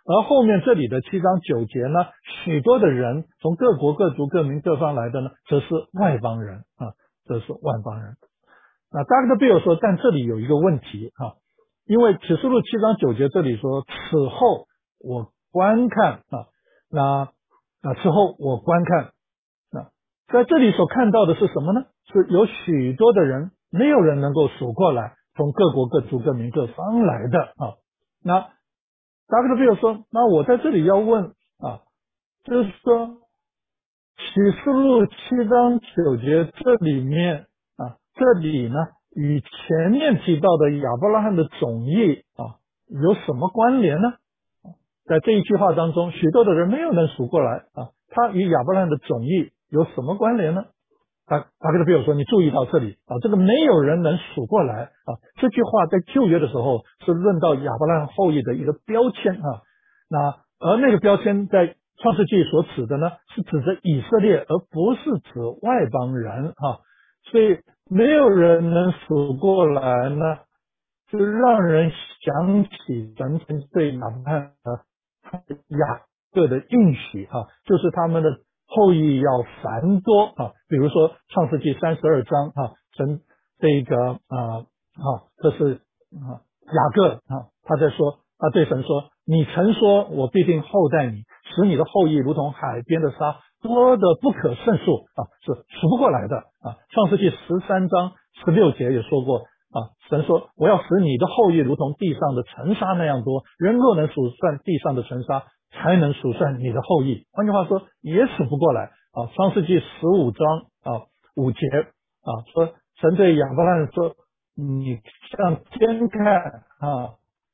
而后面这里的七章九节呢，许多的人从各国各族各民各方来的呢，则是外邦人啊，这是外邦人。那 Doctor Bill 说，但这里有一个问题啊，因为启示录七章九节这里说，此后我观看啊，那啊此后我观看，那在这里所看到的是什么呢？是有许多的人，没有人能够数过来，从各国各族各民各方来的啊。那 Doctor Bill 说，那我在这里要问啊，就是说启示录七章九节这里面啊，这里呢与前面提到的亚伯拉罕的种裔啊有什么关联呢？在这一句话当中，许多的人没有能数过来啊，他与亚伯拉罕的种裔有什么关联呢？他他跟他比如说，你注意到这里啊，这个没有人能数过来啊，这句话在旧约的时候是论到亚伯拉罕后裔的一个标签啊。那而那个标签在创世纪所指的呢，是指着以色列，而不是指外邦人啊。所以没有人能数过来呢，就让人想起神曾对亚伯拉罕雅各的应许啊，就是他们的后裔要繁多啊。比如说创世纪三十二章啊，神这个啊啊，这是啊雅各啊，他在说，他对神说，你曾说我必定厚待你，使你的后裔如同海边的沙，多的不可胜数啊，是数不过来的啊。创世纪十三章十六节也说过啊，神说我要使你的后裔如同地上的尘沙那样多，人若能数算地上的尘沙，才能数算你的后裔。换句话说，也数不过来啊。创世纪十五章啊五节啊，说神对亚伯拉罕说，你向天看啊，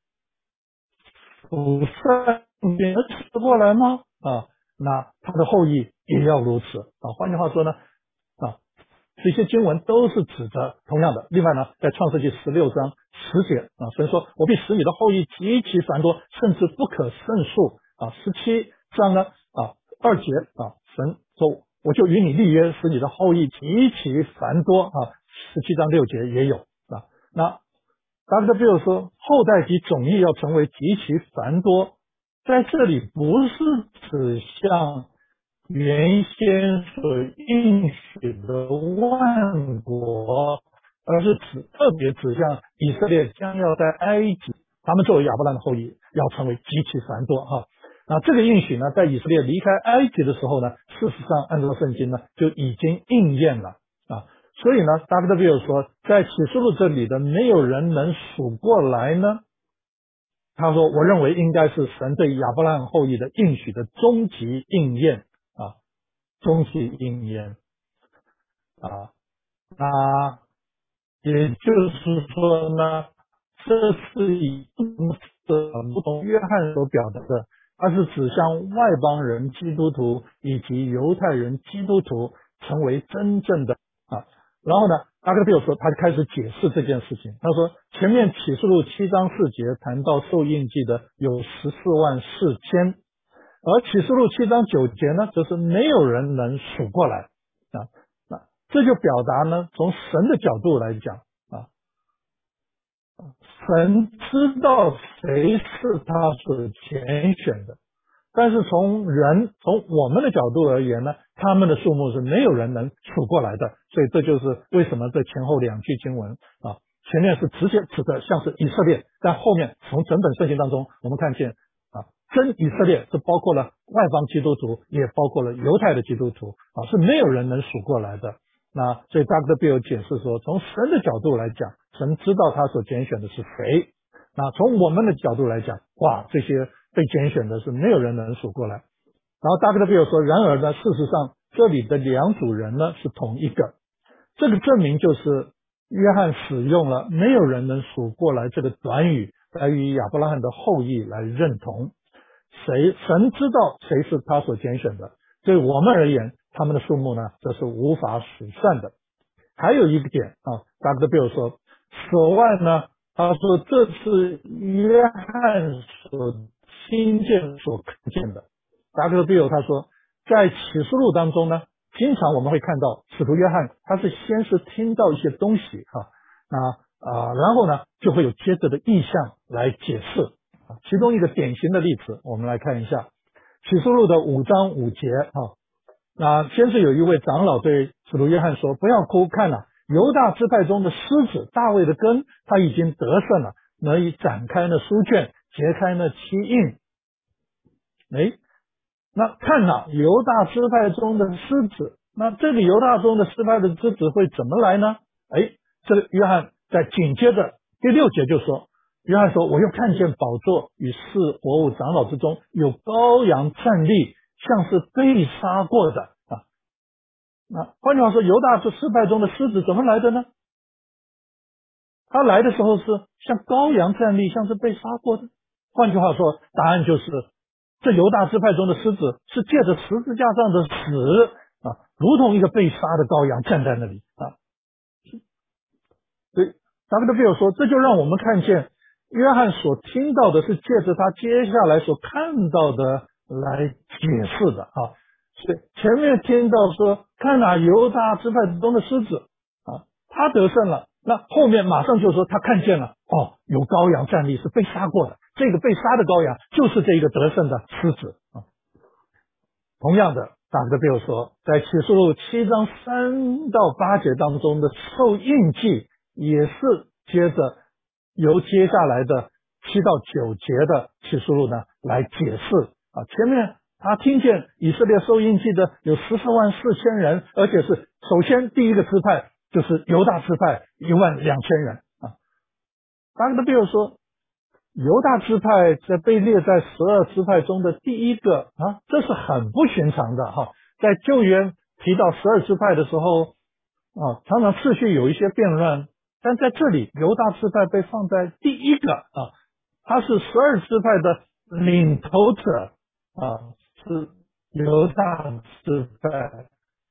数算你能数得过来吗？啊，那他的后裔也要如此啊。换句话说呢啊，这些经文都是指着同样的。另外呢，在创世纪十六章十节啊，神说我必使你的后裔极其繁多，甚至不可胜数啊。十七章呢啊二节啊，神说我就与你立约，使你的后裔极其繁多啊。十七章六节也有啊。那 Doctor Bill 说后代及种裔要成为极其繁多，在这里不是指向原先所应许的万国，而是指特别指向以色列将要在埃及，他们作为亚伯兰的后裔要成为极其繁多哈。那这个应许呢，在以色列离开埃及的时候呢，事实上按照圣经呢就已经应验了啊。所以呢 ，Doctor Bill 说，在启示录这里的没有人能数过来呢。他说，我认为应该是神对亚伯拉罕后裔的应许的终极应验啊，终极应验啊。那也就是说呢，这是以不同约翰所表达的，它是指向外邦人基督徒以及犹太人基督徒成为真正的啊。然后呢，阿克比尔说，他开始解释这件事情。他说，前面启示录七章四节谈到受印记的有十四万四千，而启示录七章九节呢，则是没有人能数过来啊。那这就表达呢，从神的角度来讲啊，神知道谁是他所拣选的。但是从人从我们的角度而言呢，他们的数目是没有人能数过来的，所以这就是为什么这前后两句经文啊，前面是直接指的像是以色列，但后面从整本圣经当中我们看见啊，真以色列是包括了外邦基督徒，也包括了犹太的基督徒啊，是没有人能数过来的。那所以 Doctor Bill 解释说，从神的角度来讲，神知道他所拣选的是谁。那从我们的角度来讲，哇，这些被拣选的是没有人能数过来。然后 Doctor Bill 说，然而呢，事实上这里的两组人呢是同一个，这个证明就是约翰使用了没有人能数过来这个短语来与亚伯拉罕的后裔来认同。谁神知道谁是他所拣选的，对我们而言，他们的数目呢，这是无法数算的。还有一个点啊 ，Doctor Bill 说，此外呢，他说这是约翰所听见、所看见的。Doctor Bill 他说，在启示录当中呢，经常我们会看到使徒约翰，他是先是听到一些东西哈，那啊、呃，然后呢，就会有接着的意象来解释啊， 其中一个典型的例子，我们来看一下启示录的五章五节啊。那先是有一位长老对使徒约翰说：“不要哭，看啊，犹大支派中的狮子大卫的根，他已经得胜了，能以展开那书卷，揭开那七印。”哎，那看啊，犹大支派中的狮子，那这里犹大中的支派的狮子会怎么来呢？哎，这个约翰在紧接着第六节就说，约翰说：“我又看见宝座与四活物长老之中有羔羊站立，像是被杀过的啊。”那换句话说，犹大这支派中的狮子怎么来的呢？他来的时候是像羔羊站立，像是被杀过的。换句话说，答案就是这犹大支派中的狮子是借着十字架上的死啊，如同一个被杀的羔羊站在那里啊。所以达维德菲尔说，这就让我们看见约翰所听到的是借着他接下来所看到的来解释的啊。所以前面听到说，看哪，犹大支派中的狮子啊，他得胜了。那后面马上就说他看见了，哦，有羔羊站立，是被杀过的。这个被杀的羔羊就是这个得胜的狮子啊。同样的，达维德菲尔说，在启示录七章三到八节当中的受印记，也是接着由接下来的七到九节的启示录呢来解释啊。前面他听见以色列受印记的有十四万四千人，而且是首先第一个支派就是犹大支派一万两千人啊。达维德菲尔说，犹大支派在被列在十二支派中的第一个啊，这是很不寻常的哈。在旧约提到十二支派的时候啊，常常次序有一些变乱，但在这里犹大支派被放在第一个啊，他是十二支派的领头者啊，是犹大支派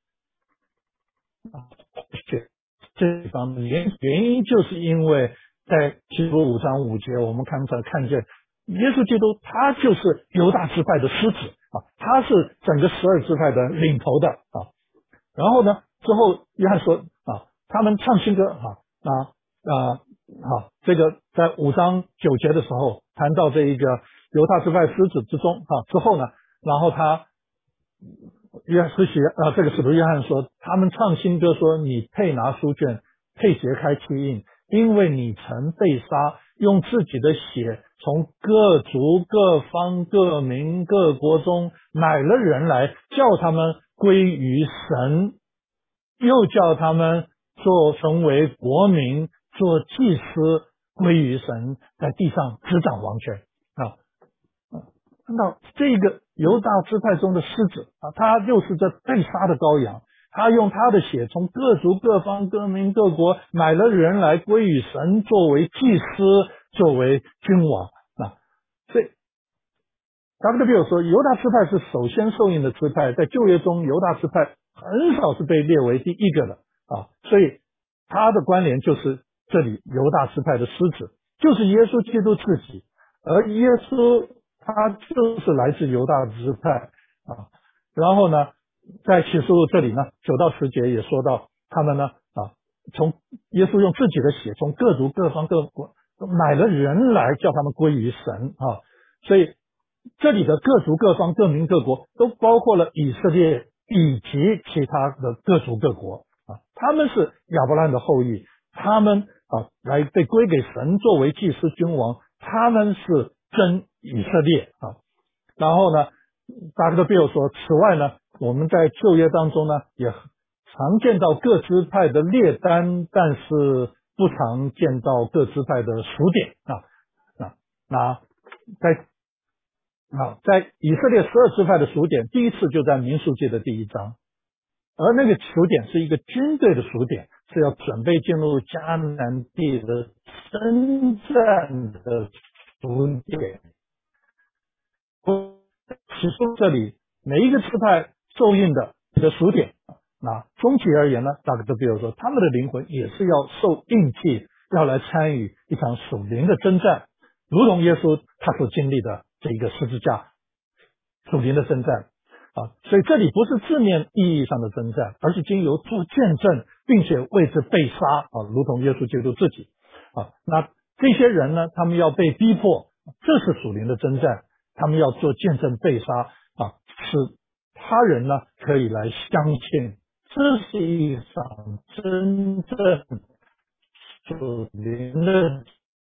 啊。这方面原原因就是因为在启示录五章五节，我们刚才看见耶稣基督他就是犹大支派的狮子啊，他是整个十二支派的领头的啊。然后呢，之后约翰说啊，他们唱新歌啊啊啊好，这个在五章九节的时候谈到这一个犹大支派狮子之中啊，之后呢，然后他约使徒啊，这个使徒约翰说，他们唱新歌说，你配拿书卷，配揭开七印，因为你曾被杀，用自己的血从各族各方各民各国中买了人来，叫他们归于神，又叫他们做成为国民，做祭司，归于神，在地上执掌王权啊。看到这个犹大支派中的狮子啊，他就是这被杀的羔羊，他用他的血从各族各方各民各国买了人来归于神，作为祭司，作为君王啊。所以达维德菲尔说，犹大支派是首先受印的支派，在旧约中犹大支派很少是被列为第一个的啊，所以他的关联就是这里犹大支派的狮子就是耶稣基督自己，而耶稣他就是来自犹大支派啊。然后呢，在启示录这里呢，九到十节也说到他们呢啊，从耶稣用自己的血从各族各方各国买了人来，叫他们归于神啊。所以这里的各族各方各民各国都包括了以色列以及其他的各族各国啊，他们是亚伯拉罕的后裔，他们啊来被归给神作为祭司君王，他们是真以色列啊。然后呢，达维德菲尔说，此外呢，我们在旧约当中呢也常见到各支派的列单，但是不常见到各支派的数点啊啊。那在啊，在以色列十二支派的数点，第一次就在民数记的第一章，而那个数点是一个军队的数点，是要准备进入迦南地的征战的数点。起初这里每一个支派受印的的数点，那终极而言呢，大家都比如说他们的灵魂也是要受印记，要来参与一场属灵的征战，如同耶稣他所经历的这一个十字架属灵的征战啊。所以这里不是字面意义上的征战，而是经由做见证并且为之被杀啊，如同耶稣基督自己啊。那这些人呢，他们要被逼迫这是属灵的征战，他们要做见证被杀啊，使他人呢可以来相信，这是一场真正属灵的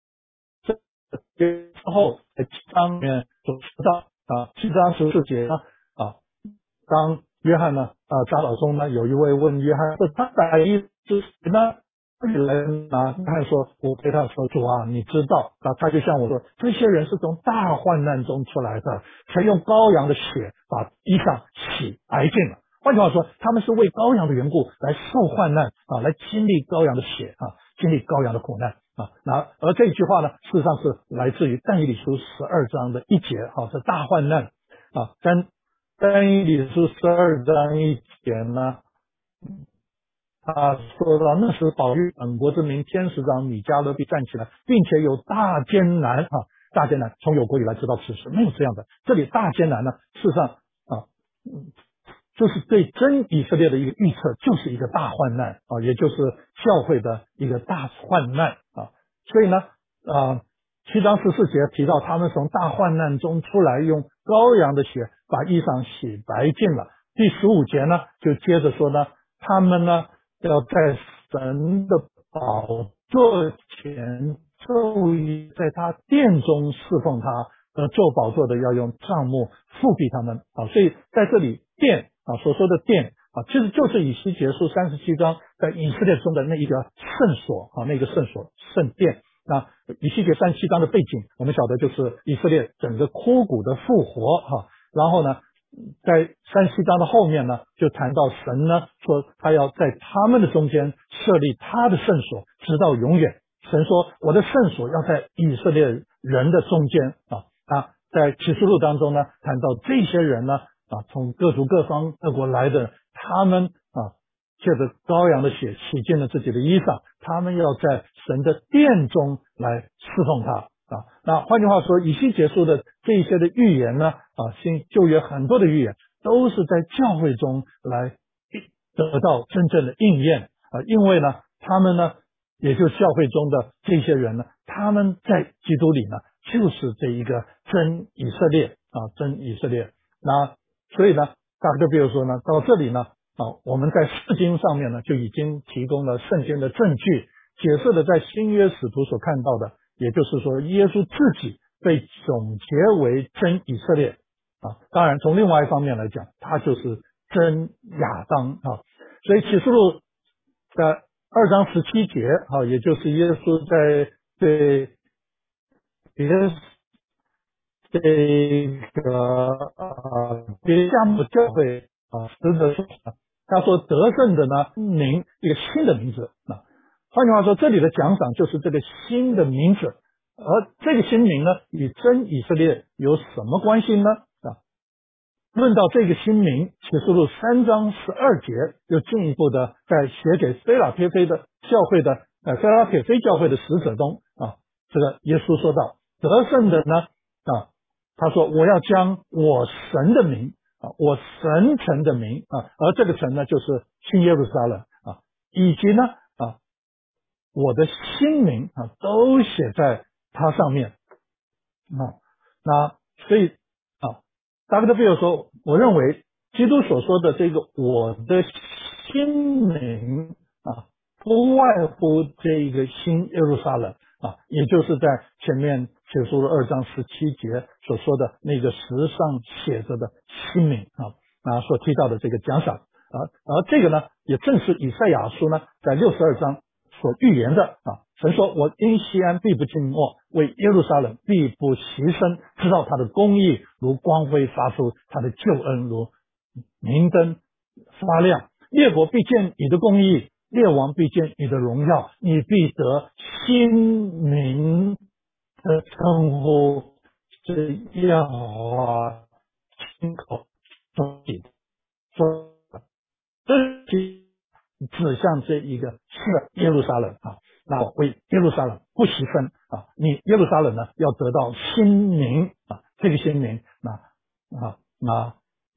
之后，在七章里面所说到啊，七章十四节呢啊，当约翰呢啊扎老中呢，有一位问约翰说他的意思是谁呢？这里来啊，约翰说，我对他说主啊，你知道啊，他就向我说，这些人是从大患难中出来的，才用羔羊的血把衣裳洗白净了。换句话说，他们是为羔羊的缘故来受患难啊，来经历羔羊的血啊，经历羔羊的苦难啊。那而这一句话呢，事实上是来自于但以理书十二章的一节啊，这大患难啊。但但以理书十二章一节呢，他说到那时保育本国之民天使长米迦勒必站起来，并且有大艰难啊，大艰难从有国以来直到此时没有这样的。这里大艰难呢，事实上啊。就是对真以色列的一个预测，就是一个大患难啊，也就是教会的一个大患难啊。所以呢，啊，七章十四节提到他们从大患难中出来，用羔羊的血把衣裳洗白净了。第十五节呢，就接着说呢，他们呢要在神的宝座前昼夜在他殿中侍奉他，呃，做宝座的要用帐幕复庇他们啊。所以在这里殿啊所说的殿啊，其实就是以西结书三十七章在以色列中的那一个圣所啊，那个圣所圣殿。那以西结三十七章的背景，我们晓得就是以色列整个枯骨的复活哈、啊。然后呢，在三十七章的后面呢，就谈到神呢说他要在他们的中间设立他的圣所，直到永远。神说我的圣所要在以色列人的中间啊啊，在启示录当中呢，谈到这些人呢啊，从各族各方各国来的，他们啊借着羔羊的血洗净了自己的衣裳，他们要在神的殿中来侍奉他啊。那换句话说，以西结书的这一些的预言呢啊，新旧约很多的预言都是在教会中来得到真正的应验啊，因为呢，他们呢，也就是教会中的这些人呢，他们在基督里呢，就是这一个真以色列啊，真以色列。那所以呢，大哥比如说呢，到这里呢，啊，我们在释经上面呢，就已经提供了圣经的证据，解释了在新约使徒所看到的，也就是说，耶稣自己被总结为真以色列啊。当然，从另外一方面来讲，他就是真亚当啊。所以启示录的二章十七节啊，也就是耶稣在对别这个呃别加姆教会啊，使者说，他说得胜的呢名一个新的名字啊。换句话说，这里的奖赏就是这个新的名字，而这个新名呢，与真以色列有什么关系呢？啊，论到这个新名，启示录三章十二节又进一步的在写给菲拉铁菲的教会的呃菲拉铁菲教会的使者中啊，这个耶稣说到得胜的呢啊，他说我要将我神的名啊，我神城的名啊，而这个城呢就是新耶路撒冷啊，以及呢啊我的新名啊都写在它上面啊，那所以啊，大卫的比如说，我认为基督所说的这个我的新名啊，不外乎这一个新耶路撒冷啊，也就是在前面写出了二章十七节所说的那个石上写着的新名啊啊所提到的这个奖赏啊，而这个呢，也正是以赛亚书呢在六十二章所预言的啊，神说我因西安必不静默，为耶路撒冷必不牺牲，知道他的公义如光辉发出，他的救恩如明灯发亮。列国必见你的公义，列王必见你的荣耀，你必得新名的称呼，是要啊亲口说起说，这是指向这一个是耶路撒冷啊，那我为耶路撒冷不牺牲啊，你耶路撒冷呢要得到新名啊，这个新名那啊那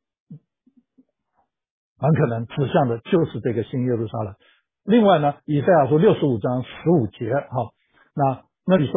很可能指向的就是这个新耶路撒冷。另外呢，以赛亚书六十五章十五节哈、啊，那那里说呢，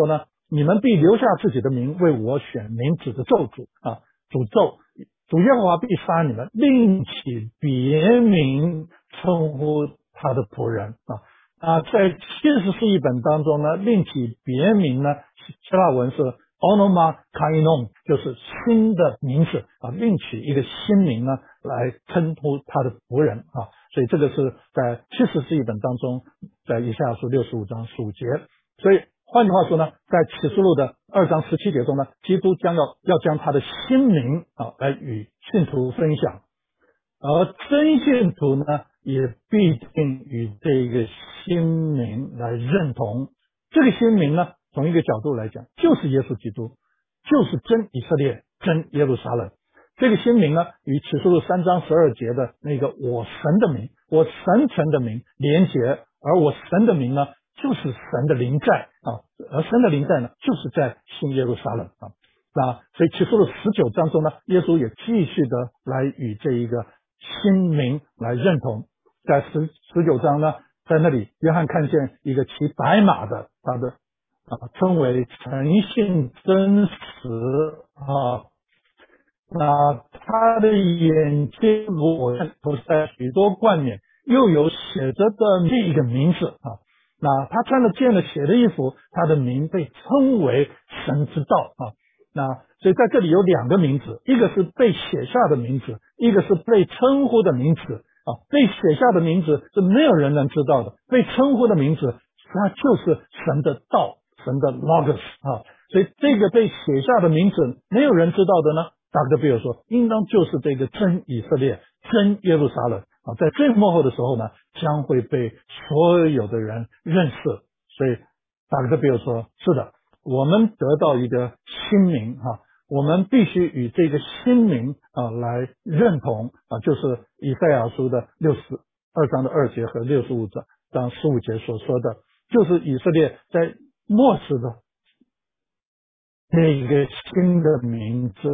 你们必留下自己的名为我选民，指着咒诅啊，诅咒。主耶和华必杀你们，另起别名称呼他的仆人啊啊，在七十四译本当中呢，另起别名呢，希腊文是 onoma kainon， 就是新的名字啊，另起一个新名呢来称呼他的仆人啊，所以这个是在七十四译本当中，在以赛亚书六十五章十五节。所以换句话说呢，在启示录的二章十七节中呢，基督将要要将他的新名啊来与信徒分享，而真信徒呢也必定与这个新名来认同。这个新名呢，从一个角度来讲，就是耶稣基督，就是真以色列，真耶路撒冷。这个新名呢，与启示录三章十二节的那个我神的名，我神权的名连结，而我神的名呢，就是神的临在啊，而神的临在呢，就是在新耶路撒冷啊。那所以启示录十九章中呢，耶稣也继续的来与这一个新名来认同。在十十九章呢，在那里约翰看见一个骑白马的，他的啊称为诚信真实啊。那他的眼睛我看头戴许多冠冕，又有写着的这一个名字啊。那他穿了见了血的衣服，他的名被称为神之道啊。那所以在这里有两个名字，一个是被写下的名字，一个是被称呼的名字啊。被写下的名字是没有人能知道的，被称呼的名字它就是神的道，神的 logos 啊。所以这个被写下的名字没有人知道的呢，大哥比如说应当就是这个真以色列，真耶路撒冷啊，在最末后的时候呢，将会被所有的人认识。所以大哥比如说是的，我们得到一个新名啊，我们必须与这个新名啊来认同啊，就是以赛亚书的六十二章的二节和六十五章十五节所说的，就是以色列在末世的那个新的名字。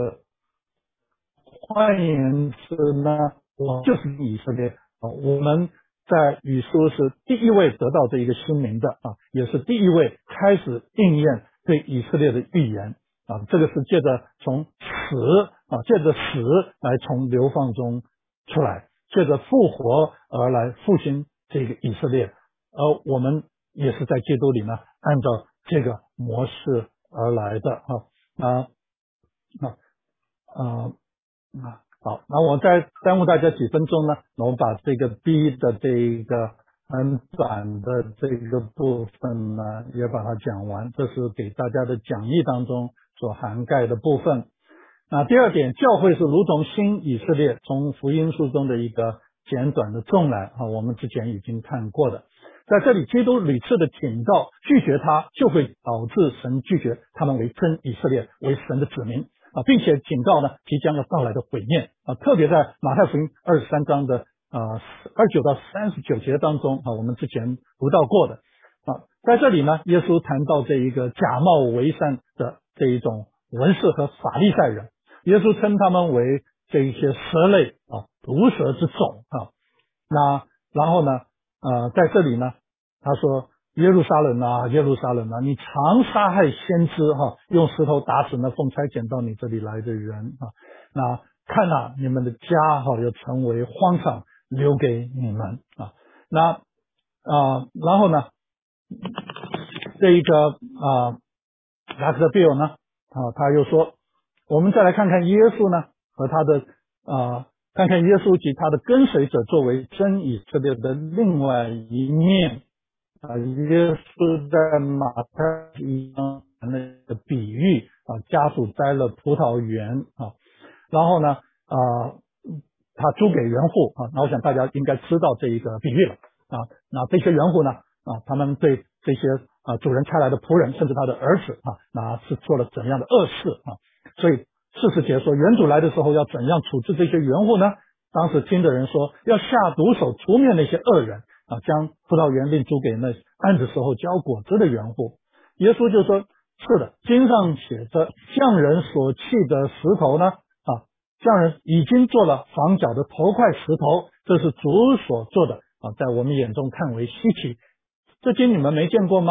换言之呢，我就是以色列啊，我们在以书是第一位得到这一个新名的啊，也是第一位开始应验对以色列的预言啊，这个是借着从死啊，借着死来从流放中出来，借着复活而来复兴这个以色列，而我们也是在基督里呢，按照这个模式而来的啊啊啊啊。啊，好，那我再耽误大家几分钟呢，那我把这个 B 的这一个很短的这个部分呢，也把它讲完，这是给大家的讲义当中所涵盖的部分。那第二点，教会是如同新以色列，从福音书中的一个简短的纵览啊，我们之前已经看过的。在这里，基督屡次的警告，拒绝他就会导致神拒绝他们为真以色列，为神的子民啊，并且警告呢即将要到来的毁灭啊，特别在马太福音二十三章的啊二十九到三十九节当中啊，我们之前读到过的啊，在这里呢，耶稣谈到这一个假冒为善的这一种文士和法利赛人，耶稣称他们为这一些蛇类啊，毒蛇之种啊。那然后呢，呃，在这里呢，他说耶路撒冷啊，耶路撒冷啊，你常杀害先知哈、啊，用石头打死那奉差遣到你这里来的人啊。那看啊，你们的家哈、啊，又成为荒场，留给你们啊。那啊，然后呢，这一个啊，拉克比尔呢啊，他又说，我们再来看看耶稣呢和他的啊。看看耶稣及他的跟随者作为真以色列的另外一面啊，耶稣在马太一章那个比喻啊，家主栽了葡萄园啊，然后呢啊，他租给园户啊，那我想大家应该知道这一个比喻了啊，那这些园户呢啊，他们对这些啊主人差来的仆人，甚至他的儿子啊，那是做了怎样的恶事啊，所以四十节说，园主来的时候要怎样处置这些园户呢？当时听的人说，要下毒手除灭那些恶人啊，将葡萄园另租给那按着时候交果子的园户。耶稣就说，是的，经上写着，匠人所弃的石头呢，啊，匠人已经做了房角的头块石头，这是主所做的啊，在我们眼中看为稀奇。这经你们没见过吗？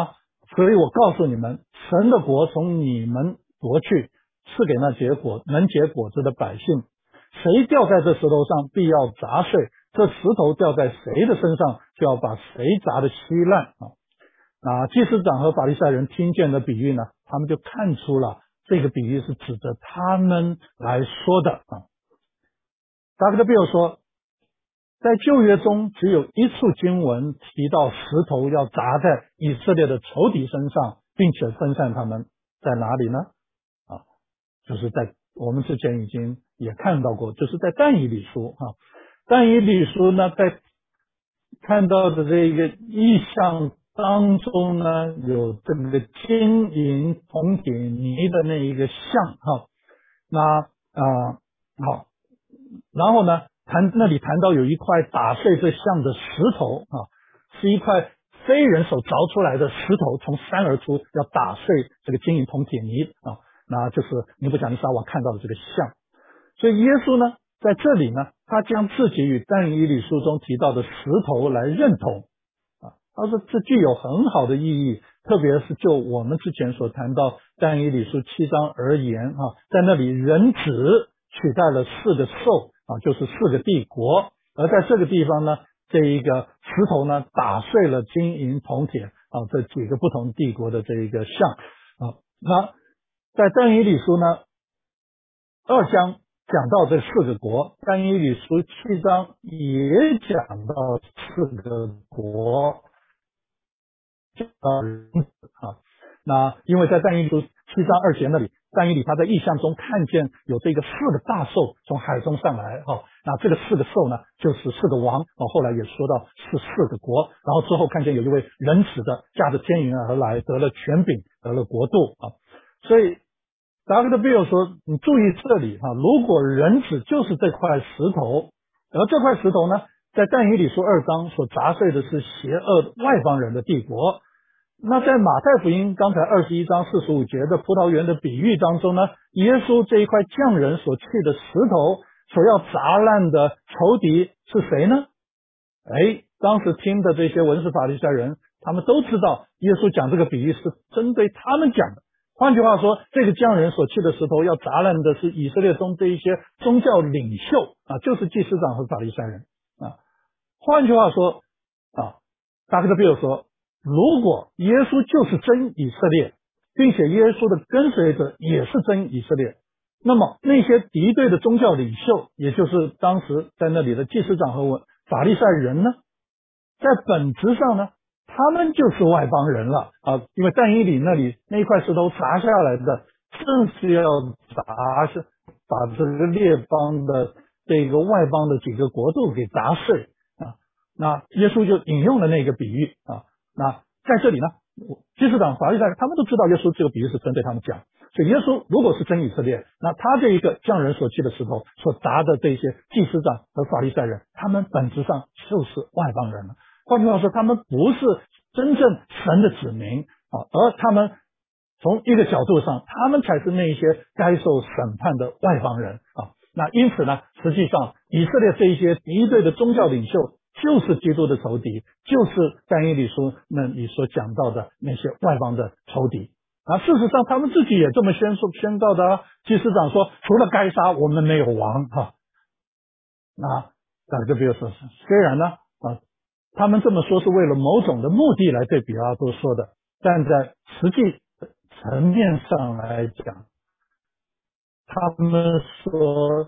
所以我告诉你们，神的国从你们夺去，赐给那结果能结果子的百姓。谁掉在这石头上，必要砸碎；这石头掉在谁的身上，就要把谁砸得稀烂啊！那祭司长和法利赛人听见的比喻呢，他们就看出了这个比喻是指着他们来说的啊。达克特比尔说，在旧约中只有一处经文提到石头要砸在以色列的仇敌身上，并且分散他们，在哪里呢？啊，就是在我们之前已经也看到过，就是在但以理书啊。但以理书呢，在看到的这个意象当中呢，有这个金银铜铁泥的那一个像哈。那啊、呃、好，然后呢，谈那里谈到有一块打碎这像的石头啊，是一块非人手凿出来的石头，从山而出，要打碎这个金银铜铁泥啊，那就是尼布甲尼撒王看到的这个像。所以耶稣呢，在这里呢，他将自己与但以理书中提到的石头来认同啊，他说这具有很好的意义，特别是就我们之前所谈到但以理书七章而言啊，在那里人子取代了四个兽啊，就是四个帝国，而在这个地方呢，这一个石头呢打碎了金银铜铁啊这几个不同帝国的这一个像啊。那在但以理书呢二章讲到这四个国，但以理书七章也讲到四个国，讲到人子啊。那因为在但以理书七章二节那里，但以理他在异象中看见有这个四个大兽从海中上来哈、啊，那这个四个兽呢就是四个王啊，后来也说到是四个国，然后之后看见有一位人子的驾着天云而来，得了权柄，得了国度啊，所以达克特比尔说，你注意这里哈、啊，如果人子就是这块石头，而这块石头呢，在但以理书二章所砸碎的是邪恶外邦人的帝国，那在马太福音刚才二十一章四十五节的葡萄园的比喻当中呢，耶稣这一块匠人所去的石头所要砸烂的仇敌是谁呢？哎，当时听的这些文士法利赛人，他们都知道耶稣讲这个比喻是针对他们讲的。换句话说，这个匠人所弃的石头要砸烂的是以色列中这一些宗教领袖啊，就是祭司长和法利赛人啊。换句话说啊，达克特比尔说，如果耶稣就是真以色列，并且耶稣的跟随者也是真以色列，那么那些敌对的宗教领袖，也就是当时在那里的祭司长和法利赛人呢，在本质上呢，他们就是外邦人了啊，因为但以理那里那一块石头砸下来的，正是要砸是把这个列邦的这个外邦的几个国度给砸碎啊。那耶稣就引用了那个比喻啊。那在这里呢，祭司长、法利赛人他们都知道耶稣这个比喻是针对他们讲，所以耶稣如果是真以色列，那他这一个匠人所弃的石头所砸的这些祭司长和法利赛人，他们本质上就是外邦人了。换句话说，他们不是真正神的子民啊，而他们从一个角度上，他们才是那些该受审判的外邦人啊。那因此呢，实际上以色列这一些敌对的宗教领袖就是基督的仇敌，就是但以理书那里所讲到的那些外邦的仇敌啊。事实上他们自己也这么宣说宣告的啊。祭司长说，除了该杀我们没有王啊。那那就比如说，虽然呢啊，他们这么说是为了某种的目的来对比拉多说的，但在实际层面上来讲，他们说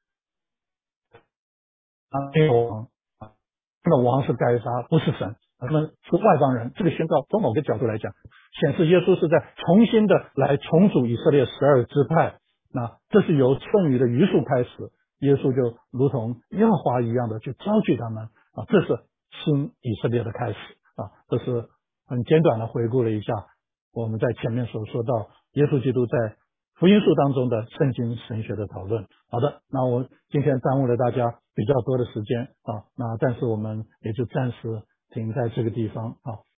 啊没有王，那王是该杀，不是神，他们是外邦人。这个宣告从某个角度来讲，显示耶稣是在重新的来重组以色列十二支派。那这是由剩余的余数开始，耶稣就如同耶和华一样的去招聚他们啊，这是新以色列的开始啊。这是很简短的回顾了一下我们在前面所说到耶稣基督在福音书当中的圣经神学的讨论。好的，那我今天耽误了大家比较多的时间啊，那但是我们也就暂时停在这个地方啊。